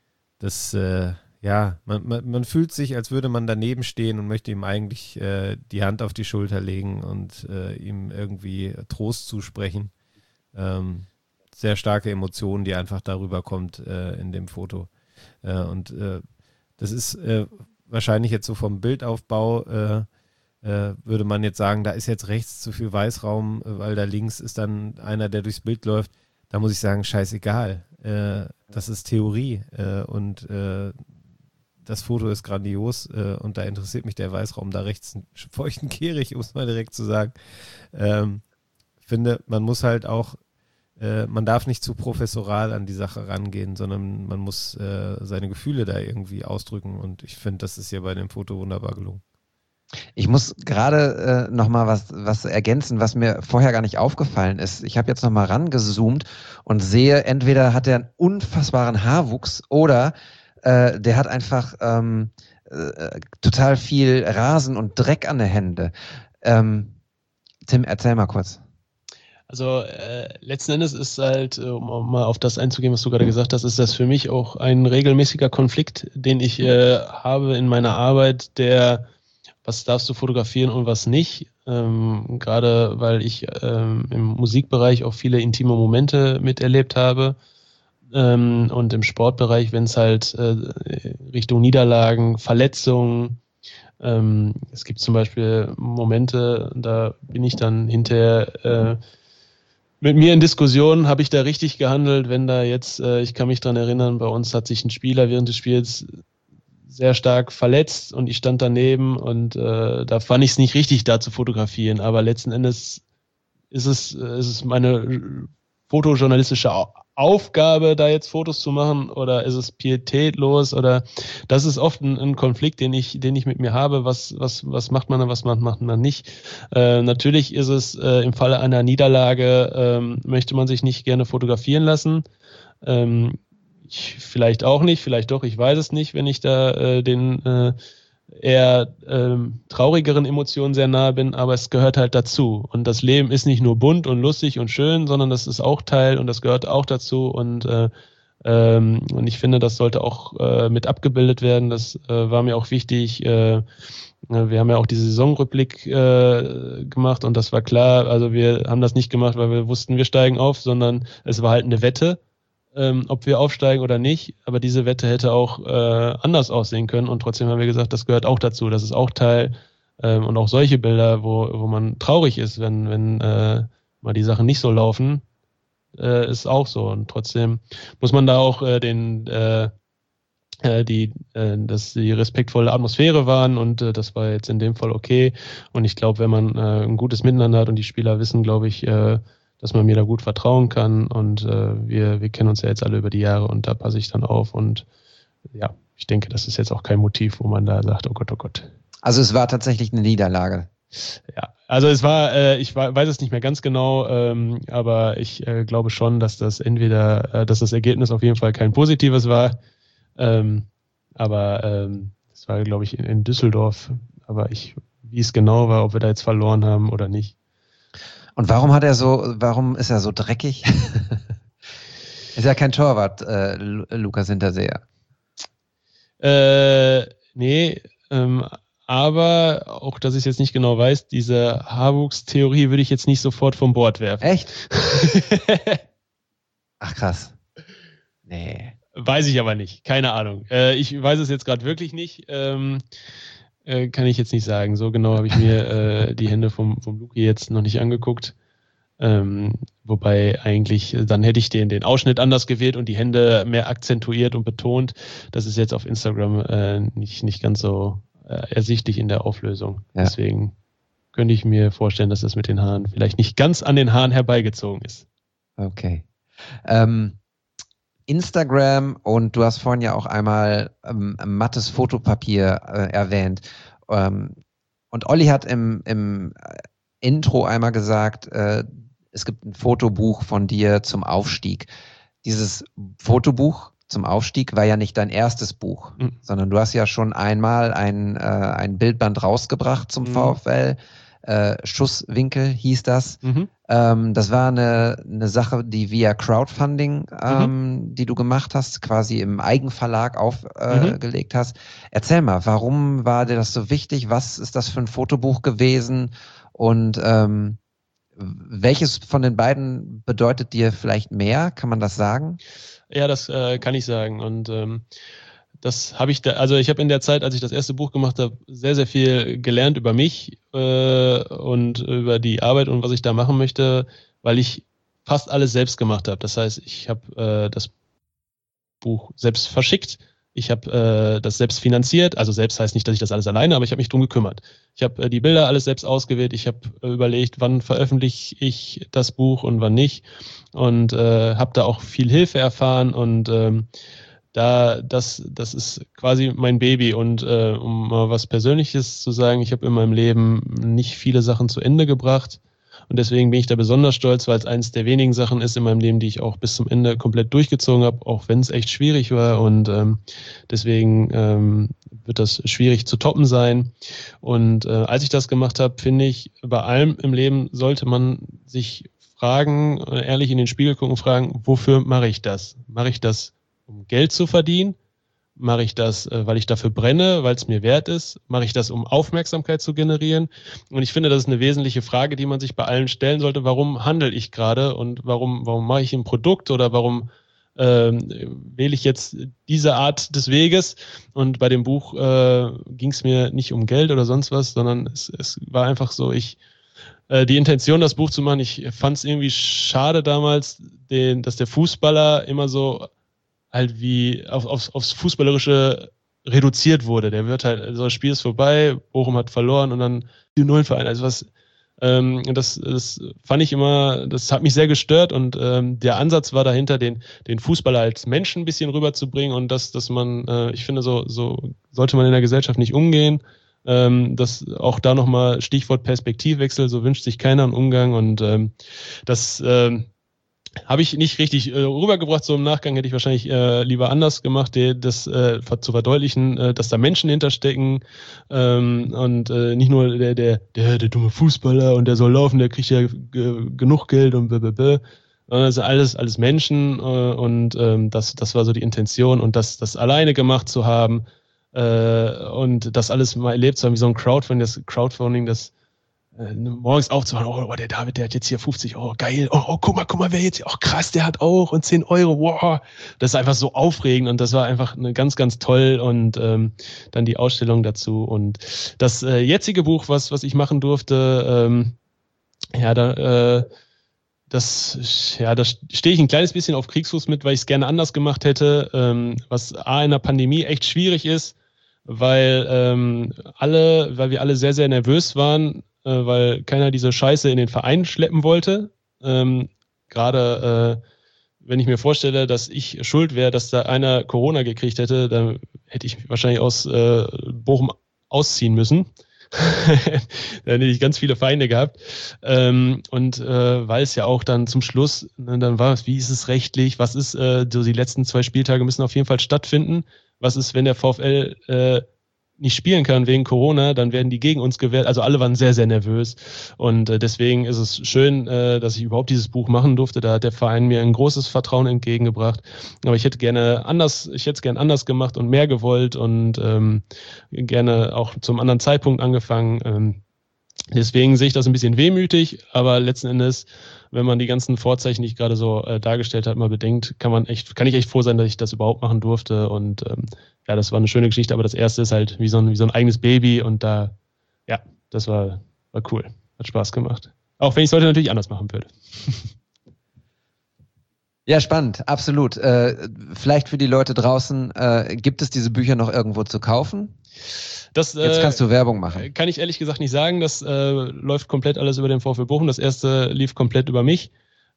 fühlt sich, als würde man daneben stehen und möchte ihm eigentlich die Hand auf die Schulter legen und ihm irgendwie Trost zusprechen. Sehr starke Emotionen, die einfach darüber kommt in dem Foto. Das ist wahrscheinlich jetzt so vom Bildaufbau, würde man jetzt sagen, da ist jetzt rechts zu viel Weißraum, weil da links ist dann einer, der durchs Bild läuft. Da muss ich sagen, scheißegal. Das ist Theorie und das Foto ist grandios und da interessiert mich der Weißraum da rechts einen feuchten Kehricht, um es mal direkt zu sagen. Finde, man muss halt auch, man darf nicht zu professoral an die Sache rangehen, sondern man muss seine Gefühle da irgendwie ausdrücken und ich finde, das ist hier bei dem Foto wunderbar gelungen. Ich muss gerade nochmal was ergänzen, was mir vorher gar nicht aufgefallen ist. Ich habe jetzt nochmal rangezoomt und sehe, entweder hat er einen unfassbaren Haarwuchs oder der hat einfach total viel Rasen und Dreck an den Händen. Tim, erzähl mal kurz. Also letzten Endes ist halt, um mal auf das einzugehen, was du gerade gesagt hast, ist das für mich auch ein regelmäßiger Konflikt, den ich habe in meiner Arbeit, der was darfst du fotografieren und was nicht. Gerade weil ich im Musikbereich auch viele intime Momente miterlebt habe und im Sportbereich, wenn es halt Richtung Niederlagen, Verletzungen, es gibt zum Beispiel Momente, da bin ich dann hinterher mit mir in Diskussionen, habe ich da richtig gehandelt, wenn da jetzt, ich kann mich dran erinnern, bei uns hat sich ein Spieler während des Spiels sehr stark verletzt und ich stand daneben und da fand ich es nicht richtig, da zu fotografieren. Aber letzten Endes ist es meine fotojournalistische Aufgabe, da jetzt Fotos zu machen oder ist es pietätlos oder das ist oft ein Konflikt, den ich mit mir habe. Was macht man und was macht man nicht? Natürlich ist es im Falle einer Niederlage, möchte man sich nicht gerne fotografieren lassen. Vielleicht auch nicht, vielleicht doch, ich weiß es nicht, wenn ich da den eher traurigeren Emotionen sehr nahe bin, aber es gehört halt dazu. Und das Leben ist nicht nur bunt und lustig und schön, sondern das ist auch Teil und das gehört auch dazu. Und ich finde, das sollte auch mit abgebildet werden. Das war mir auch wichtig. Wir haben ja auch diese Saisonrückblick gemacht und das war klar. Also wir haben das nicht gemacht, weil wir wussten, wir steigen auf, sondern es war halt eine Wette, ob wir aufsteigen oder nicht. Aber diese Wette hätte auch anders aussehen können und trotzdem haben wir gesagt, das gehört auch dazu. Das ist auch Teil und auch solche Bilder, wo man traurig ist, wenn mal die Sachen nicht so laufen, ist auch so. Und trotzdem muss man da auch dass die respektvolle Atmosphäre waren und das war jetzt in dem Fall okay. Und ich glaube, wenn man ein gutes Miteinander hat und die Spieler wissen, glaube ich, dass man mir da gut vertrauen kann und wir kennen uns ja jetzt alle über die Jahre und da passe ich dann auf und ja, ich denke, das ist jetzt auch kein Motiv, wo man da sagt, oh Gott, oh Gott. Also es war tatsächlich eine Niederlage. Ja, also es war, ich weiß es nicht mehr ganz genau, aber ich glaube schon, dass das dass das Ergebnis auf jeden Fall kein positives war, aber es war, glaube ich, in Düsseldorf, aber wie es genau war, ob wir da jetzt verloren haben oder nicht. Und warum ist er so dreckig? Ist ja kein Torwart, Lukas Hinterseher. Nee, aber auch, dass ich es jetzt nicht genau weiß, diese Haarwuchs-Theorie würde ich jetzt nicht sofort vom Bord werfen. Echt? Ach krass. Nee. Weiß ich aber nicht, keine Ahnung. Ich weiß es jetzt gerade wirklich nicht. Kann ich jetzt nicht sagen. So genau habe ich mir die Hände vom Luki jetzt noch nicht angeguckt. Wobei eigentlich, dann hätte ich den Ausschnitt anders gewählt und die Hände mehr akzentuiert und betont. Das ist jetzt auf Instagram nicht ganz so ersichtlich in der Auflösung. Ja. Deswegen könnte ich mir vorstellen, dass das mit den Haaren vielleicht nicht ganz an den Haaren herbeigezogen ist. Okay. Instagram und du hast vorhin ja auch einmal mattes Fotopapier erwähnt. Und Olli hat im Intro einmal gesagt, es gibt ein Fotobuch von dir zum Aufstieg. Dieses Fotobuch zum Aufstieg war ja nicht dein erstes Buch, sondern du hast ja schon einmal ein Bildband rausgebracht zum VfL. Schusswinkel hieß das. Das war eine Sache, die via Crowdfunding, die du gemacht hast, quasi im Eigenverlag aufgelegt hast. Erzähl mal, warum war dir das so wichtig? Was ist das für ein Fotobuch gewesen? Und welches von den beiden bedeutet dir vielleicht mehr? Kann man das sagen? Ja, das kann ich sagen. Und das habe ich also ich habe in der Zeit, als ich das erste Buch gemacht habe, sehr, sehr viel gelernt über mich und über die Arbeit und was ich da machen möchte, weil ich fast alles selbst gemacht habe. Das heißt, ich habe das Buch selbst verschickt, ich habe das selbst finanziert, also selbst heißt nicht, dass ich das alles alleine, aber ich habe mich drum gekümmert. Ich habe die Bilder alles selbst ausgewählt, ich habe überlegt, wann veröffentliche ich das Buch und wann nicht und habe da auch viel Hilfe erfahren und das ist quasi mein Baby und um mal was Persönliches zu sagen, ich habe in meinem Leben nicht viele Sachen zu Ende gebracht und deswegen bin ich da besonders stolz, weil es eines der wenigen Sachen ist in meinem Leben, die ich auch bis zum Ende komplett durchgezogen habe, auch wenn es echt schwierig war und deswegen wird das schwierig zu toppen sein und als ich das gemacht habe, finde ich, bei allem im Leben sollte man sich fragen, ehrlich in den Spiegel gucken und fragen, wofür mache ich das? Mache ich das, um Geld zu verdienen? Mache ich das, weil ich dafür brenne, weil es mir wert ist? Mache ich das, um Aufmerksamkeit zu generieren? Und ich finde, das ist eine wesentliche Frage, die man sich bei allen stellen sollte. Warum handle ich gerade und warum mache ich ein Produkt oder warum wähle ich jetzt diese Art des Weges? Und bei dem Buch ging es mir nicht um Geld oder sonst was, sondern es war einfach so, die Intention, das Buch zu machen, ich fand es irgendwie schade damals, dass der Fußballer immer so halt wie aufs Fußballerische reduziert wurde. Der wird halt, also das Spiel ist vorbei, Bochum hat verloren und dann die Nullenverein. Also das fand ich immer, das hat mich sehr gestört und der Ansatz war dahinter, den Fußballer als Menschen ein bisschen rüberzubringen und dass man, ich finde, so sollte man in der Gesellschaft nicht umgehen. Das auch da nochmal Stichwort Perspektivwechsel, so wünscht sich keiner einen Umgang und das habe ich nicht richtig rübergebracht, so im Nachgang hätte ich wahrscheinlich lieber anders gemacht, das zu verdeutlichen, dass da Menschen hinterstecken und nicht nur der dumme Fußballer und der soll laufen, der kriegt ja genug Geld und blablabla. Also alles Menschen und das war so die Intention und das alleine gemacht zu haben und das alles mal erlebt zu haben, wie so ein Crowdfunding, das morgens aufzuwachen, oh, der David, der hat jetzt hier 50 Euro, geil, oh, guck mal, wer jetzt, oh krass, der hat auch und 10 Euro, wow, das ist einfach so aufregend und das war einfach eine ganz, ganz toll und dann die Ausstellung dazu und das jetzige Buch, was ich machen durfte, da stehe ich ein kleines bisschen auf Kriegsfuß mit, weil ich es gerne anders gemacht hätte, was in der Pandemie echt schwierig ist, weil wir alle sehr, sehr nervös waren, weil keiner diese Scheiße in den Verein schleppen wollte. Gerade wenn ich mir vorstelle, dass ich schuld wäre, dass da einer Corona gekriegt hätte, dann hätte ich wahrscheinlich aus Bochum ausziehen müssen. Dann hätte ich ganz viele Feinde gehabt. Weil es ja auch dann zum Schluss, dann war es, wie ist es rechtlich, was ist, so die letzten 2 Spieltage müssen auf jeden Fall stattfinden. Was ist, wenn der VfL nicht spielen kann wegen Corona, dann werden die gegen uns gewählt. Also alle waren sehr, sehr nervös. Und deswegen ist es schön, dass ich überhaupt dieses Buch machen durfte. Da hat der Verein mir ein großes Vertrauen entgegengebracht. Aber ich hätte gerne anders gemacht und mehr gewollt und gerne auch zum anderen Zeitpunkt angefangen. Deswegen sehe ich das ein bisschen wehmütig, aber letzten Endes, wenn man die ganzen Vorzeichen, die ich gerade so dargestellt habe, mal bedenkt, kann ich echt froh sein, dass ich das überhaupt machen durfte und das war eine schöne Geschichte, aber das erste ist halt wie so ein eigenes Baby und das war cool, hat Spaß gemacht. Auch wenn ich es heute natürlich anders machen würde. Ja, spannend, absolut. Vielleicht für die Leute draußen, gibt es diese Bücher noch irgendwo zu kaufen? Jetzt kannst du Werbung machen. Kann ich ehrlich gesagt nicht sagen. Das läuft komplett alles über den VfL Bochum. Das erste lief komplett über mich.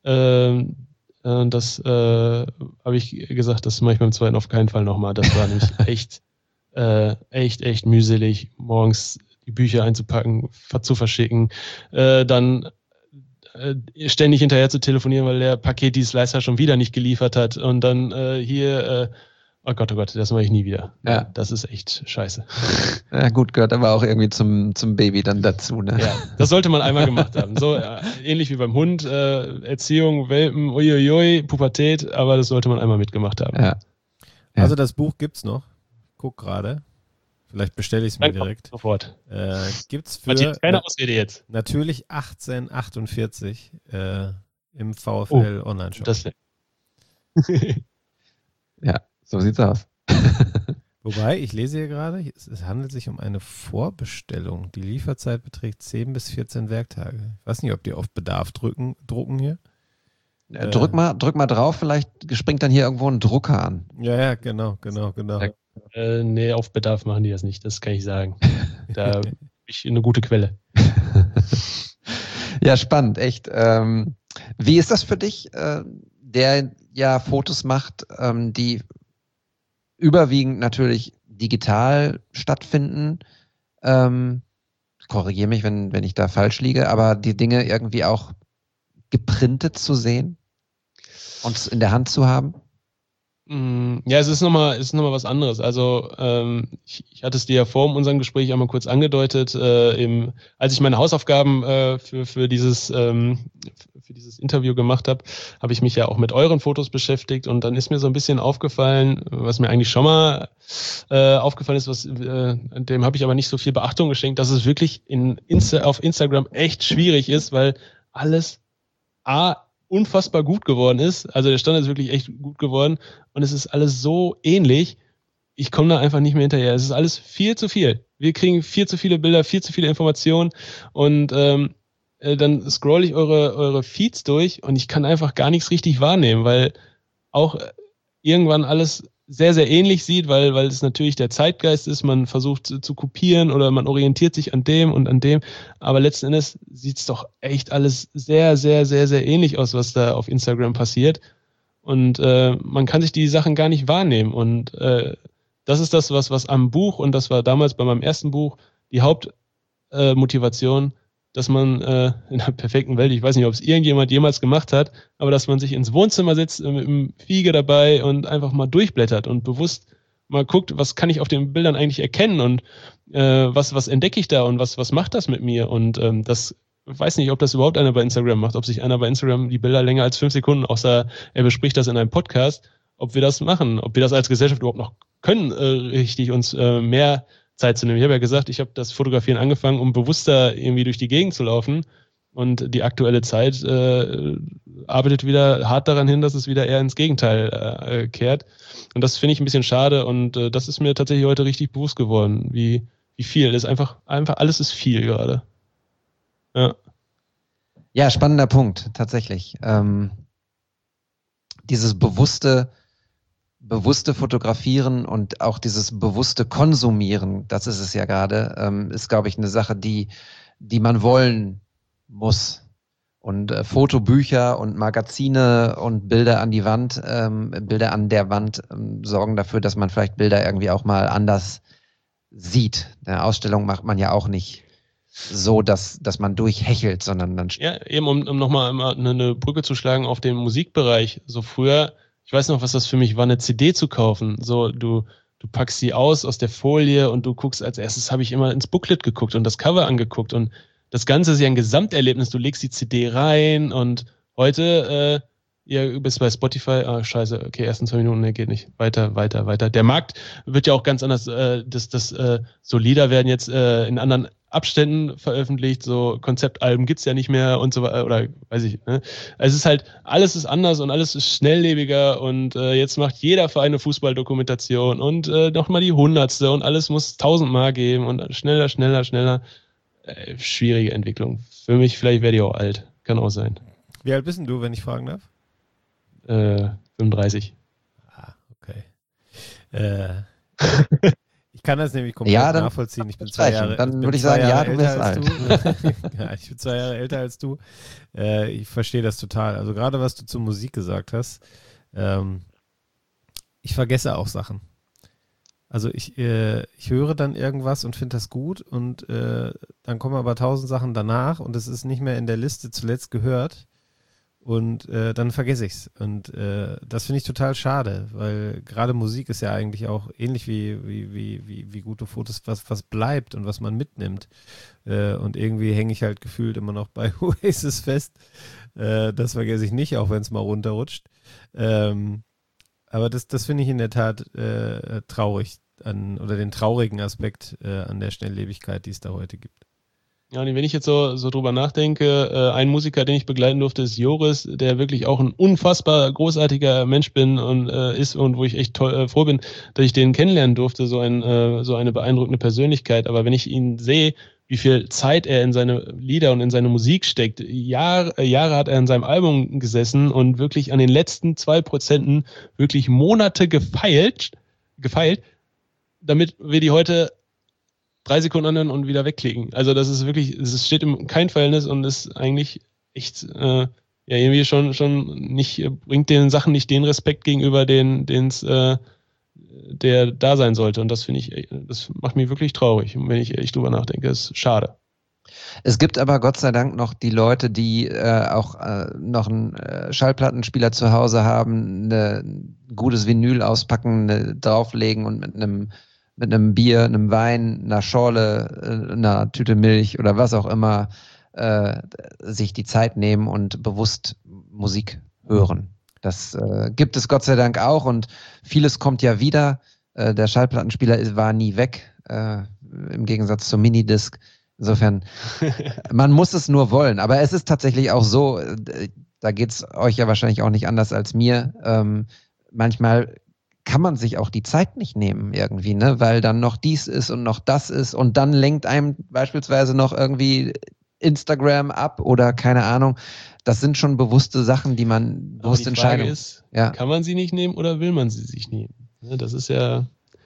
Das habe ich gesagt, das mache ich beim zweiten auf keinen Fall nochmal. Das war nämlich echt mühselig, morgens die Bücher einzupacken, zu verschicken. Dann ständig hinterher zu telefonieren, weil der Paketdienstleister schon wieder nicht geliefert hat und dann oh Gott, das mache ich nie wieder. Ja. Das ist echt scheiße. Ja gut, gehört aber auch irgendwie zum Baby dann dazu. Ne? Ja, das sollte man einmal gemacht haben. So ähnlich wie beim Hund, Erziehung, Welpen, uiuiui, Pubertät, aber das sollte man einmal mitgemacht haben. Ja. Also das Buch gibt's noch. Guck gerade. Vielleicht bestelle ich es mir direkt. Sofort. Gibt's für keine Ausrede jetzt. natürlich 1848 im VfL Online-Shop. Ja, so sieht's aus. Wobei, ich lese hier gerade, es handelt sich um eine Vorbestellung. Die Lieferzeit beträgt 10 bis 14 Werktage. Ich weiß nicht, ob die auf Bedarf drucken hier. Drück mal drauf, vielleicht springt dann hier irgendwo ein Drucker an. Ja, genau. Nee, auf Bedarf machen die das nicht, das kann ich sagen. Da habe ich eine gute Quelle. Ja, spannend, echt. Wie ist das für dich, der ja Fotos macht, die überwiegend natürlich digital stattfinden? Korrigiere mich, wenn ich da falsch liege, aber die Dinge irgendwie auch geprintet zu sehen und in der Hand zu haben? Ja, es ist nochmal was anderes. Also ich hatte es dir ja vor unserem Gespräch einmal kurz angedeutet. Als ich meine Hausaufgaben für dieses Interview gemacht habe, habe ich mich ja auch mit euren Fotos beschäftigt und dann ist mir so ein bisschen aufgefallen, was mir eigentlich schon mal aufgefallen ist, dem habe ich aber nicht so viel Beachtung geschenkt, dass es wirklich auf Instagram echt schwierig ist, weil alles unfassbar gut geworden ist. Also der Standard ist wirklich echt gut geworden und es ist alles so ähnlich. Ich komme da einfach nicht mehr hinterher. Es ist alles viel zu viel. Wir kriegen viel zu viele Bilder, viel zu viele Informationen und dann scroll ich eure Feeds durch und ich kann einfach gar nichts richtig wahrnehmen, weil auch irgendwann alles sehr, sehr ähnlich sieht, weil es natürlich der Zeitgeist ist, man versucht zu kopieren oder man orientiert sich an dem und an dem, aber letzten Endes sieht es doch echt alles sehr, sehr, sehr, sehr ähnlich aus, was da auf Instagram passiert und man kann sich die Sachen gar nicht wahrnehmen und das ist das, was am Buch, und das war damals bei meinem ersten Buch die Hauptmotivation, dass man in einer perfekten Welt, ich weiß nicht, ob es irgendjemand jemals gemacht hat, aber dass man sich ins Wohnzimmer setzt, mit dem Fiege dabei und einfach mal durchblättert und bewusst mal guckt, was kann ich auf den Bildern eigentlich erkennen und was entdecke ich da und was macht das mit mir und das, ich weiß nicht, ob das überhaupt einer bei Instagram macht, ob sich einer bei Instagram die Bilder länger als 5 Sekunden, außer er bespricht das in einem Podcast, ob wir das machen, ob wir das als Gesellschaft überhaupt noch können, richtig uns mehr Zeit zu nehmen. Ich habe ja gesagt, ich habe das Fotografieren angefangen, um bewusster irgendwie durch die Gegend zu laufen. Und die aktuelle Zeit arbeitet wieder hart daran hin, dass es wieder eher ins Gegenteil kehrt. Und das finde ich ein bisschen schade. Und das ist mir tatsächlich heute richtig bewusst geworden, wie viel. Das ist einfach alles ist viel gerade. Ja, spannender Punkt, tatsächlich. Dieses bewusste Fotografieren und auch dieses bewusste Konsumieren, das ist es ja gerade, ist, glaube ich, eine Sache, die man wollen muss. Und Fotobücher und Magazine und Bilder an die Wand, Bilder an der Wand sorgen dafür, dass man vielleicht Bilder irgendwie auch mal anders sieht. Eine Ausstellung macht man ja auch nicht so, dass man durchhechelt, sondern dann... Ja, eben um nochmal eine Brücke zu schlagen auf den Musikbereich. So früher, ich weiß noch, was das für mich war, eine CD zu kaufen. So, du packst sie aus der Folie und du guckst, als erstes habe ich immer ins Booklet geguckt und das Cover angeguckt und das Ganze ist ja ein Gesamterlebnis. Du legst die CD rein und heute, ihr bist bei Spotify, scheiße, okay, ersten 2 Minuten, nee, geht nicht. Weiter. Der Markt wird ja auch ganz anders, so Lieder werden jetzt in anderen Abständen veröffentlicht, so Konzeptalben gibt's ja nicht mehr und so weiter, oder weiß ich, ne? Es ist halt, alles ist anders und alles ist schnelllebiger und jetzt macht jeder Verein eine Fußballdokumentation und nochmal die 100. und alles muss 1000-mal geben und schneller. Schwierige Entwicklung. Für mich, vielleicht werde ich auch alt. Kann auch sein. Wie alt bist denn du, wenn ich fragen darf? 35. Ah, okay. Ich kann das nämlich komplett nachvollziehen. Ich bin 2 Jahre älter. Dann würde ich sagen, ja, du bist alt. Ja, ich bin 2 Jahre älter als du. Ich verstehe das total. Also gerade was du zur Musik gesagt hast, ich vergesse auch Sachen. Also ich höre dann irgendwas und finde das gut und dann kommen aber 1000 Sachen danach und es ist nicht mehr in der Liste zuletzt gehört und dann vergesse ich es. Und das finde ich total schade, weil gerade Musik ist ja eigentlich auch ähnlich wie gute Fotos, was bleibt und was man mitnimmt. Und irgendwie hänge ich halt gefühlt immer noch bei Oasis fest. Das vergesse ich nicht, auch wenn es mal runterrutscht. Aber das finde ich in der Tat traurig oder den traurigen Aspekt an der Schnelllebigkeit, die es da heute gibt. Ja, und wenn ich jetzt so drüber nachdenke, ein Musiker, den ich begleiten durfte, ist Joris, der wirklich auch ein unfassbar großartiger Mensch ist und wo ich echt froh bin, dass ich den kennenlernen durfte, so eine beeindruckende Persönlichkeit. Aber wenn ich ihn sehe, wie viel Zeit er in seine Lieder und in seine Musik steckt, Jahre hat er an seinem Album gesessen und wirklich an den letzten 2% wirklich Monate gefeilt, damit wir die heute 3 Sekunden anhören und wieder wegklicken. Also das ist wirklich, es steht in kein Verhältnis und ist eigentlich echt, irgendwie schon nicht, bringt den Sachen nicht den Respekt gegenüber, der da sein sollte. Und das finde ich, das macht mich wirklich traurig, wenn ich ehrlich drüber nachdenke. Das ist schade. Es gibt aber Gott sei Dank noch die Leute, die auch noch einen Schallplattenspieler zu Hause haben, ein gutes Vinyl auspacken, drauflegen und mit einem Bier, einem Wein, einer Schorle, einer Tüte Milch oder was auch immer sich die Zeit nehmen und bewusst Musik hören. Das gibt es Gott sei Dank auch und vieles kommt ja wieder. Der Schallplattenspieler war nie weg, im Gegensatz zum Minidisc. Insofern, man muss es nur wollen. Aber es ist tatsächlich auch so, da geht es euch ja wahrscheinlich auch nicht anders als mir. Manchmal kann man sich auch die Zeit nicht nehmen irgendwie, ne? Weil dann noch dies ist und noch das ist und dann lenkt einem beispielsweise noch irgendwie Instagram ab oder keine Ahnung. Das sind schon bewusste Sachen, die man bewusst entscheiden. Die Frage ist, kann man sie nicht nehmen oder will man sie sich nehmen? Das ist ja,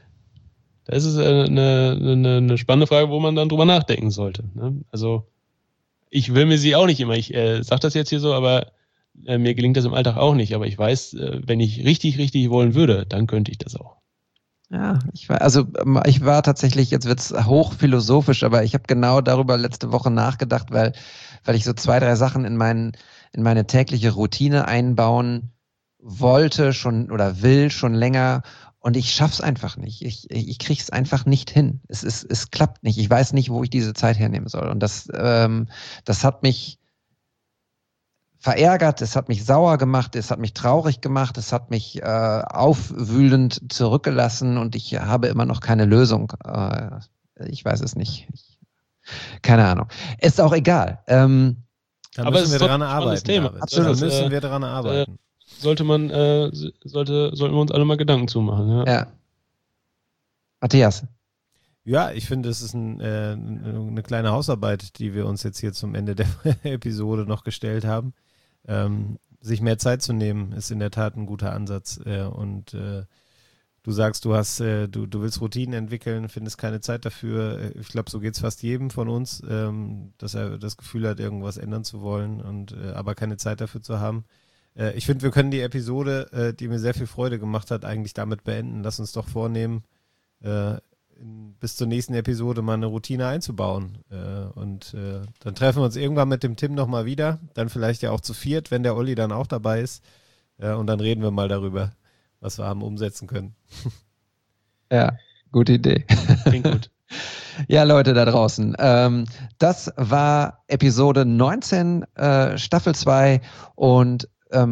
eine spannende Frage, wo man dann drüber nachdenken sollte. Also ich will mir sie auch nicht immer, ich sage das jetzt hier so, aber mir gelingt das im Alltag auch nicht. Aber ich weiß, wenn ich richtig, richtig wollen würde, dann könnte ich das auch. Ja, ich war tatsächlich, jetzt wird's hochphilosophisch, aber ich habe genau darüber letzte Woche nachgedacht, weil ich so 2, 3 Sachen in meine tägliche Routine einbauen wollte schon oder will schon länger und ich schaff's einfach nicht. Ich krieg's einfach nicht hin. Es klappt nicht. Ich weiß nicht, wo ich diese Zeit hernehmen soll. Und das hat mich verärgert, es hat mich sauer gemacht, es hat mich traurig gemacht, es hat mich aufwühlend zurückgelassen und ich habe immer noch keine Lösung. Ich weiß es nicht. Keine Ahnung. Ist auch egal. Da müssen wir dran arbeiten. Thema. Absolut. Da müssen wir dran arbeiten. Sollten wir uns alle mal Gedanken zumachen. Ja. Matthias. Ja, ich finde, es ist eine kleine Hausarbeit, die wir uns jetzt hier zum Ende der Episode noch gestellt haben. Sich mehr Zeit zu nehmen, ist in der Tat ein guter Ansatz. Und du sagst, du willst Routinen entwickeln, findest keine Zeit dafür. Ich glaube, so geht es fast jedem von uns, dass er das Gefühl hat, irgendwas ändern zu wollen und aber keine Zeit dafür zu haben. Ich finde, wir können die Episode, die mir sehr viel Freude gemacht hat, eigentlich damit beenden. Lass uns doch vornehmen, bis zur nächsten Episode mal eine Routine einzubauen. Und dann treffen wir uns irgendwann mit dem Tim nochmal wieder. Dann vielleicht ja auch zu viert, wenn der Olli dann auch dabei ist. Und dann reden wir mal darüber, was wir haben umsetzen können. Ja, gute Idee. Klingt gut. Ja, Leute da draußen. Das war Episode 19, Staffel 2 und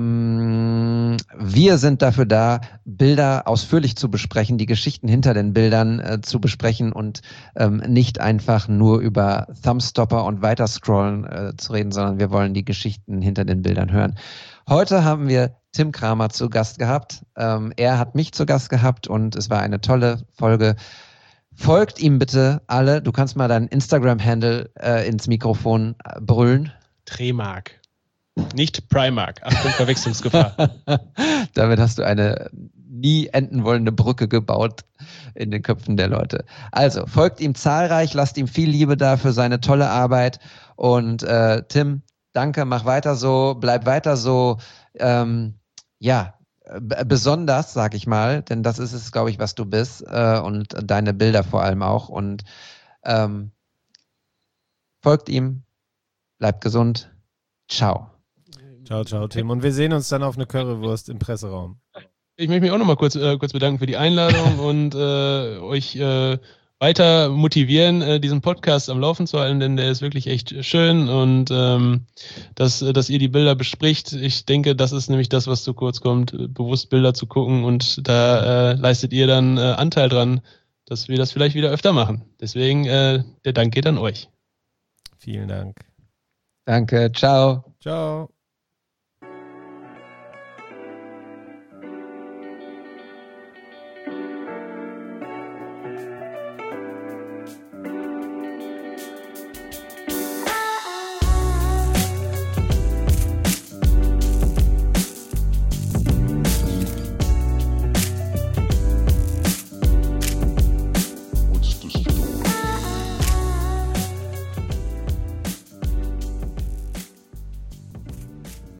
wir sind dafür da, Bilder ausführlich zu besprechen, die Geschichten hinter den Bildern zu besprechen und nicht einfach nur über Thumbstopper und Weiterscrollen zu reden, sondern wir wollen die Geschichten hinter den Bildern hören. Heute haben wir Tim Kramer zu Gast gehabt. Er hat mich zu Gast gehabt und es war eine tolle Folge. Folgt ihm bitte alle. Du kannst mal deinen Instagram-Handle ins Mikrofon brüllen. Tremark. Nicht Primark. Achtung, Verwechslungsgefahr. Damit hast du eine nie enden wollende Brücke gebaut in den Köpfen der Leute. Also, folgt ihm zahlreich, lasst ihm viel Liebe da für seine tolle Arbeit. Und Tim, danke, mach weiter so, bleib weiter so. besonders, sag ich mal, denn das ist es, glaube ich, was du bist und deine Bilder vor allem auch. Und folgt ihm, bleibt gesund. Ciao. Ciao, ciao, Tim. Und wir sehen uns dann auf eine Currywurst im Presseraum. Ich möchte mich auch nochmal kurz bedanken für die Einladung und euch weiter motivieren, diesen Podcast am Laufen zu halten, denn der ist wirklich echt schön und dass ihr die Bilder bespricht. Ich denke, das ist nämlich das, was zu kurz kommt, bewusst Bilder zu gucken und da leistet ihr dann Anteil dran, dass wir das vielleicht wieder öfter machen. Deswegen der Dank geht an euch. Vielen Dank. Danke, ciao. Ciao.